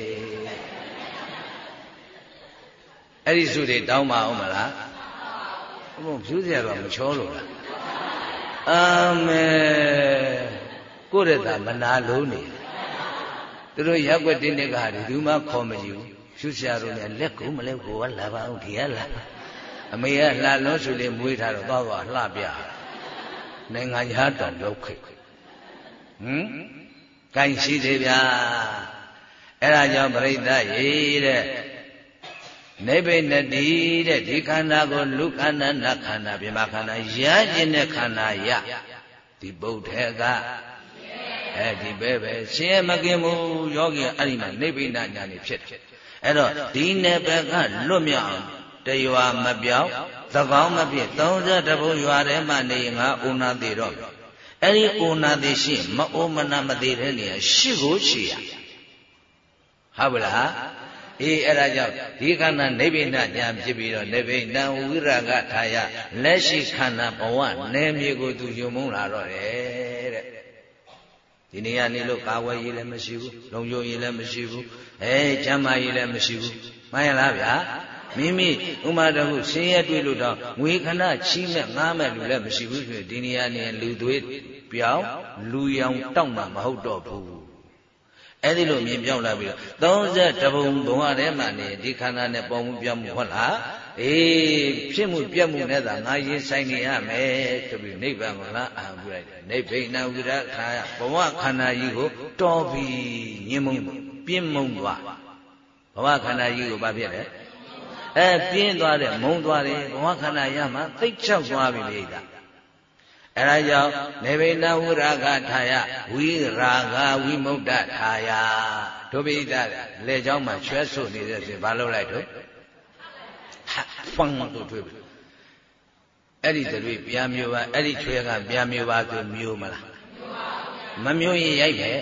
အဲ့ဒီစုတွေတောင်းပါအောင်မလားဘုံဖြူဆရာတော်မချောလို့လားအာမေကိုရတာမနာလုံးနေသူတို့ရက်ွက်တင်းတဲ့ကဟာဒီသူမှခေါ်မယူဖြူဆရာတို့လည်းလက်ကိုမလဲကိုကလာပါအောင်ဒီကလာအမေကလှလုံးစုလေးမွေးထားတော့သွားလှပြနိုင်ငံသားတောင်ရောက်ခဲ့ကိုင်းရှိသေးဗျာအဲ့ဒါကြောင့်ပြိဿရေတဲ့နိဗ္ဗိနတိတဲ့ဒီခန္ဓာကိုလူခန္ဓာနတ်ခန္ဓာပြမခန္ဓာရခြင်းတဲ့ခန္ဓာရဒီဗုဒ္ဓကဒီပဲရှင်မကင်ဘူးယောဂီအဲ့ဒီမှာနိဗ္ဗိနညာနေဖြစ်တယ်အဲ့တော့ဒီနယ်ဘက်ကလွတ်မြောက်အောင်တရွာမပြောင်းသကောင်းမဖြစ်30ဘုံရွာထဲမှာနေငါဥနာသေးတော့အဲ့ဒီဥနာသေးရှိမအိုမနာမသေးတဲ့နေရာရှိကိုရှိရဟုတ်ပါလားအဲ့ဒါကြောင့်ဒီခန္ဓာနိဗ္ဗိနညာဖြစ်ပြီးတော့နိဗ္ဗိနံဝိရကထာယလက်ရှိခန္ဓာဘဝနယ်မြေကိုသူယုံမုန်းလာတော့တယ်တဲ့ဒီနေရာနေလို့ကာဝယ်ရေးလည်းမရှိဘူးလုံခြုံရေးလည်းမရှိဘူးကျမ်းမာရေးလည်းမရှိဘူးမှန်ရလားဗျာမိမိဥမာတခုဆင်းရဲတွေ့လို့တော့ငွေခဏချီးမဲ့ငားမဲ့လူလည်းမရှိဘူးဆိုရင်ဒီနေရာနေလူသွေးပြောင်းလူရောင်တောက်မှမဟုတ်တော့ဘူးအဲ့ဒီလိုမြင်ပြောင်းလာပြီးတော့30ဘုံဘဝထဲမှာနေဒီခန္ဓာနဲ့ပေါ်မှုပြောင်းမှုဟုတ်လားအေးဖြစ်မှုပြတ်မှုနဲ့သာငါရင်ဆိုင်နေရမယ်ဆိုပြီးနိဗ္ဗာန်ကိုလာအာပြုလိုက်တယ်နိဗ္ဗိနဝိရခာယဘဝခန္ဓာကြီးကိုတော်ပြီးညင်မုံပြင်းမုံသွားဘဝခန္ဓာကြီးကိုဘာဖြစ်လဲပြင်းသွားတယ်မုံသွားတယ်ဘဝခန္ဓာရမှသိတ်ချောက်သွားပြီလေဒါအဲဒါကြောင့်နေဗိနဝရဂထာယဝိရာဂဝိမု ක්ත ထာယဒုပိဋကလေเจ้าမှာချွဲဆုပ်နေတဲ့ဆိုဘာလုပ်လိုက်တော့ဖန်တို့တွေ့ပြီအဲ့ဒီတွေပြာမျိုးပါအဲ့ဒီချွဲကပြာမျိုးပါဆိုမျိုးမလားမမျိုးရင်ရိုက်ပဲ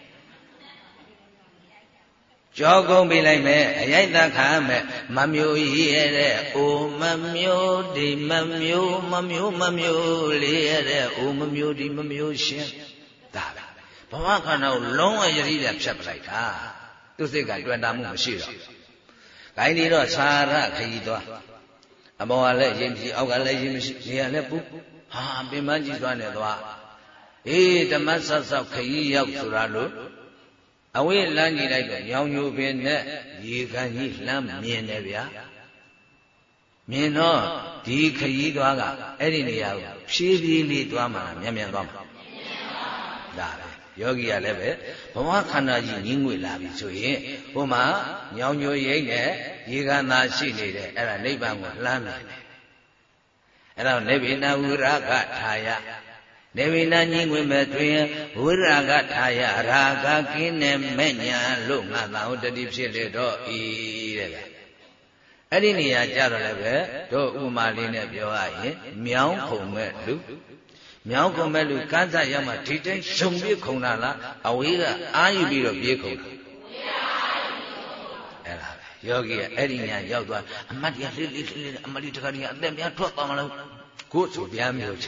ကြောကုန်ပြလိုက်မယ်အရိုက်တခါမယ်မမျိုးရတဲ့အိုမမျိုးဒီမမျိုးလေးရတဲ့အိုမမျိုးဒီမမျိုးရှင်ဒါပဲဘဝခန္ဓာကိုလုံးဝယတိပြဖြတ်ပလိုက်တာသူစိတ်ကတွေ့တာမှုမရှိတော့ခိုင်းဒီတော့သာရခရီးသွားအမောကလည်းရင်မရှိအောက်ကလည်းရင်မရှိနေရာလည်းပူဟာပင်မကြီးသွားနေသွားအေးဓမ္မဆောက်ခရီးရောက်ဆိုတာလို့အဝိလမ်းကြီးလိုက်တော့ညောင်ညိုပင်နဲ့ရေကန်ကြီးလှမ်းမြင်တယ်ဗျာမြင်တော့ဒီခရီးသွားကအဲ့ဒီနေရာကိုဖြည်းဖြည်းလေးသွားမှမြန်သွားမှာဒါပဲယောဂီကလည်းပဲဘဝခန္ဓာကြီးငင်းငွေလာပြီဆိုရင်ဟိုမှာညောင်ညိုရိမ့်နဲ့ရေကန်သာရှိနေတယ်အဲ့ဒါနိဗ္ဗာန်ကိုလှမ်းလာတယ်အဲ့တော့နိဗ္ဗိနဝိရာဂထာယနေဝိနာညင်းဝင်မဲ့တွင်ဝိရာဂထာယရာဂကင်းနေမဲ့ညာလို့ငါသာဟုတ်တတိဖြစ်လေတော့ဤတဲ့အဲ့ဒီနေရာကြတော့လည်းပဲတို့ဥပမာလေးနဲ့ပြောရရင်မြောင်းခုံမဲ့လူကန်းစားရောက်မှဒီတိုင်းရှုံပြေခုံတာလားအဝေးကအာယူပြီးတော့ပြေခုံတာအဲ့ဒါပဲယောဂီကအဲ့ဒီညာရောက်သွားအမတ်တရားလေးအမလီတခါတည်းအသက်များထွက်သွားမလို့ကိုယ်ဆိုပြန်မျိုးချ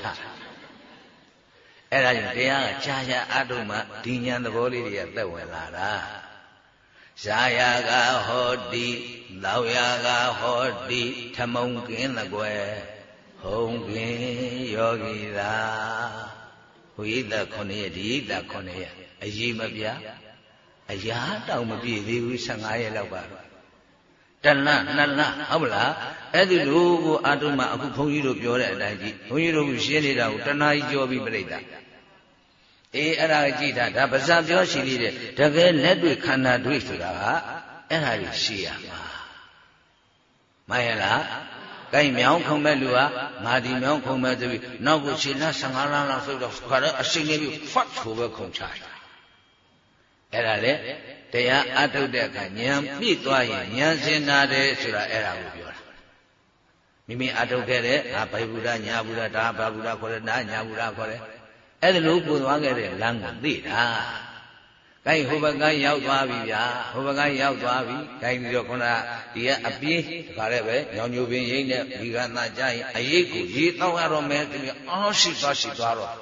အဲ့ဒါကြောင့်တရားကကြာအထုမှဒီဉာဏ်သဘောလေးတွေကသက်ဝင်လာတာရှားယာကဟောတိလောင်ယာကဟောတိထမုံကင်းသကွယ်ဟုံကင်းယောဂီသာဝိသ9ရက်ဒီသ9ရက်အရေးမပြအရာတောင်မပြည့်သေးဘူး15ရက်လောက်ပါတလ2လဟုတ်မလားအဲ့ဒီလိုကိုအာထုမှအခုဘုန်းကြီးတို့ပြောတဲ့အတိုင်းကြီးဘုန်းကြီးတို့ကရှင်းနေတာကိုတဏှာကြီးကြောပြီးပြိတ္တာအေးအဲ့ဒါကြည့်တာဒါပါဇာပြောရှိသေးတယ်တကယ်လက်တွေ့ခန္ဓာတွေ့ဆိုတာကအဲ့ဒါကြီးရှိရမှာမှန်ရလားကိုင်းမြောင်းခုံမဲ့လူဟာငါဒီမြောင်းခုံမဲ့ဆိုပြီးနောက်ကိုခြေလ15လလောက်ဆိုတော့ခါတော့အစိမ့်နေပြီးဖတ်ဆိုပဲခုံချတယ်အဲ့ဒါလေတရားအထုတ်တဲ့အခါဉာဏ်ပြည့်သွားရင်ဉာဏ်စင်နာတယ်ဆိုတာအဲ့ဒါကိုပြောတာမိမိအထုတ်ခဲ့တဲ့အာဘိဗုဒ္ဓညာဗုဒ္ဓဒါဘာဗုဒ္ဓခေါ်တယ်နာညာဗုဒ္ဓခေါ်တယ်အဲ့ဒါလို့ကိုသွားခဲ့တဲ့လမ်းကိုသိတာ။ကိုင်းဟိုဘကရောက်သွားပြီဗျာ။ဟိုဘကရောက်သွားပြီ။ကိုင်းပြီးတော့ခုနကဒီကအပြေးတခါတည်းပဲညောင်ညိုပင်ရိမ့်နဲ့ဒီကနာကြရင်အရေးကိုရေတောက်ရတော့မယ်သူကအော်ရှိသွားတော့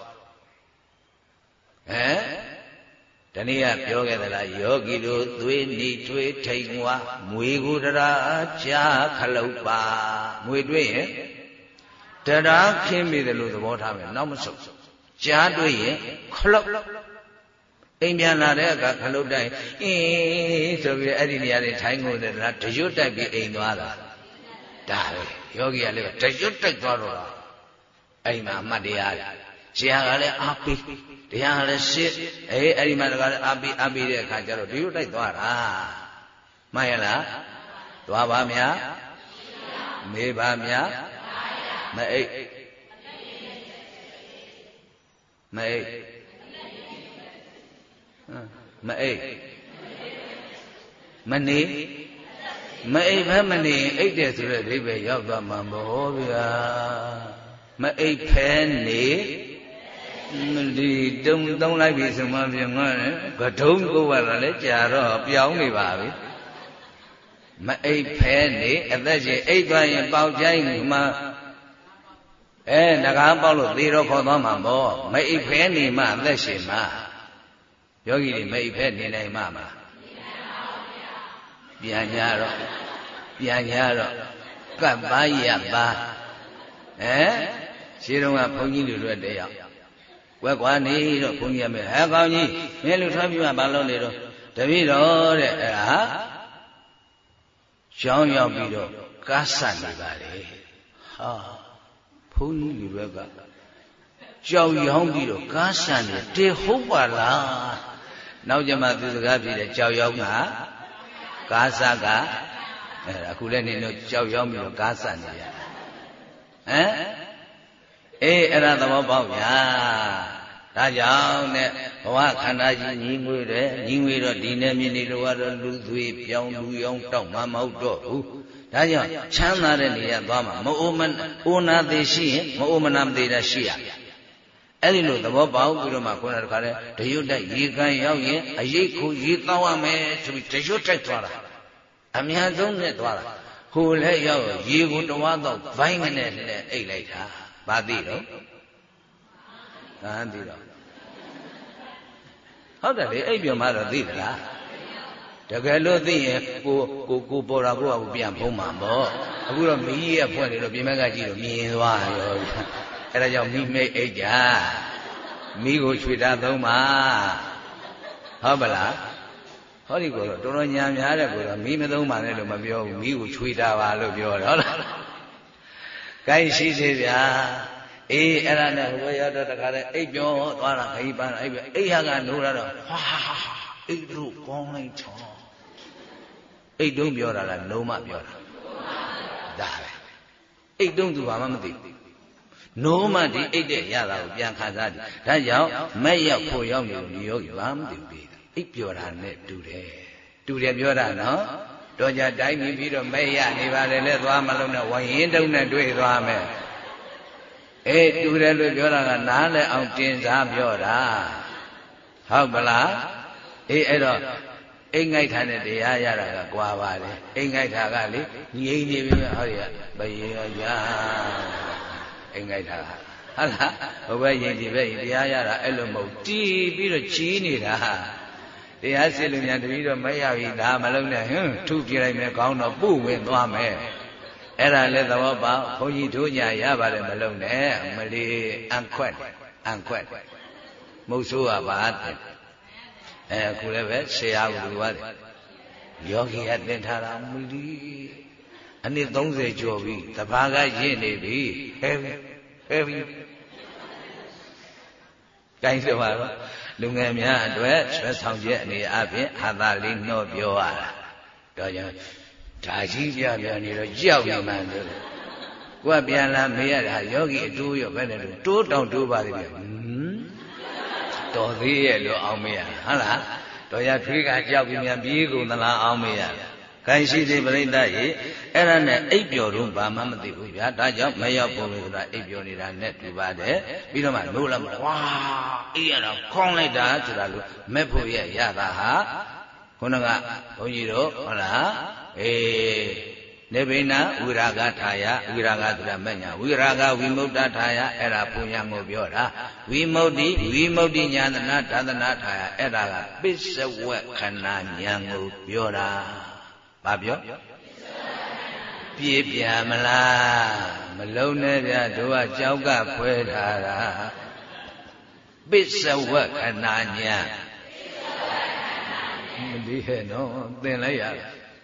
တနည်းပြောခဲ့သလားယောဂီတို့သွေးနီထွေးထိန်ဝါမွေကိုတရားကြာခလုတ်ပါမွေတွေ့ရင်တရားခင်းမိတယ်လို့သဘောထားမယ်နောက်မဆုတ်ကြားတွေ့ရင်ခလုတ်အိမ်ပြန်လာတဲ့အခါခလုတ်တိုင်းဆိုပြီးအဲ့ဒီနေရာတွေထိုင်းကုန်တယ်လားတရွတ်တိုက်ပြီးအိမ်သွားတာဒါပဲယောဂီကလည်းတရွတ်တိုက်သွားတော့အိမ်မှာအမှတ်တရားဆရာကလည်းအားပေးတရားကလည်းရှစ်အဲ့ဒီမှာတကားလည်းအားပေးတဲ့အခါကျတော့တရွတ်တိုက်သွားတာမှန်ရလားသွားပါမြတ်မေးပါမြတ်မအိတ်မအိတ်မနေမအိတ်ပဲမနေအိတ်တယ်ဆိုတဲ့အိဗယ်ရောက်သွားမှာမဟုတ်ဗျာမအိတ်ဖဲနေဒီတုံလိုက်ပြီဆိုမှပြန်ငါကဒုံကိုရတာလဲကြာတော့ပြောင်းနေပါပြီမအိတ်ဖဲနေအသက်ရှင်အိတ်သွားရင်ပေါက်ကြိုင်းမှာငကားပေါက်လို့သေတော့ခေါ်သွားမှာပေါ့မအိပ်ဖဲနေမှအသက်ရှင်မှာယောဂီတွေမအိပ်ဖဲနေနိုင်မှာမလားပြန်ညာတော့ကပ်ပါရပါရှင်းတော့ကဘုန်းကြီးတွေတည်းရောက် quét quá ní rồi phun nhà mình hả con gì nghe lúc thấp mà bao lâu này rồi tại vì đó đấy hả cháu nhau bị rồi cá sạn đi bà đấy ha phun gì vậy cả cháu nhau bị rồi cá sạn đi thế hốt bà là nào giờ mà từ cái gì đấy cháu nhau hả cá sa cả cụ lên này nó cháu nhau bị rồi cá sạn đi hả ê ra tao bảo nhà đã giàu nè hóa khăn ra gì nhìn người đó đi nè mình đi đâu đó lưu thuê béo lưu yong trọng mà máu đổ đã giàu chán ra đây này đó mà ôn na thế gì mà ôn nam thế là gì à ấy lúc tao bảo cái đó mà con nó nói đấy để yêu đấy gì cái yêu gì ấy cô gì tao à mẹ chúng để yêu trái toa là anh em giống như toa là cô lấy yêu gì cũng toa đó vay cái này ấy lại thà bà đi đâu đi đâuဟုတ်တယ်လေအိပ်ပျော်မှတော့သိသလားတကယ်လို့သိရင်ကိုပေါ်တာကိုပြန်ဖုံးမှာပေါ့အခုတော့မီးရဲ့ဖွင့်နေလို့ပြင်မကကြည့်လို့မြင်သွားရောအဲ့ဒါကြောင့်မီးမိတ်အိတ်ကြမီးကိုချွေတာသုံးပါဟုတ်ပါလားဟောဒီကိုတော့တော်တော်ညာများတဲ့ကိုတော့မီးမသုံးပါနဲ့လို့မပြောဘူးမီးကိုချွေတာပါလို့ပြောတယ်ဟုတ်လားကိုင်းရှိသေးဗျာအေးအဲ့ဒါနဲ့ဘုရားတော်တခါတည်းအိပ်ပြောသွားတာခိပန်းအိပ်ပြောအိပ်ဟာကနိုးရတော့ဟာအိပ်လို့ကောင်းလိုက်ချောအိပ်တုံးပြောတာလားနိုးမပြောတာဒါပဲအိပ်တုံးသူဘာမှမသိဘူးနိုးမဒီအိပ်တဲ့ရတာကိုပြန်ခါစားတယ်ဒါကြောင့်မက်ရောက်ဖို့ရောက်နေလို့ဒီယောဂီဘာမှမသိဘူးအိပ်ပြောတာနဲ့တူတယ်ပြောတာနော်တော့ကြတိုင်းပြီးတော့မက်ရနေပါလေလဲသွားမလုံးနဲ့ဝရင်တုံးနဲ့တွေ့သွားမယ်အေးတူတယ်လို့ပြောတာကနားလဲအောင်တင်စားပြောတာဟုတ်ပလားအေးအဲ့တော့အိမ်ငိုက်ထားတဲ့တရားရတာကကွာပါတယ်အိမ်ငိုက်ထားကလေငြိမ့်နေပြီဟောရဘယေရအိမ်ငိုက်ထားဟုတ်လားဘုဘရင်ဒီပဲတရားရတာအဲ့လိုမဟုတ်တီးပြီးတော့ချီးနေတာတရားစစ်လို့ညာတပည့်တော့မရပြီဒါမလုံးနဲ့ထုပြလိုက်မယ်ခေါင်းတော့ပုဝင်သွားမယ်အဲ့ဒါလည်းသဘောပေါက်ဘုန်းကြီးတို့ညာရပါတယ်မလုံးနဲ့မလီအန်ခွက်မုတ်ဆိုးကပါတဲ့အခုလည်းပဲဆရာကလူပါတယ်ယောဂီကတင်ထားတာမလီအနည်း30ကျော်ပြီတဘာကရင့်နေပြီဟဲပြီတိုင်းဆိုပါတော့လူငယ်များအတွက်ဆွဲဆောင်ချက်အနေအချင်းဟာသာလေးနှောပြောရတာတော့ကြောင့်ဒါကြီးပြနေတော့ကြောက်နေမှန်းလို့ကိုကပြန်လာမေးရတာယောဂီအတိုးရောပဲနဲ့လို့တိုးတောင်တိုးပါလိမ့်မယ်တော်သေးရဲ့လို့အောင်မေးရဟုတ်လားတော်ရထွေးကကြောက်ပြီးမြန်ပြေးကုန်သလားအောင်မေးရခိုင်ရှိသေးပြိဋ္ဌာရေအဲ့ဒါနဲ့အိပ်ပျော်တော့ဘာမှမသိဘူးဗျာဒါကြောင့်မရောက်ပုံလို့ဆိုတာအိပ်ပျော်နေတာနဲ့တူပါတယ်ပြီးတော့မှနိုးလာမှာဝါအေးရတော့ခေါင်းလိုက်တာဆိုတာလို့မက်ဖို့ရဲ့ရတာဟာခုနကဘုန်းကြီးတို့ဟုတ်လားအေးနေဗိနာဝိရာဂထာယဝိရာဂဆိုတာမညာဝိရာဂဝိမု tta ထာယအဲ့ဒါဘုညာကိုပြောတာဝိမု tti ညာသနာသာသနာထာယအဲ့ဒါကပစ္စဝက်ခဏညာကိုပြောတာဘာပြောပြေးပြန်မလားမလုံးနဲ့ဗျာတို့ကကြောက်ကဖွဲထားတာပစ္စဝက်ခဏညာမဒီဟဲ့နော်သင်လိုက်ရတယ်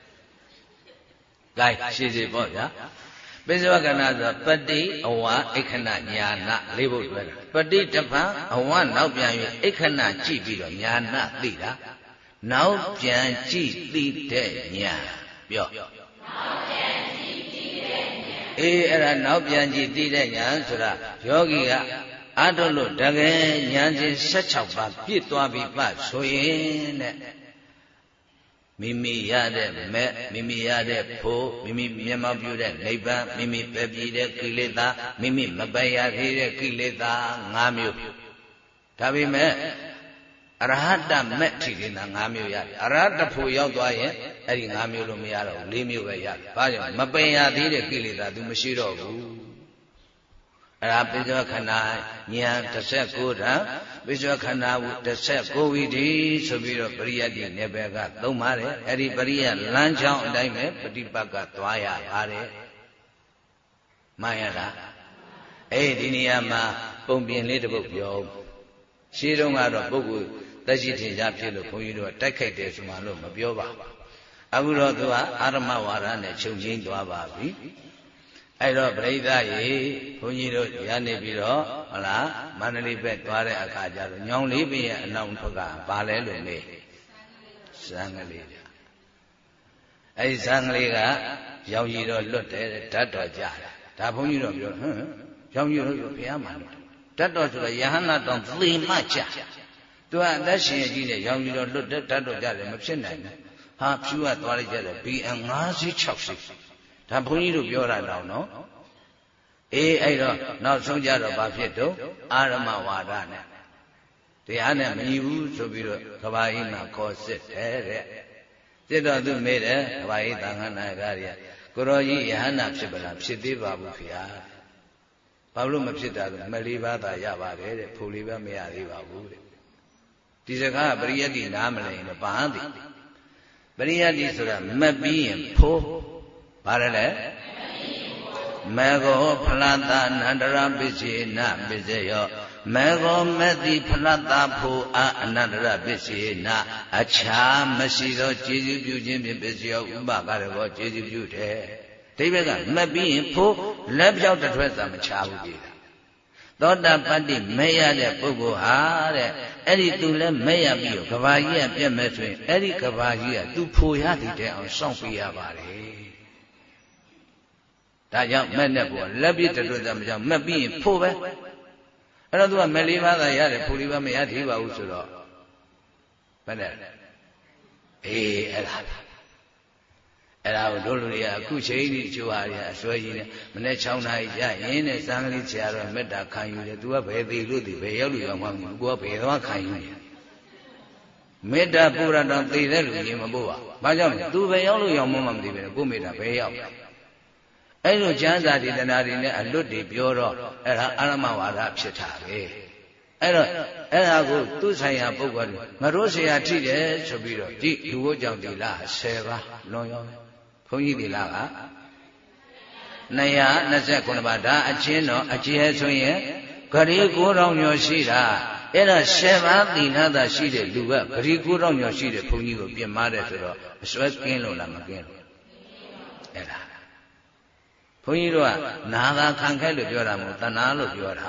ကဲရှိစီပေါ့ဗျာပိစဝကနာဆိုပတိအဝအိခဏညာနာလေးဖို့တွေ့တာပတိတပံအဝနောက်ပြန်၍အိခဏကြည့်ပြီးတော့ညာနာသိတာနောက်ပြန်ကြည့်သိတဲ့ညာပြောနောက်ပြန်ကြည့်သိတဲ့ညာအေးအဲ့ဒါနောက်ပြန်ကြည့်သိတဲ့ညာဆိုတာယောဂီကအာထုလို့တကယ်ဉာဏ်စဉ်16ပါးပြည့်သွားပြီပဆိုရင်တဲ့မိမိရတဲ့မဲ့မိမိရတဲ့ဖို့မိမိမျက်မှောက်ပြုတဲ့နိဗ္ဗာန်မိမိပဲပြည့်တဲ့ကိလေသာမိမိမပယ်ရသေးတဲ့ကိလေသာ5မျိုးဒါပေမဲ့အရဟတမဲ့ထိတယ်နာ5မျိုးရတယ်အရဟတဖို့ရောက်သွားရင်အဲ့ဒီ5မျိုးလို့မရတော့ဘူး4မျိုးပဲရတယ်ဘာကြောင့်မပယ်ရသေးတဲ့ကိလေသာ तू မရှိတော့ဘူးအဲ့ဒါပိစ္ဆဝခန္ဓာဉာဏ်19ဓာတ်ပိစ္ဆဝခန္ဓာဝ19ဝိဓိဆိုပြီးတော့ပရိယတ္တိနယ်ပယ်ကသုံးပါတယ်အဲ့ဒီပရိယလမ်းကြောင်းအတိုင်းပဲပฏิပတ်ကသွားရပါတယ်မှန်ရလားအဲ့ဒီနေရာမှာပုံပြင်လေးတစ်ပုဒ်ပြောရှင်းတော့ကတော့ပုဂ္ဂိုလ်တက်ရှိထင်ရှားဖြစ်လို့ဘုန်းကြီးတို့တိုက်ခိုက်တယ်ဆိုမှလို့မပြောပါဘူးအခုတော့သူကအာရမဝါဒနဲ့ချုပ်ငိမ့်သွားပါပြီအဲ့တော့ပရိသတ်ရေဘုန်းကြီးတို့ရနေပြီးတော့ဟုတ်လားမန္တလေးဘက်သွားတဲ့အခါကျတော့ညောင်လေးပင်ရဲ့အနောက်ထွက်ကဘာလဲလို့မေးဇံကလေးဗျအဲ့ဒီဇံကလေးကရောင်ကြီးတော့လွတ်တယ်ဓာတ်တော်ကြတယ်ဒါဘုန်းကြီးတော့ပြောဟမ်ရောင်ကြီးတော့ဘုရားမှန်ဓာတ်တော်ဆိုတော့ယဟန္တာတောင်သေမှကြသူကအသက်ရှင်ကြီးနဲ့ရောင်ကြီးတော့လွတ်တယ်ဓာတ်တော်ကြတယ်မဖြစ်နိုင်ဘူးဟာဖြူကသွားလိုက်ကြတယ် BN 56ဒါဘုန်းကြီးတို့ပြောတာတော့နော်အေးအဲ့တော့နောက်ဆုံးကြတော့ဘာဖြစ်တော့အာရမဝါဒနဲ့တရားနဲ့မညီဘူးဆိုပြီးတော့ကဘာကြီးမှာခေါ်စစ်တယ်တဲ့စစ်တော့သူမေးတယ်ကဘာကြီးသံဃာနာယကကြီးကိုရောကြီးယဟန္တာဖြစ်ပါလားဖြစ်သေးပါဘူးခင်ဗျာဘာလို့မဖြစ်တာလဲမလေးပါးသာရပါတယ်တဲ့ဖူလေးပဲမရသေးပါဘူးတဲ့ဒီစကားပရိယတ္တိနားမလည်ရင်ဘာသိပရိယတ္တိဆိုတာမက်ပြီးရင်ဖိုးဘာလဲမေဃောဖလတနန္တရပစ္စေနပစ္စယောမေဃောမတိဖလတဖိုအနန္တရပစ္စေနအခြားမရှိသောကျေစုပြုခြင်းဖြင့်ပစ္စယောဥပကာရကောကျေစုပြုတယ်ဒိဗ္ဗကမက်ပြီးရင်ဖိုးလက်ပြောက်တစ်ထွက်သာမချဘူးကြည်တာသောတာပတ္တိမဲရတဲ့ပုဂ္ဂိုလ်ဟာတဲ့အဲ့ဒီသူလည်းမဲရပြီးတော့ကဘာကြီးကပြက်မဲ့ဆိုရင်အဲ့ဒီကဘာကြီးကသူဖိုရသည်တဲ့အောင်စောင့်ပြရပါတယ်ဒါကြောင့်မဲ့နဲ့ပေါ်လက်ပြတတွတ်မကြောင့်မက်ပြီးရင်ဖို့ပဲအဲ့တော့သူကမက်လေးပါးသာရတယ်ဖို့လေးပါးမရသေးပါဘူးဆိုတော့ဘယ်နဲ့အေးအဲ့ဒါကိုတို့လူတွေကအခုချိန်ကြီးချိုးဟာတွေအစွဲကြီးနဲ့မနေ့6နာရီကြာရင်နဲ့စံကလေးဆရာတော်မေတ္တာခံယူတယ်သူကဘယ်သေးလို့ဒီဘယ်ရောက်လို့ရောက်မှမသိဘူးကိုကဘယ်သွားခံယူနေမေတ္တာပူရတော်သိတဲ့လူကြီးမပို့ပါဘာကြောင့်လဲသူဘယ်ရောက်လို့ရောက်မှမသိဘူးကိုမေတ္တာဘယ်ရောက်အဲ့လိုကျမ်းစာဒေသနာတွေနဲ့အလွတ်တွေပြောတော့အဲ့ဒါအာရမဝါဒဖြစ်တာပဲအဲ့တော့အဲ့ဒါကိုသူ့ဆိုင်ရာပုဂ္ဂိုလ်ငါတို့ဆရာထိတယ်ဆိုပြီးတော့ဒီလူဝတ်ကြောင့်ဒီလား10ပါးလွန်ရောဘုန်းကြီးဒီလားက229ပါးဒါအချင်းတော့အကျဲဆိုရင်ဂရီ9000ကျော်ရှိတာအဲ့ဒါ10ပါးသီလသာရှိတဲ့လူကဂရီ9000ကျော်ရှိတဲ့ဘုန်းကြီးကိုပြင်မာတယ်ဆိုတော့အစွဲကင်းလို့လားမကင်းလို့အဲ့ဒါဘုန်းကြီးတို့ကနာသာခံခဲ့လို့ပြောတာမဟုတ်တဏှာလို့ပြောတာ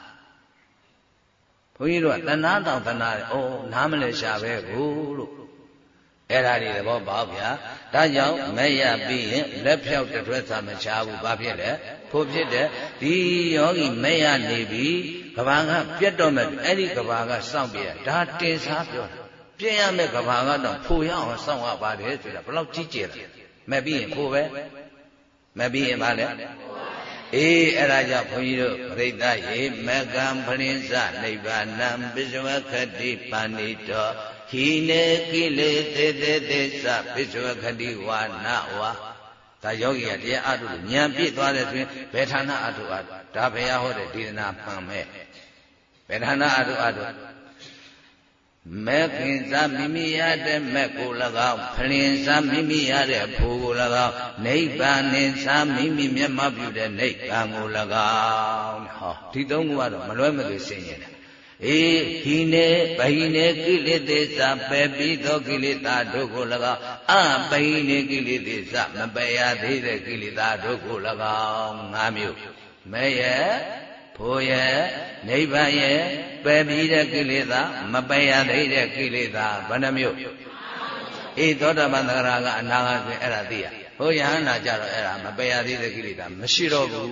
ဘုန်းကြီးတို့ကတဏှာတောင်တဏှာတယ်အိုးနားမလဲရှာပဲကိုလို့အဲ့ဒါတွေသဘောပေါက်ဗျာဒါကြောင့်မဲ့ရပြီးရင်လက်ဖြောက်တစ်ထွက်သာမချဘူးဘာဖြစ်လဲဖို့ဖြစ်တယ်ဒီယောဂီမဲ့ရနေပြီကဘာကပြတ်တော့မဲ့အဲ့ဒီကဘာကစောင့်ပြရဒါတင်စားပြောတာပြည့်ရမဲ့ကဘာကတော့ဖို့ရအောင်စောင့်ရပါတယ်ဆိုတာဘယ်လောက်ကြီးကျယ်လဲမဲ့ပြီးရင်ဖို့ပဲမပြီးရင်ဗာလဲအေးအဲ့ဒါကြောင့်ဘုန်းကြီးတို့ပရိသတ်ရေမကံပရိစ္ဆနိဗ္ဗာနံပစ္စဝခတိပါဏိတောဟိနေကိလေသေသေသပစ္စဝခတိဝါနဝါဒါယောဂီကတရားအထုဉာဏ်ပြည့်သွားတဲ့ဆိုရင်ဘယ်ဌာနအထုအထုဒါဘုရားဟောတဲ့ဒေသနာမှန်မဲ့ဘယ်ဌာနအထုအထုမဲ့ခင်စားမိမိရတဲ့မဲ့ကို၎င်းဖလင်စားမိမိရတဲ့ဖို့ကို၎င်းနိဗ္ဗာန်နှင့်စားမိမိမျက်မှောက်ပြုတဲ့နိဗ္ဗာန်ကို၎င်းဟောဒီသုံးခုကတော့မလွဲမသွေဆင်ញင်တယ်အေးဟိနေဘဟိနေကိလေသေစပယ်ပြီးသောကိလေသာတို့ကို၎င်းအဘဟိနေကိလေသေစမပယ်ရသေးတဲ့ကိလေသာတို့ကို၎င်း၅မျိုးမဲ့ရဲ့ဖို့ရဲ့နိဗ္ဗာန်ရဲ့ပယ်ပြီးတဲ့ကိလေသာမပယ်ရသေးတဲ့ကိလေသာဘယ်နှမျိုးအေးသောတာပန်သဂရကအနာဂတ်ဆိုရင်အဲ့ဒါသိရဟိုယဟန္တာကြတော့အဲ့ဒါမပယ်ရသေးတဲ့ကိလေသာမရှိတော့ဘူး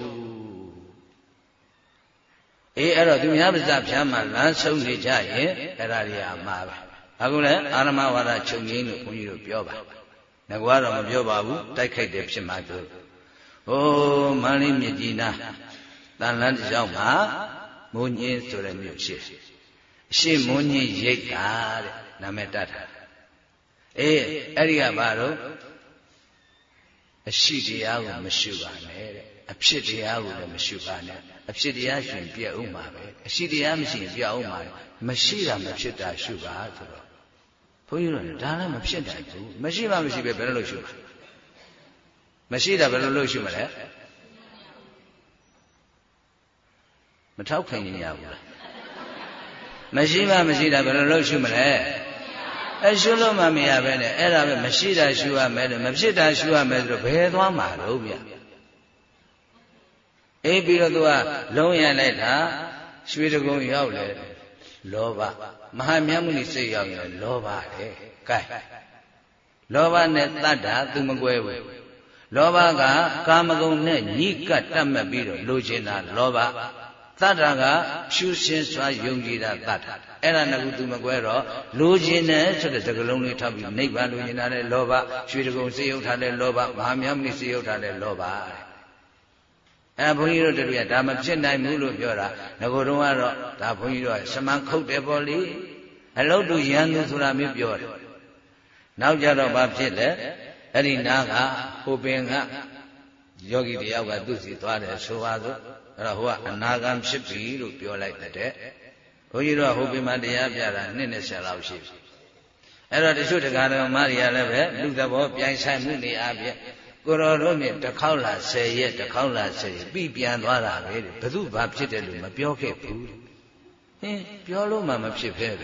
အေးအဲ့တော့သူများပါးစပ်ဖြမ်းမှလမ်းဆုံးနေကြရင်အဲ့ဒါတွေအမှားပဲအခုလည်းအာရမဝါဒချုပ်ငင်းလို့ဘုန်းကြီးတို့ပြောပါငါကတော့မပြောပါဘူးတိုက်ခိုက်တယ်ဖြစ်မှသူဟိုမန္တလေးမြစ်ကြီးနားတန်လန်းတစ်လျှောက်မှာမုံညင်းဆိုတဲ့မြို့ရှိအရှိမုံညင်းရိတ်တာတဲ့နာမည်တတ်တာအေးအဲ့ဒီကဘာလို့အရှိတရားကိုမရှုပါနဲ့တဲ့အဖြစ်တရားကိုလည်းမရှုပါနဲ့အဖြစ်တရားရှင်ပြည့်ဥမှာပဲအရှိတရားမရှိရင်ပြည့်ဥမှာမရှိတာမဖြစ်တာရှုပါဆိုတော့ဘုန်းကြီးတို့ဒါလည်းမဖြစ်နိုင်ဘူးမရှိမှမရှိပဲဘယ်လိုလုပ်ရှုမရှိတာဘယ်လိုလုပ်ရှုမလဲမထောက်ခံရင်ရဘူးလားမရှိမှမရှိတာဘယ်လိုလုပ်ရှုမလဲရှုလို့မှမရပဲနဲ့အဲ့ဒါပဲမရှိတာရှုရမယ်လို့မဖြစ်တာရှုရမယ်ဆိုတော့ဘယ်သွားမှာတော့ဗျအေးပြီးတော့သူကလုံးရလိုက်တာရွှေတကုံရောက်လေလောဘမဟာမြတ်မုနိစိတ်ရောက်ရင်လောဘတဲ့ကဲလောဘနဲ့တတ်တာသူမကွဲဘူးလောဘကကာမဂုဏ်နဲ့ညှိကပ်တတ်မှတ်ပြီးတော့လိုချင်တာလောဘတတ်တာကဖြူစင်စွာယုံကြည်တာတတ်တာအဲ့ဒါကသူမကွဲတော့လိုချင်တယ်ဆိုတဲ့စကားလုံးလေးထောက်ပြီးနိဗ္ဗာန်လိုချင်တာလည်းလောဘရွှေတကုံစိတ်ရောက်တာလည်းလောဘမဟာမြတ်မုနိစိတ်ရောက်တာလည်းလောဘတဲ့ဘုန်းကြီးတို့တို့ကဒါမဖြစ်နိုင်ဘူးလို့ပြောတာငကိုယ်တော့ကတော့ဒါဘုန်းကြီးတို့ကရှမန်ခုတ်တယ်ပေါ့လေအလုတ်တူရန်သူဆိုတာမျိုးပြောတယ်နောက်ကြတော့ဘာဖြစ်လဲအဲ့ဒီနာကဟိုပင်ကယောဂီတယောက်ကသူ့စီသွားတယ်ဆိုပါစို့အဲ့တော့ဟိုကအနာဂံဖြစ်ပြီလို့ပြောလိုက်တဲ့ဘုန်းကြီးတို့ကဟိုပင်မှာတရားပြတာ20လောက်ရှိပြီအဲ့တော့တချို့တရားတော်မတွေကလည်းပဲလူသဘောပြိုင်ဆိုင်မှုနေအပြင်ကိုရောတို့မြင်တစ်ခေါက်လာ10ရက်တစ်ခေါက်လာ10ရက်ပြီးပြန်သွားတာပဲဘယ်သူဘာဖြစ်တယ်လို့မပြောခဲ့ဘူးဟင်းပြောလို့မှမဖြစ်ပဲ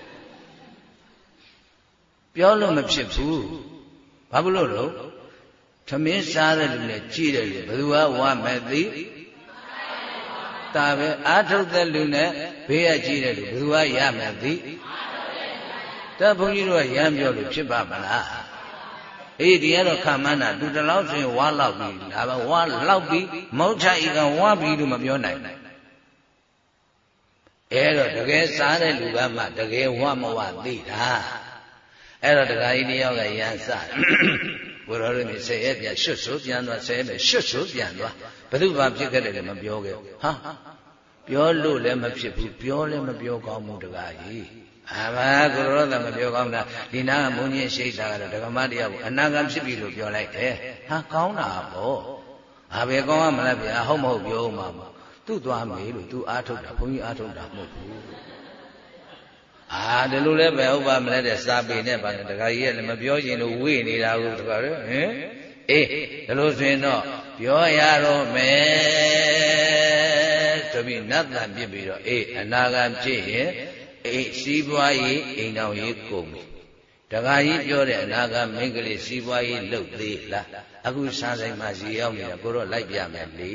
ပြောလို့မဖြစ်ဘူးဘာလို့လို့သမင်းစားတဲ့လူနဲ့ကြည့်တယ်လူဘယ်သူကဝါမဲ့သိဒါပဲအာထုတ်တဲ့လူနဲ့ဘေးကကြည့်တဲ့လူဘယ်သူကရမဲ့သိဒါဘုန်းကြီးတို့ကရမ်းပြောလို့ဖြစ်ပါမလားအေးဒီကတော့ခံမှန်းတာသူတလောက်ဆိုရင်ဝါလောက်ပြီဒါပဲဝါလောက်ပြီမောချဤကဝါပြီလို့မပြောနိုင်အဲ့တော့တကယ်စားတဲ့လူကမှတကယ်ဝါမဝသိတာအဲ့တော့တရားကြီးတယောက်ကရန်စဘုရားတို့မြ10ရက်ပြန်ရွှတ်ဆိုပြန်သွား10ရက်ပဲရွှတ်ဆိုပြန်သွားဘယ်သူမှဖြစ်ခဲ့တယ်လည်းမပြောခဲ့ဟာပြောလို့လည်းမဖြစ်ဘူးပြောလည်းမပြောကောင်းဘူးတရားကြီးအာဘာကိုရောသမပြောကောင်းတာဒီနာကမုန်းကြီးရှိတာကတော့ဒကမတရားကိုအနာဂံဖြစ်ပြီလို့ပြောလိုက်တယ်ဟာကောင်းတာပေါ့ဘာပဲကောင်းရမလဲဗျာဟုတ်မဟုတ်ပြောမှာပေါ့သူ့သွားမေးလို့ तू အားထုတ်တာဘုန်းကြီးအားထုတ်တာမဟုတ်ဘူးဒီလိုလည်းပဲဟုတ်ပါမလဲတဲ့စာပေနဲ့ပါတခါကြီးကလည်းမပြောချင်လို့ဝေ့နေတာကိုတခါလေဟင်အေးဒါလို့ဆိုရင်တော့ပြောရတော့မယ်ဆိုပြီးနတ်တန်ပြစ်ပြီးတော့အေးအနာဂံဖြစ်ရင်အေးစီးပွားရေးအိမ်တော်ရေးကုန်ပြီတခါကြီးပြောတဲ့အနာဂံမိန်းကလေးစီးပွားရေးလုပ်သေးလားအခုစားဆိုင်မှာစီရောက်နေတာကိုတော့လိုက်ပြမယ်လေ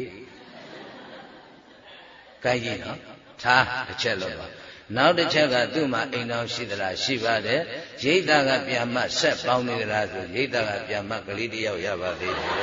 ကြိုက်ကြည့်နော်ထားတစ်ချက်လို့ပါနောက်တစ်ချက်ကသူ့မှာအိမ်တော်ရှိသလားရှိပါတယ်ရိတ်သားကပြန်မှဆက်ပေါင်းနေသလားဆိုရိတ်သားကပြန်မှကလေးတယောက်ရပါသေးတယ်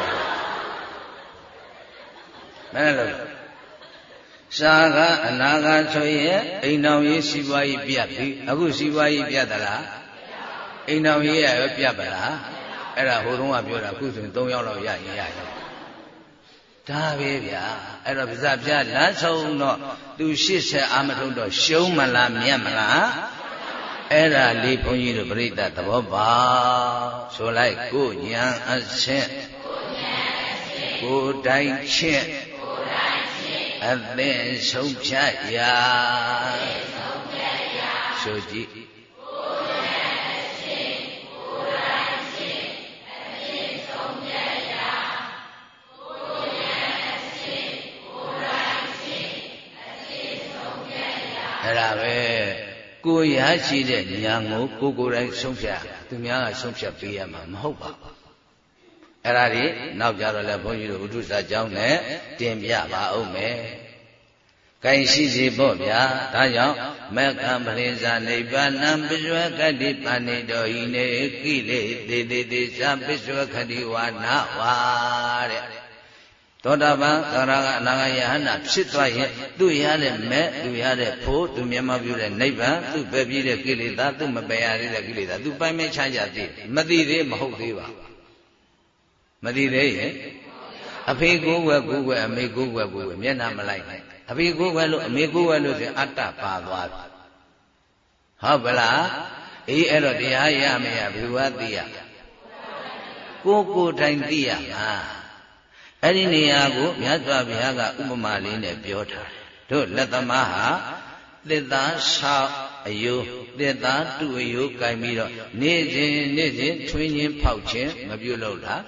မင်းလို့စာကအနာဂတ်ဆိုရင်အိမ်တော်ရေးစီးပွားရေးပြတ်ပြီအခုစီးပွားရေးပြတ်သလားအိမ်တော်ရေးရရောပြတ်ပါလားအဲ့ဒါဟိုတုန်းကပြောတာအခုဆိုရင်3ယောက်လောက်ရရင်ရရောဒါပဲဗျာအဲ့တော့ဗျာပြလမ်းဆုံးတော့သူ80အာမထုတ်တော့ရှုံးမလားမြတ်မလားအဲ့ဒါလေးဘုန်းကြီးတို့ပြိဿသဘောပါဆိုလိုက်ကိုညာအဆင့်ကိုတိုင်းချင်းအသင်ဆုံးဖြတ်ရာဆိုကြည့်အဲ့ဒါပဲကိုရရှိတဲ့ဉာဏ်ကိုကိုယ်တိုင်ဆုံးဖြတ်သူများကဆုံးဖြတ်ပေးရမှာမဟုတ်ပါဘူးအဲ့ဒါဒီနောက်ကြတော့လဲဘုန်းကြီးတို့ဥဒ္ဒစာကျောင်းနဲ့တင်ပြပါဦးမယ်။ကိုင်ရှိစီပေါ့ဗျာဒါကြောင့်မက္ခံပရိဇာနိဗ္ဗာနံပစ္စဝကတိပါဏိတောဟိနေကိလေသေတေသေသပစ္စဝကတိဝါနာဝါတဲ့သောတာပန်သရဂအနာဂယဟနာဖြစ်သွားရင်သူရတဲ့မဲ့သူရတဲ့ဖို့သူမျက်မှောက်ပြုတဲ့နိဗ္ဗာန်သူပဲပြည့်တဲ့ကိလေသာသူမပယ်ရသေးတဲ့ကိလေသာသူပိုင်မဲ့ချမ်းသာသေးမသိသေးမဟုတ်သေးပါမသိသေးရဲ့အဖေကိုယ်ွယ်အမေကိုယ်ွယ်မျက်နှာမလိုက်နဲ့အဖေကိုယ်ွယ်လို့အမေကိုယ်ွယ်လို့ဆိုအတ္တပါသွားပြီဟုတ်ပလားအေးအဲ့တော့တရားရမရဘယ်သူကသိရကိုတိုင်သိရမှာအဲ့ဒီနေရာကိုမြတ်စွာဘုရားကဥပမာလေးနဲ့ပြောထားတယ်တို့လက်သမားဟာသစ်သားဆောက်အယိုးသစ်သားတူအယိုးကင်ပြီးတော့နေ့စဉ်ထွင်းချင်းဖောက်ခြင်းမပြုလုပ်လား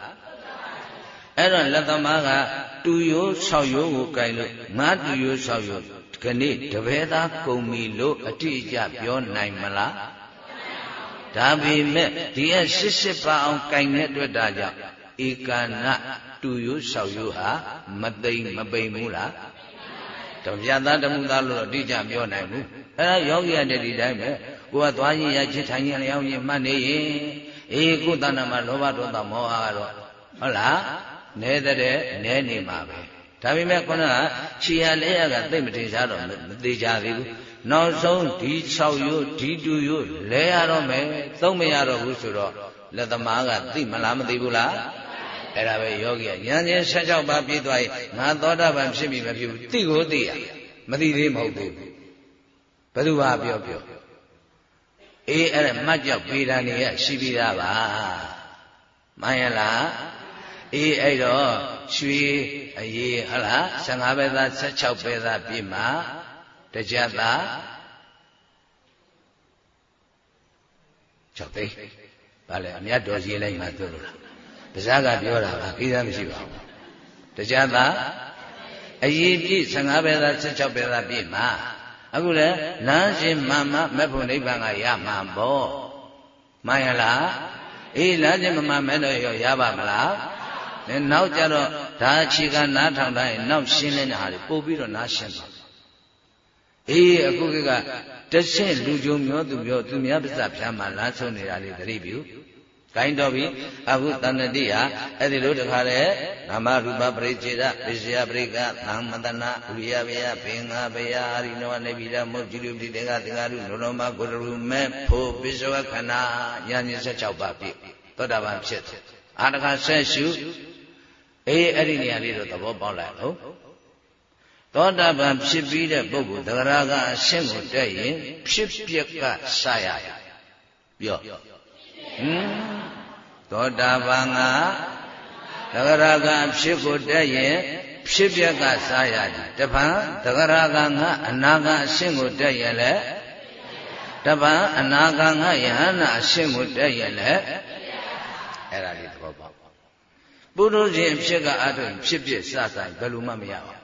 အဲ့တော့လက်သမားကတူရိုးဆောက်ရိုးကိုကင်လို့ငါတူရိုးဆောက်ရိုးခဏိတပည့်သားကုန်ပြီလို့အတိအကျပြောနိုင်မလားဒါပေမဲ့ဒီအ88ပါအောင်ကင်တဲ့အတွက်ဒါကြောင့်ဧကနတူရိုးဆောက်ရိုးဟာမသိမ့်မပိန်ဘူးလားတပြတ်သားတမှုသားလို့အတိအကျပြောနိုင်ဘူးအဲ့ဒါယောဂီရတဲ့ဒီတိုင်းပဲကိုကသွားရင်ရချစ်ထိုင်ရင်လျောင်းရင်မှတ်နေရင်အေးကိုယ်တဏ္ဍမှာလောဘဒေါသမောဟကတော့ဟုတ်လားနေတဲ့နဲနေမှာပဲဒါပေမဲ့ခုနကခြေရလဲရကသိမ့်မတင်ရှားတော့မသေးကြသေးဘူးနောက်ဆုံးဒီ6ရိုးဒီ2ရိုးလဲရတော့မယ်သုံးမရတော့ဘူးဆိုတော့လက်သမားကသိမလားမသိဘူးလားအဲ့ဒါပဲယောဂီကဉာဏ်ချင်း16ပါးပြည့်သွားရင်ငါသောတာပန်ဖြစ်ပြီမဖြစ်ဘူးသိကိုသိရမသိသေးမဟုတ်ဘူးဘယ်သူပါပြောအေးအဲ့ဒါမှတ်ကြောက်ပေတာနေရရှိပြီးသားပါမှန်ရလားအေးအဲ့တော့ရွှေအေးဟုတ်လား15ပဲသား16ပဲသားပြည့်မှာတကြသား6သိန်းဗါလေအမြတ်တော်ရေးလိုက်မှသိလို့လားတရားကပြောတာပါကိစ္စမရှိပါဘူးတရားသာအရေးပြည့်15ပဲသား16ပဲသားပြည့်မှာအခုလေလမ်းရှင်မှန်မှမက်ဖို့နိဗ္ဗာန်ကရမှာပေါ့မှန်ရလားအေးလမ်းရှင်မမှန်မဲ့တော့ရပါမလားနောက်ကြတော့ဒါအခြေခံနားထောင်တိုင်းနောက်ရှင်းနေတဲ့ဟာတွေပို့ပြီးတော့နားရှင်းပါအေးအခုကတဆင့်လူကြုံမျောသူမျောသူများပါးစပ်ဖြားမှလမ်းဆုံးနေတာလေးသတိပြုကိုင်းတော်ပြီအခုတဏ္ဍတိဟာအဲ့ဒီလိုတခါလေနာမရူပပရိစ္ဆေဒပစ္စယပရိကသမန္တနာဥရိယဘေယဘင်္ဂဘေယအာရိနောနေပိဒမုတ်จิတုပတိတေကသင်္ဃရုလောလောမကိုရူမဲဖို့ပစ္စဝခဏညာည16ပါးပြည့်သောတာပန်ဖြစ်အာတခါဆက်ရှုအေးအဲ့ဒီနေရာလေးတော့သဘောပေါက်လိုက်ဟုတ်သောတာပန်ဖြစ်ပြီးတဲ့ပုဂ္ဂိုလ်သဂရကအရှင်းကိုတက်ရင်ဖြစ်ပျက်ကစရပြောသောတာပန်ကသဂရကဖြစ်ကိုတက်ရင်ဖြစ်ပျက်ကစားရတယ်တပံသဂရကငါအနာကအရှင်းကိုတက်ရင်လည်းတပံအနာကငါယဟနာအရှင်းကိုတက်ရင်လည်းအဲ့ဒါလေးသဘောပေါက်ပုရုဇဉ်ဖြစ်ကအထုံဖြစ်ပြစဆိုင်ဘယ်လိုမှမရပါဘူး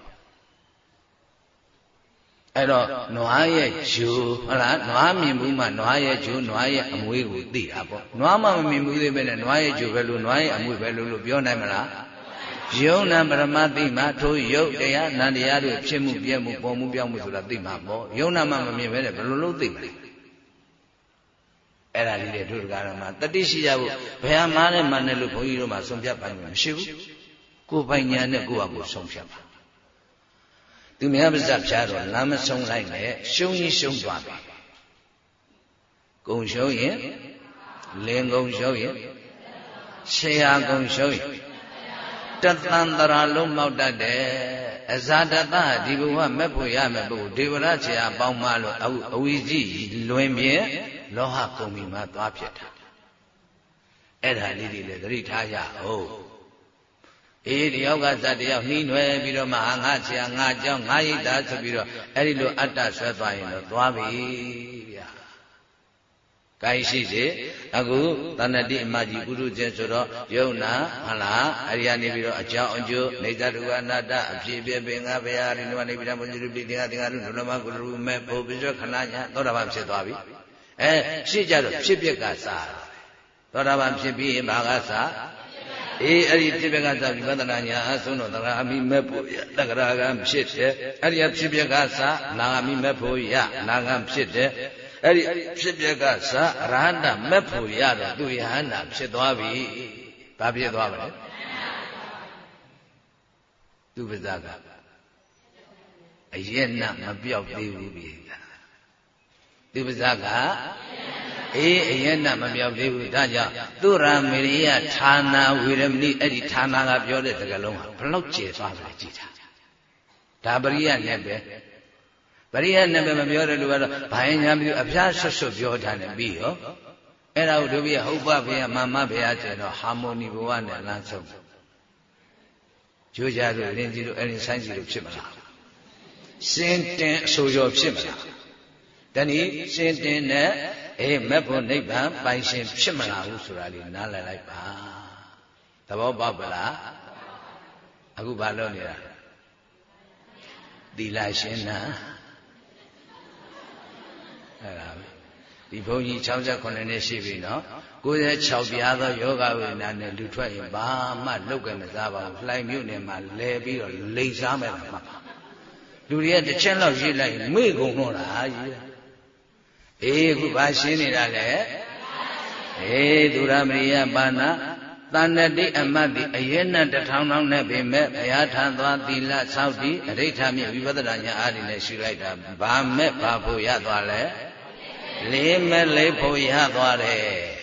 အဲ့တော့နွားရဲ့ဂျူဟုတ်လားနွားမြင်မှုမှနွားရဲ့ဂျူနွားရဲ့အမွေးကိုသိတာပေါ့နွားမှမမြင်ဘူးသေးပဲနဲ့နွားရဲ့ဂျူပဲလို့နွားရဲ့အမွေးပဲလို့ပြောနိုင်မလားယုံနာပရမသိမှထိုယုတ်တရားနန္တရားတို့ဖြစ်မှုပြည့်မှုပေါ်မှုပြောင်းမှုဆိုတာသိမှာပေါ့ယုံနာမှမမြင်ပဲနဲ့ဘယ်လိုလုပ်သိမလဲအဲ့ဒါလေးတွေတို့ကရမှာတတိရှိကြဖို့ဘယ်ဟာမှလည်းမှန်တယ်လို့ဘုန်းကြီးတို့မှဆုံးဖြတ်ပိုင်မရှိဘူးကိုယ်ပိုင်ညာနဲ့ကိုယ့်ဟာကိုယ်ဆုံးဖြတ်ပါသူများပါးစပ်ဖြားတော့လမ်းမဆုံးလိုက်နဲ့ရှုံးရင်ရှုံးသွားပြီကုံရှုံးရင်လင်ကုံရှုံးရင်ဆရာကုံရှုံးရင်တသံတရာလုံးမောက်တတ်တယ်အဇာတတဒီဘဝမဲ့ဖို့ရမယ်ဘုဒေဝရဆရာပေါင်းမလို့အဝိဇ္ဇိလွင်ပြင်းလောဟကုံပြီမှသွားဖြစ်တာအဲ့ဒါလေးတွေလည်းသတိထားရအောင်အေးတယောက်ကဇတ်တယောက်နှီးနွယ်ပြီးတော့မှငါဆရာငါเจ้าငါရိတ်တာဆိုပြီးတော့အဲ့ဒီလိုအတ္တဆွဲသွားရင်တော့သွားပြီဗျာ။ကိုင်းရှိစေအခုတဏ္ဍတိအမကြီးပုရုဇဉ်ဆိုတော့ယုံနာဟလားအဲ့ဒီကနေပြီးတော့အကြောင်းအကျိုးနေသတုအနတ္တအဖြစ်ဖြစ်ပင်ငါဘုရားရိနဝနေပိဓမ္မဇုတိတေငါသင်္ဃာရုဒုလမကုရုမေဘုပိစ္ဆခဏညာသောတာပန်ဖြစ်သွားပြီ။ရှိကြတော့ဖြစ်ပျက်ကစားသောတာပန်ဖြစ်ပြီးဘာကစားအေးအဲ့ဒီဖြစ်ပျက်ကစားဝိပဿနာညာအဆုံးတော့သရအမိမဲ့ဖို့ရတဂရကံဖြစ်တယ်အဲ့ဒီဖြစ်ပျက်ကစားနာဂမိမဲ့ဖို့ရနာဂံဖြစ်တယ်အဲ့ဒီဖြစ်ပျက်ကစားအရဟတမဲ့ဖို့ရတော့သူယဟန္တာဖြစ်သွားပြီဘာဖြစ်သွားပါလဲသူပါဇာကအရဲ့နမပြောက်သေးဘူးပြီသူပါဇာကအေးအရဲ့နမပြောက်သေးဘူးဒါကြောင့်သူရမေရိယဌာနာဝေရမဏိအဲ့ဒီဌာနာကပြောတဲ့စကားလုံးကဘလောက်ကျေသွားတယ်ကြည်တာဒါပရိယနဲ့ပဲပရိယနဲ့ပဲမပြောတဲ့လူကတော့ဘာရင်ညာပြီးအဖျားဆွတ်ဆွတ်ပြောထားတယ်ပြီးရောအဲ့ဒါကိုတို့ပြဟုတ်ပါဗျာမမဗျာကျတော့ဟာမိုနီဘဝနဲ့လမ်းဆုံးကြိုးကြလို့လင်းကြည့်လို့အဲ့ဒီဆိုင်ကြည့်လို့ဖြစ်မလားစင်တင်အဆိုရောဖြစ်မလားတနည်းစင်တင်နဲ့မက်ဖို့နိဗ္ဗာန်ပိုင်ရှင်ဖြစ်မလားဘူးဆိုတာလေးနားလည်လိုက်ပါသဘောပေါက်ပါလားအခုဘာလုပ်နေတာသီလရှင်နာအဲ့ဒါပဲဒီဘုန်းကြီး69နှစ်ရှိပြီနော်96ပြားသောယောဂဝိညာဉ်နဲ့လူထွက်ရင်ဘာမှလုပ်ကြမစားပါဘူးလှိုင်မြို့နယ်မှာလဲပြီးတော့လိန်စားမဲ့မှာလူတွေကတစ်ချက်လောက်ရေးလိုက်မေ့ကုန်တော့လားကြီးအေးအခုဘာရှင်းနေတာလဲသူရမရိယပါဏသန္တတိအမတ်တိအယေန1000နဲ့ပြင်မဲ့ဘုရားထံသွားသီလဆောက်တည်အဋိဋ္ဌမြင့်ဝိပဿနာဉာဏ်အားဖြင့်လည်းရှုလိုက်တာဘာမဲ့ဘာဖို့ရသွားလဲလေးမဲ့လေးဖို့ရသွားတယ်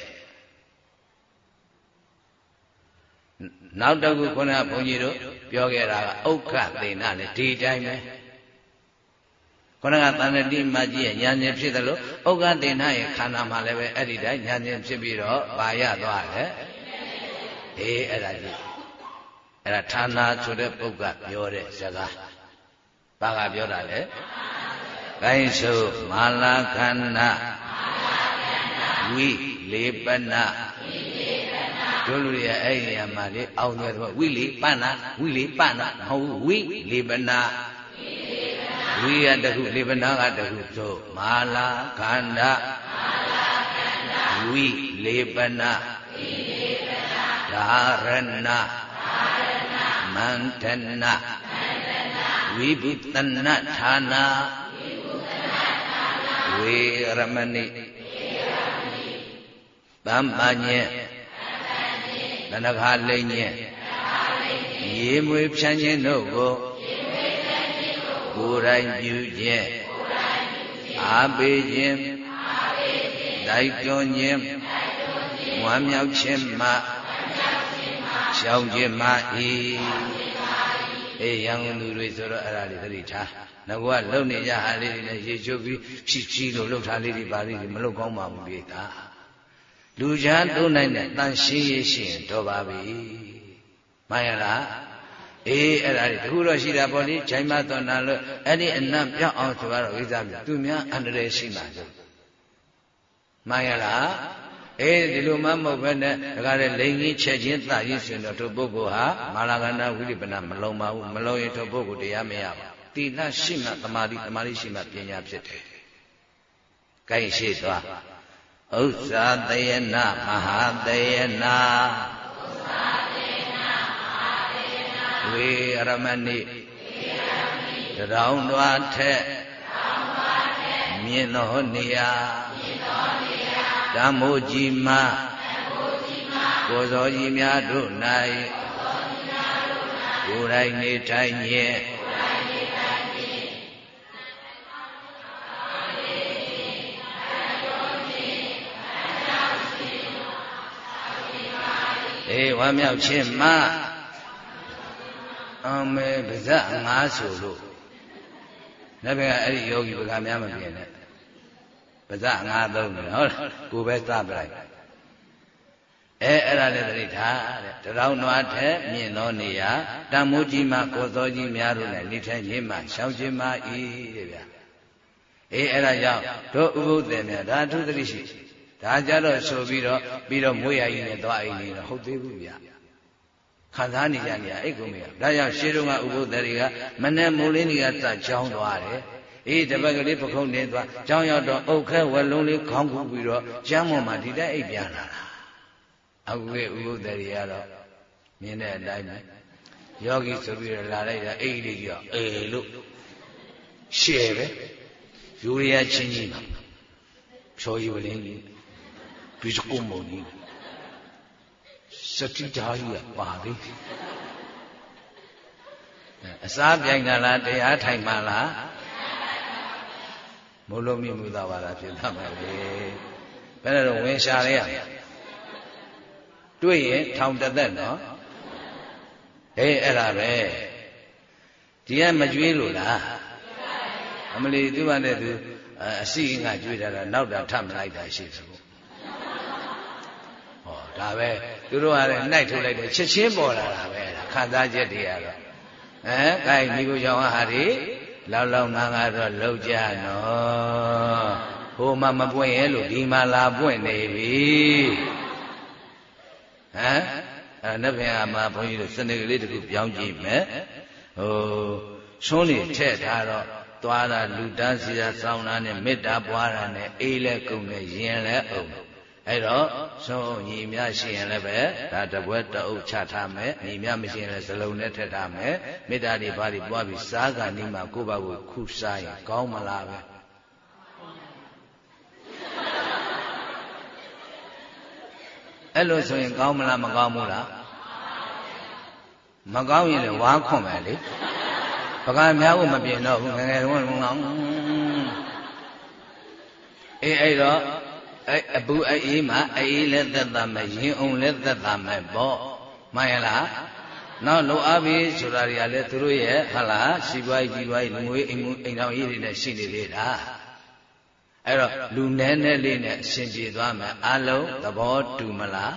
နောက်တစ်ခုခုနကဘုန်းကြီးတို့ပြောခဲ့တာကဥက္ခသေနနဲ့ဒီတိုင်းပဲခုနကသန္တတိမကြီးရဲ့ဉာဏ်ဉာဏ်ဖြစ်တယ်လို့ဥက္ခသေနရဲ့ခန္ဓာမှာလည်းပဲအဲ့ဒီတိုင်းဉာဏ်ဉာဏ်ဖြစ်ပြီးတော့ဘာရသွားလဲအဲ့ဒါကြီးအဲ့ဒါဌာနာဆိုတဲ့ပုဂ္ဂပြောတဲ့စကားဘာကပြောတာလဲကိုင်းဆိုမာလာခန္ဓာဝိလေပနတို့လူရဲ့အဲ့ဒီနေရာမှာလေအောင်တယ်တော့ဝိလေပနဝိလေပနမဟုတ်ဝိလေပနဝိရတခုလေပနကတခုဆိုမာလာခန္ဓာဝိလေပနဓာရဏမန္တနဝိဘုတနဌာနာဝေရမဏိတမ္ပညေတဏ္ဍခါလိမ့်ညေရေမွေဖြန်းခြင်းတို့ကိုကိုယ်တိုင်ပြုခြင်းအားပေးခြင်းတိုက်တွန်းခြင်းဝမ်းမြောက်ခြင်းမှရှောင်ခြင်းမ၏ရန်ကုန်သူတွေဆိုတော့အဲ့ဒါလေးသတိထားငါကလုံနေကြဟာလေးတွေနဲ့ရေချိုးပြီးဖြီးလို့လှုပ်ထားလေးတွေပါလေးတွေမလှုပ်ကောင်းပါဘူးလေဒါလူချမ်းသုံးနိုင်တဲ့တန်ရှင်းရရှိရင်တော့ပါပြီမှန်ရလားအဲ့ဒါလေးတခုတော့ရှိတာပေါ့လေခြိုင်မသွန်တာလို့အဲ့ဒီအနတ်ပြောင်းအောင်ဆိုတော့ဝိဇ္ဇာပြသူများအန္တရာယ်ရှိမှာလို့မှန်ရလားဒီလိုမှမဟုတ်ပဲနဲ့ဒါကြတဲ့လိန်ကြီးချက်ချင်းသရည်ဆိုတော့တို့ပုဂ္ဂိုလ်ဟာမာလာကန္နာဝိလိပနာမလုံးပါဘူးမလုံးရင်တို့ပုဂ္ဂိုလ်တရားမရပါဘူးတိလရှိမှသမာဓိရှိမှပညာဖြစ်တယ်။ကိုင်းရှိသွားဥစ္စာတယနာမဟာတယနာဝေရမဏိတောင်တော်ထက်မြင့်သောနေရာဓမ္မိုကြီးမကိုယ်တော်ကြီးများတို့၌ကိုယ်တိုင်နေထိုင်ခြင်းဝမ်းမြောက်ခြင်းမှအမေပါဇက်ငါးဆိုလို့လည်းပဲအဲ့ဒီယောဂီဗကာများမပြင်းနဲ့ပါဇက်ငါးသုံးတယ်ဟုတ်လားကိုယ်ပဲသပလိုက်အဲ့ဒါလည်းသတိထားတဲ့တောင်နွားထက်မြင့်သောနေရာတန်မိုးကြီးမှကိုယ်တော်ကြီးများတို့နဲ့နေထိုင်ခြင်းမှရှောင်ခြင်းမှဤတဲ့ဗျာအဲ့ဒါကြောင့်တို့ဥပုသ်တယ်များဒါအထူးသတိရှိဒါကြတော့ဆိုပြီးတော့မွေးရည်နဲ့သွားအိမ်နေတော့ဟုတ်သေးဘူးဗျခံစားနေကြနေရအဲ့ကုန်မရဒါကြောင့်ရှေးတုန်းကဥပုသ်တွေကမနဲ့မိုးလင်းတွေကစကြောင်းသွားတယ်တပတ်ကလေးပခုံးနေသွားကြောင်းရောက်တော့အုတ်ခဲဝက်လုံးလေးခေါင်းကူပြီးတော့ကျမ်းပေါ်မှာဒီတက်အိပ်ပြန်လာတာအခုကဥပုသ်တွေကတော့မြင်တဲ့အတိုင်းပဲယောဂီဆိုပြီးတော့လာလိုက်တာအိပ်လေးကြီးလို့ရှယ်ပဲယူရီးယားချင်းကြီးမှာဖြော်ရည်ပလင်းကြီးပြီးစကုံမုံကြီးစတိဓာကြီးကပါသေးအစားပြိုင်တာလားတရားထိုင်မှလားမိုးလုံးမြင့်မှုသာပါလားဖြစ်သွားမှာလေဘယ်နဲ့တော့ဝင်ရှာရရတွေ့ရင်ထောင်တသက်နော်အဲ့ဒါပဲဒီကမကြွေးလို့လားအမလီသူ့ဘာနဲ့သူအစီငါကြွေးတာနောက်တာထပ်မလိုက်တာရှိတယ်ဒါပဲသူတို့ကလည်းနှိုက်ထုတ်လိုက်တယ်ချက်ချင်းပေါ်လာတာပဲခံစားချက်တွေကတော့ကိုင်းမိကိုကြောင့်ဟာဒီလောက်ငါတော့လောက်ကြနော်ဟိုမှမပွင့်ရဲ့လို့ဒီမှလာပွင့်နေပြီနှစ်ဖင်ကမှဘုန်းကြီးတို့စနေကလေးတခုပြောင်းကြည့်မယ်ဆွန်းနေထည့်ထားတော့သွားတာလူတန်းစီတာစောင်းတာနဲ့မေတ္တာပွားတာနဲ့အေးလဲကုန်နဲ့ရင်လဲအောင်အဲ့တော့ဆုံးညီများရှိရင်လည်းပဲဒါတပွဲတအုပ်ချထားမယ်ညီများမရှိရင်လည်းစလုံးနဲ့ထည့်ထားမယ်မေတ္တာတွေဘာတွေပွားပြီးစားကနီးမှာကိုယ့်ဘာကိုခုစားရင်ကောင်းမလားပဲအဲ့လိုဆိုရင်ကောင်းမလားမကောင်းဘူးလားမကောင်းရင်လည်းဝါခွန်မယ်လေပကံများဖို့မပြင်တော့ဘူးငယ်ငယ်တုန်းကအဲ့တော့အပူအေးမှာအေးလည်းသက်သာမယ်ရင်အောင်လည်းသက်သာမယ်ပေါ့မှန်ရလားနောက်လုံအားပြီးဆိုတာတွေကလည်းသူတို့ရဲ့ဟာလားစီပွားရေးကြီးပွားရေးလူငွေအိမ်တော်ရေးတွေနဲ့ရှိနေသေးတာအဲ့တော့လူနဲနဲလေးနဲ့အရှင်ပြေသွားမယ်အလုံးသဘောတူမလား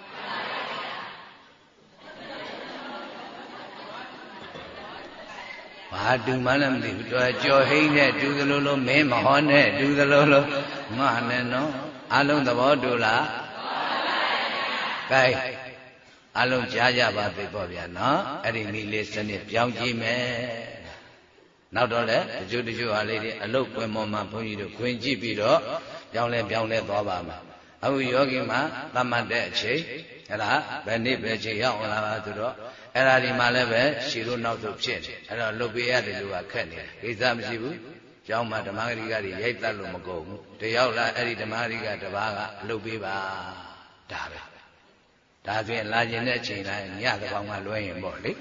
ဘာတူမှလည်းမသိဘူးတော်ကြော်ဟိန်းနဲ့တူသလိုလိုမင်းမဟောနဲ့တူသလိုလိုငါနဲ့နော်အလုံးသဘောတူလားကဲအလုံးကြားကြပါသေးပေါ့ဗျာနော်အဲ့ဒီမိလေးစနစ်ပြောင်းကြည့်မယ်နောက်တော့လေတချို့ဟာလေးတွေအလုတ်ကွင်ပေါ်မှာဘုန်းကြီးတို့ခွင်ကြည့်ပြီးတော့ပြောင်းလဲသွားပါမှာအခုယောဂီမှာသတ်မှတ်တဲ့အချိန်အဲ့ဒါဘယ်နေ့ပဲချိန်ရောက်လာပါဆိုတော့အဲ့ဒါဒီမှာလည်းပဲရှည်လို့နောက်ဆုံးဖြစ်တယ်အဲ့တော့လုတ်ပေးရတယ်လို့ကခက်နေတယ်ကိစ္စမရှိဘူးကျောင်းမှာဓမ္မဂရိကတွေရိုက်တတ်လို့မကုန်ဘူးတယောက်လားအဲ့ဒီဓမ္မဂရိကတစ်ပါးကလုတ်ပေးပါဒါပဲဒါဆိုရင်လာခြင်းတဲ့အချိန်တိုင်းညသကောင်ကလွှဲရင်ပေါ့လေ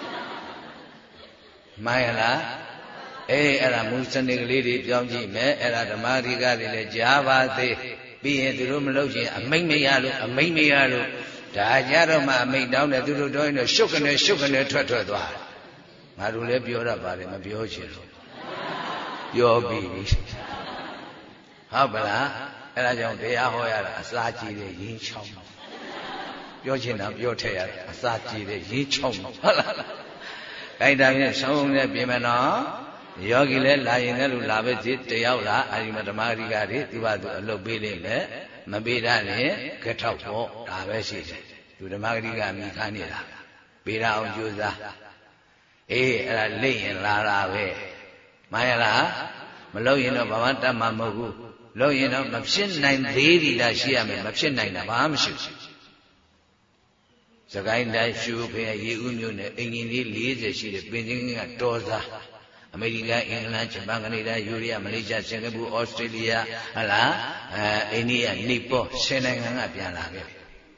မှန်ရလားအဲ့ဒါမူစနစ်ကလေးတွေပြောင်းကြည့်မယ်အဲ့ဒါဓမ္မဂရိကတွေလည်းကြားပါသေးပြီးရင်သူတို့မလုပ်ချင်အမိတ်မရလို့ဒါကြတော့မှအမိတ်တောင်းတယ်သူတို့တော့ရင်ရှုပ်ကနေထွက်သွားငါတို့လည်းပြောတတ်ပါတယ်မပြောချင်လို့ပြောပြီးဟုတ်ပလားအဲ့ဒါကြောင့်တရားဟောရတာအစာကြည့်တဲ့ရင်းချောင်းပြောချင်တာပြောထည့်ရတာအစာကြည့်တဲ့ရင်းချောင်းဟုတ်လားခိုင်တာဖြင့်ဆုံးနဲ့ပြင်မနော်ယောဂီလည်းလာရင်လည်းလူလာပဲစီတယောက်လာအာရိမဓမ္မဂရိကတွေသူ့ဘာသူအလုပ်ပေးလိမ့်မယ်မပေးတာနဲ့ကထောက်ပေါ့ဒါပဲရှိတယ်သူဓမ္မဂရိကမိခန်းနေတာပေးရအောင်ကြိုးစားအဲ့ဒါလိမ့်ရင်လာတာပဲမှန်ရလားမလုပ်ရင်တော့ဘာမှတတ်မှာမဟုတ်ဘူးလုပ်ရင်တော့မဖြစ်နိုင်သေးသည်လားရှိရမယ်မဖြစ်နိုင်တာဘာမှမရှိဘူးစကိုင်းတိုင်းရှုဖေးရေဦးမြို့နယ်အင်ဂျင်လေး40ရှိတယ်ပင်ချင်းကတော်စားအမေရိကန်အင်္ဂလန်ဂျပန်ကနေဒါယူရီးယားမလေးရှားစင်ကာပူဩစတြေးလျဟလားအိန္ဒိယနီပေါ10နိုင်ငံကပြန်လာခဲ့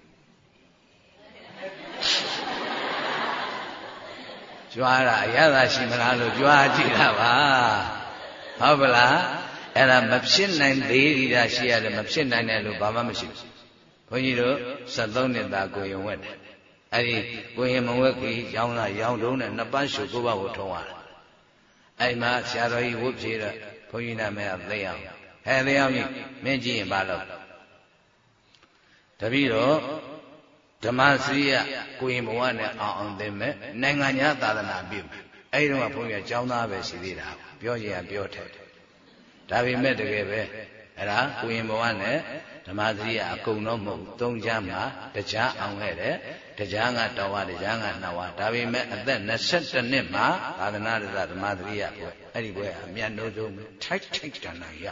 ကြွားတာအရသာရှိမလားလို့ကြွားကြည့်တာပါဟုတ်ပလားအဲ့ဒါမဖြစ်နိုင်သေးဒီတာရှိရတယ်မဖြစ်နိုင်တယ်လို့ဘာမှမရှိဘူးဘုန်းကြီးတို့73နှစ်သားကိုရင်ဝက်တယ်အဲ့ဒီကိုရင်မဝက်ကြီးရောင်းလာရောင်းတုံးနဲ့နှစ်ပတ်ရှုကိုဘကိုထုံးရတာအဲ့မှာဆရာတော်ကြီးဝတ်ပြေတော့ဘုန်းကြီးနာမည်ကသိအောင်သိအောင်ကြီးမင်းကြည့်ရင်ဘာလို့တပည့်တော်ဓမ္မစရိယကိုရင်ဘဝနဲ့အောင်သိမဲ့နိုင်ငံညာသာသနာပြုအဲ့ဒီတော့ဘုန်းကြီးကကျောင်းသားပဲရှိသေးတာပြောရင်ပြောထက်ဒါပေမဲ့တကယ်ပဲအဲ့ဒါကိုရင်ဘဝနဲ့ဓမ္မစရိယအကုန်တော့မဟုတ်သုံးချမ်းမှာတရားအောင်ခဲ့တယ်တရားကတော်ဝတရားကနှဝဒါပေမဲ့အသက်22နှစ်မှာသာသနာ့ဓမ္မစရိယပွဲအဲ့ဒီပွဲအမြတ်နိုးဆုံးထိုက်တန်နိုင်ရ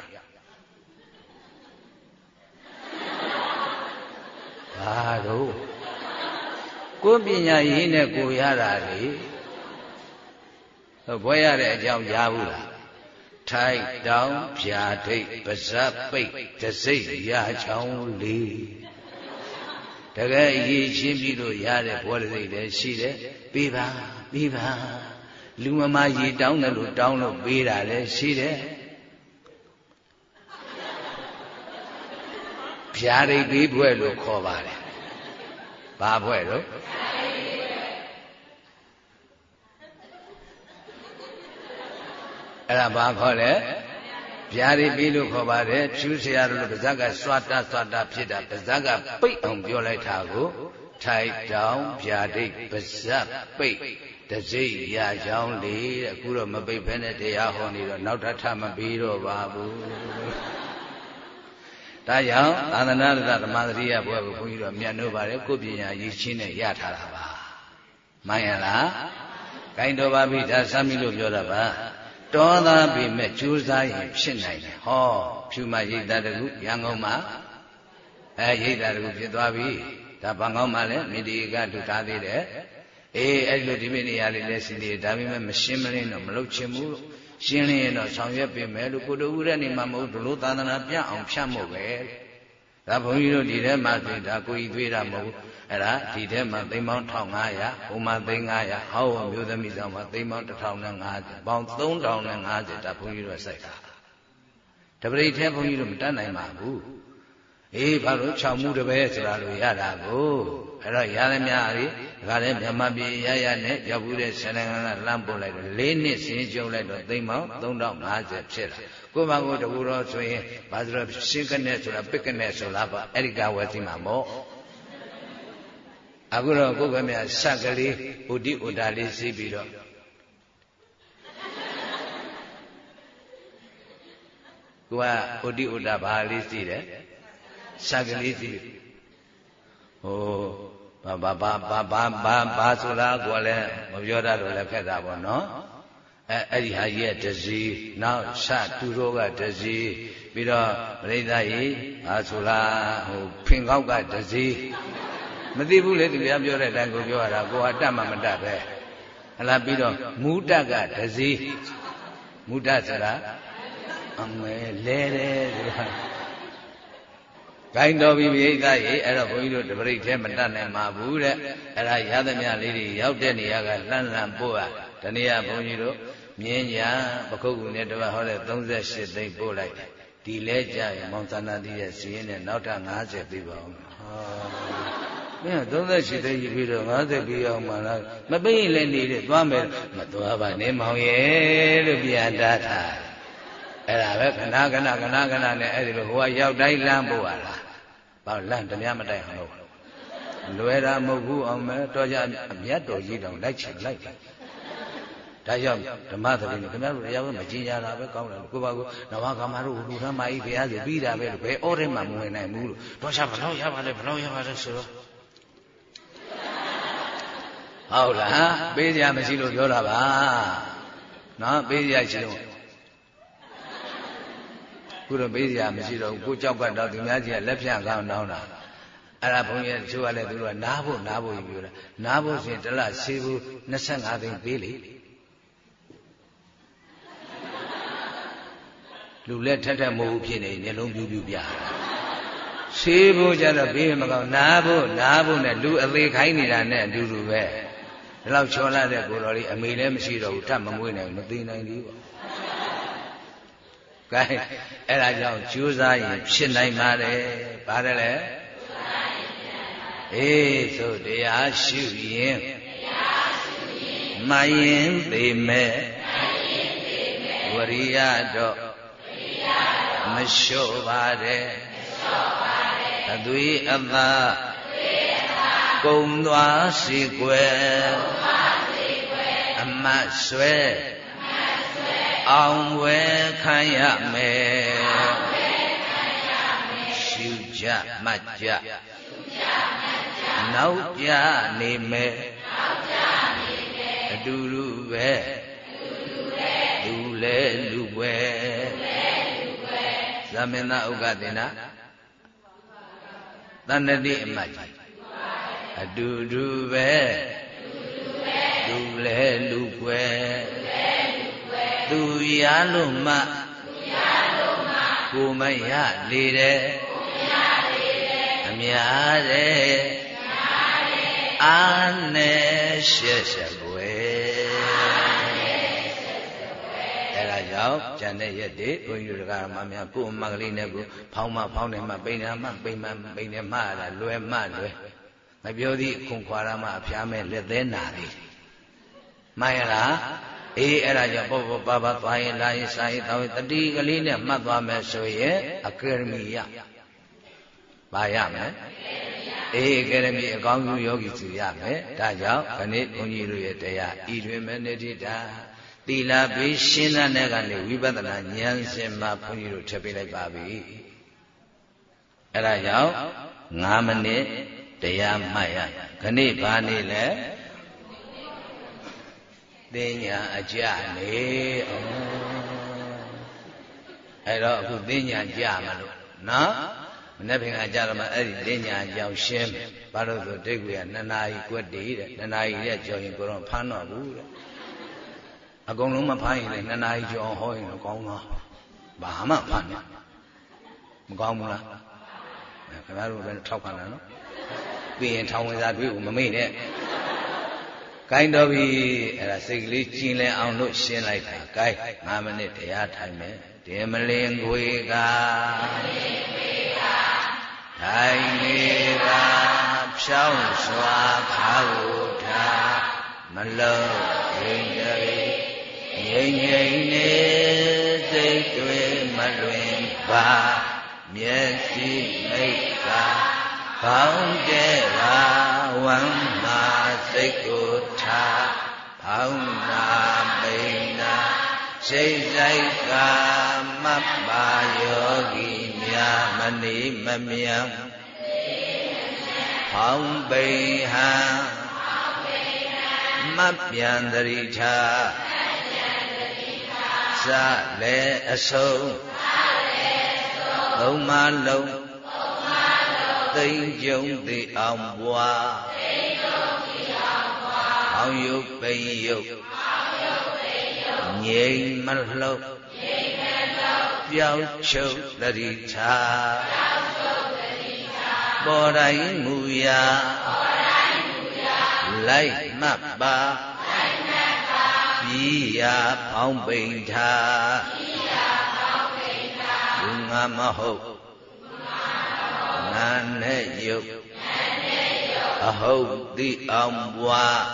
ဘာလို့ကိုယ်ပညာရေးနဲ့ကိုရတာလေဘွဲရတဲ့အကြောင်းကြားဘူးလားထိုက်တောင်ဖြာထိတ်ပါဇက်ပိတ်တစိတ်ရချောင်းလေးတကယ်အရေးချင်းပြီးလို့ရတဲ့ဘွဲတစိတ်လည်းရှိတယ်ပြီးပါလူမမရေတောင်းတယ်လို့တောင်းလို့ပေးတာလည်းရှိတယ်ဖြာထိတ်ပြီးဘွဲလို့ခေါ်ပါတယ်ဘာဘွဲတော့အဲ့ဒါဘာခေါ်လဲဗျာဒီပြီးလို့ခေါ်ပါတယ်ဖြူเสียလို့ပါဇက်ကစွာတာဖြစ်တာပါဇက်ကပိတ်အောင်ပြောလိုက်တာကိုထိုက်တောင်ဗျာဒိတ်ပါဇက်ပိတ်တစိတ်ရချောင်းလေအခုတော့မပိတ်ဖဲနဲ့တရားဟောနေတော့နောက်ထပ်မပြီးတော့ပါဘူးဒါကြောင့်သာသနာ့ဓမ္မစရိယဘွဲကိုဘုန်းကြီးတို့မြတ်လို့ပါတယ်ကိုယ်ပညာရည်ချင်းနဲ့ရထားတာပါမှန်ရလားဂိုင်းတော်ပါပြီဒါစမ်းပြီလို့ပြောတာပါတောသားပေမဲ့ကြိုးစားရင်ဖြစ်နိုင်တယ်ဟောဖြူမရိတ်တာတကူရန်ကုန်မှာရိတ်တာတကူဖြစ်သွားပြီဒါဘန်ကောက်မှာလည်းမိဒီကဒုထားသေးတယ်အဲ့လိုဒီမိနေရာလေးလည်းစီသေးဒါပေမဲ့မရှင်းမလင်းတော့မလုပ်ချင်ဘူးရှင်းလင်းရင်တော့ဆောင်ရွက်ပေးမယ်လို့ကိုတူဦးတဲ့နေမှာမဟုတ်ဘူးလို့သာသနာပြအောင်ဖြတ်မို့ပဲဒါဘုန်းကြီးတို့ဒီထဲမှာဆိုဒါကိုကြီးသွေးတာမဟုတ်ဘူးအဲ့ဒါဒီထဲမှာသိန်းပေါင်း1500ဟိုမှာသိန်း900ဟောမျိုးသမီးဆောင်မှာသိန်းပေါင်း1050ပေါင်း3050ဒါဘုန်းကြီးတို့စိုက်တာတပရိတ်ထဲဘုန်းကြီးတို့မတတ်နိုင်ပါဘူးဘာလို့6မှုတပည့်ဆိုတာလို့ရတာကိုအဲ့တော့ရသမျှတွေဒါကလည်းမြန်မာပြည်ရနဲ့ရောက်ဘူးတဲ့ဆန္ဒကလှမ်းပို့လိုက်တော့4နှစ်စင်းကျုံလိုက်တော့သိန်းပေါင်း3050ဖြစ်လာကိုမကိုတကူတော့ဆိုရင်ဘာဆိုတော့ရှင်းကနေဆိုတာပစ်ကနေဆိုလားပါအဲ့ဒီကဝယ်သိမှာမို့အခုတော့ကိုယ်ကမြတ်ဆက်ကလေးဥဒိဥဒါလေးစီးပြီးတော့ကိုကဥဒိဥဒါဘာလေးစီးတယ်ဆက်ကလေးစီးဟိုဘာဆိုလားကိုယ်လည်းမပြောတတ်တော့လည်းခက်တာပေါ့နော်အဲ့ဒီဟာကြီးရဲ့တစည်းနောက်ဆတူတို့ကတစည်းပြီးတော့ပရိသတ်ကြီးဘာဆိုလားဟိုဖင်ကောက်ကတစည်းမသိဘူးလေသူများပြောတဲ့အတိုင်းကိုပြောရတာကိုဟာတတ်မှမတတ်ပဲဟလားပြီးတော့မူတကတစည်းမူတဆိုတာအမဲလဲတယ်ဆိုတာဂိုင်းတော်ပြီပိဋကရေအဲ့တော့ဘုန်းကြီးတို့တပရိတ်ထဲမတတ်နိုင်ပါဘူးတဲ့အဲ့ဒါရသမျှလေးတွေရောက်တဲ့နေရာကလှမ်းလှမ်းပို့ရတနည်းဘုန်းကြီးတို့မြင်းညာပခုတ်ကူနဲ့တပတ်ဟောတဲ့38သိန်းပို့လိုက်ဒီလဲကြရင်မောင်သန္တာတိရဲ့စီးရင်နဲ့နောက်ထပ်50ပြီးပါအောင်မင်း38သိန်းကြီးပြီးတော့50ပြီးအောင်မှလားမပိတ်လည်းနေတယ်သွားမယ်မသွားပါနဲ့မောင်ရဲ့လို့ပြန်တားထားအဲ့ဒါပဲခဏခဏနဲ့အဲ့ဒီလိုဟိုကရောက်တိုင်းလမ်းပို့ရတာဘာလမ်းတများမတိုက်အောင်လို့လွယ်တာမဟုတ်ဘူးအောင်မဲတော့ကြအမြတ်တော်ကြီးတောင်လိုက်ချင်လိုက်တယ်ဒါကြောင့်ဓမ္မသဘင်ခင်ဗျားတို့တရားပဲမကြင်ကြတာပဲကောင်းတယ်ကိုပါကိုနဝကမတို့လူထမ်းမကြီးဘုရားဆိုပြီးတာပဲလို့ဘယ်ဩထဲမှာမဝင်နိုင်ဘူးလို့တော့ချဘလောက်ရပါလဲဆိုတော့ဟုတ်လားပေးကြမရှိလို့ပြောတာပါနော်ပေးကြရှိတော့ခုတော့ပေးကြမရှိတော့ကိုကြောက်ကတော့သူများကြီးကလက်ဖြန့်ကောင်းတောင်းတာအဲ့ဒါဘုန်းကြီးတို့ကလည်းသူတို့ကနားဖို့ကြီးပြောတာနားဖို့ဆိုရင်တစ်လရှိဘူး25သိန်းပေးလေလူလက်ထက်မဟုတ်ဖြစ်နေမျက်လုံးပြူပြရှိဖို့ကြတော့ဘေးမကောင်းနားဖို့နဲ့လူအသေးခိုင်းနေတာနဲ့အတူတူပဲဒီလောက်ချော်လာတဲ့ကိုတော်လေးအမေလည်းမရှိတော့ဘူးထပ်မမွေးနိုင်ဘူးမသိနိုင်သေးဘူးကဲအဲ့ဒါကြောင့်ကြိုးစားရင်ဖြစ်နိုင်ပါတယ်ပါတယ်လေဆိုတရားရှုရင်မရင်သိမဲ့ဝရိယတော့မလျှော့ပါတယ်အသွေးအသားကုံသွားစီကွယ်အမတ်ဆွဲအောင်ဝဲခံရမယ်ရှုကြမှတ်ကြနောက်ကြနေမယ်အတူတူပဲလူလဲလူပဲသမင်္သာဥက္ကသေနသန္တိအမတ်ကြီးအတူတူပဲလူလဲလူွယ်သူရလို့မှကိုမရလေတယ်အများတဲ့အာနဲ့ရှက်ကွယ်အဲ့ဒါကြောင့်ကျန်တဲ့ရက်တွေဘုန်းကြီးတို့ကမှများကိုယ်မကလေးနဲ့ကိုဖောင်းနေမှပိန်နေမှရတာလွယ်မပြောသည့်အခွန်ခွာရမှအဖျားမဲ့လက်သေးနာလေးမှန်ရလားအဲ့ဒါကြောင့်ပေါ့ပါသွားရင်လာရင်စားရင်တောင်းရင်တတိကလေးနဲ့မှတ်သွားမယ်ဆိုရင်အကယ်ဒမီရပါရမယ်အကယ်ဒမီအကောင်းဆုံးယောဂီစုရမယ်ဒါကြောင့်ခဏဘုန်းကြီးတို့ရဲ့တရားဤတွင်မနေတိတာသီလပေးရှင်းတဲ့ကနေဝိပဿနာဉာဏ်ရှင်မှာဘုန်းကြီးတို့ထည့်ပေးလိုက်ပါပြီအဲ့ဒါကြောင့်9မိနစ်တရားမှတ်ရခဏဘာနေလဲသိညာအကြနေအောင်အဲ့တော့အခုသိညာကြမှာလို့နော်မနေ့ကကြတော့မှအဲ့ဒီသိညာအကြောင်းရှင်းဘာလို့ဆိုတိတ်ကွေက2 နာရီကွက်တည်တဲ့2 နာရီရဲ့ကြော်ရင်ကိုတော့ဖမ်းတော့ဘူးတဲ့အကုန်လုံးမဖမ်းရင်လည်း2 နာရီကြော်ဟောရင်တော့ကောင်းတော့ဘာမှဖမ်းတယ်မကောင်းဘူးလားခင်ဗျားတို့လည်းထောက်ခံတာနော်ပြီးရင်ထောင်ဝင်စာတွေ့ကိုမမေ့နဲ့ကိုင်းတော့ပြီအဲ့ဒါစိတ်ကလေးကျင်လည်အောင်လို့ရှင်းလိုက်တာကိုင်း5 မိနစ်တရားထိုင်မယ်တင်မလင်ခွေကထိုင်နေပါဖြောင်းစွာခါကိုထားမလုံးငိမ့်တရီငိမ့်ငိမ့်နေစိတ်တွေမလွင်ပါမျက်စိမိတ်ကပေါင်းတဲ့ပါဝမ်းမာစိတ်ကိုထားပေါင်းနာမိန်နာစိတ်ဆိုင်ကမတ်ပါယောဂီများမနေမမြန်ဖောင်းပိန်ဟံမတ်ပြန်တရိထာစလေအဆုံးသုံးမလုံးသိမ့်ကြုံသည်အောင်ပွားအောင်ယုတ်ပိန်ယုတ်ငြိမ်မလှုပ်ပျောက်ချုပ်တရိထာပေါ်တိုင်းမူရာလိုက်မှတ်ပါပြီးရာဖောင်းပိန်ထာလူငါမဟုတ်နာနဲ့ယုတ်အဟုတ်တိအောင်ပွား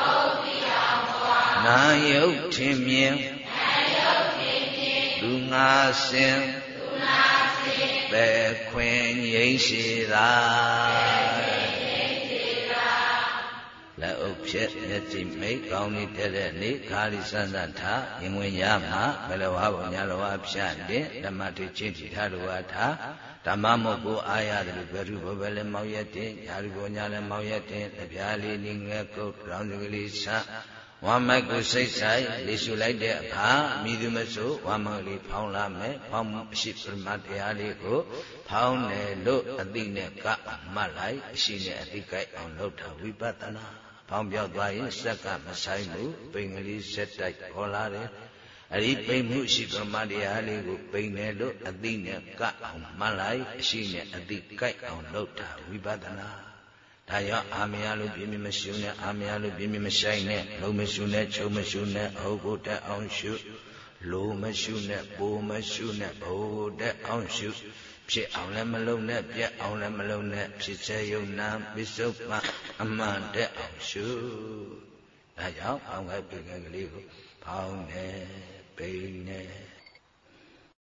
နာယုတ်ထင်မြင်လူငါစင်ပဲခွင်ငြိမ်းရှိသာလက်အုပ်ဖြက်မျက်စိမိတ်ကောင်းနေတဲ့နေခါလိစံသထရင်ဝင်ရမှာဘယ်လိုဟာဘုညာလိုဟာဖြတ်တဲ့ဓမ္မတိချင်းတိထားလိုဟာထားဓမ္မမဟုတ်ကိုအာရတယ်ဘယ်သူဘယ်လဲမောင်ရက်တဲ့ညာလူကိုညာလဲမောင်ရက်တဲ့ပြားလေးနေငယ်ကုတ်ရောင်းစကလေးဆဝမ်းမိုက်ကိုစိတ်ဆိုင်လေရှုလိုက်တဲ့အခါမိသူမဆိုဝမ်းမိုက်လေးဖောင်းလာမယ်ဖောင်းမှုအရှိပရမတရားလေးကိုဖောင်းတယ်လို့အသိနဲ့ကမှတ်လိုက်အရှိနဲ့အသိကြိုက်အောင်လုပ်တာဝိပဿနာဖောင်းပြောက်သွားရင်စက်ကမဆိုင်ဘူးပိန်ကလေးစက်တိုက်ခေါ်လာတယ်အဲ့ဒီပိန်မှုရှိပရမတရားလေးကိုပိန်တယ်လို့အသိနဲ့ကအောင်မှတ်လိုက်အရှိနဲ့အသိကြိုက်အောင်လုပ်တာဝိပဿနာဒါကြောင့်အာမရလို့ပြင်းပြမရှုနဲ့အာမရလို့ပြင်းပြမဆိုင်နဲ့လုံးမရှုနဲ့ချုံမရှုနဲ့အဟုတ်ကိုတက်အောင်ရှုလိုမရှုနဲ့ပိုမရှုနဲ့ဘိုးတက်အောင်ရှုဖြစ်အောင်လည်းမလုံးနဲ့ပြက်အောင်လည်းမလုံးနဲ့ဖြစ်စေယုံနာပစ္စုပ္ပန်အမှန်တက်အောင်ရှုဒါကြောင့်အောင်းခိုက်ပိန်ကလေးကိုဖောင်းနေပိန်နေ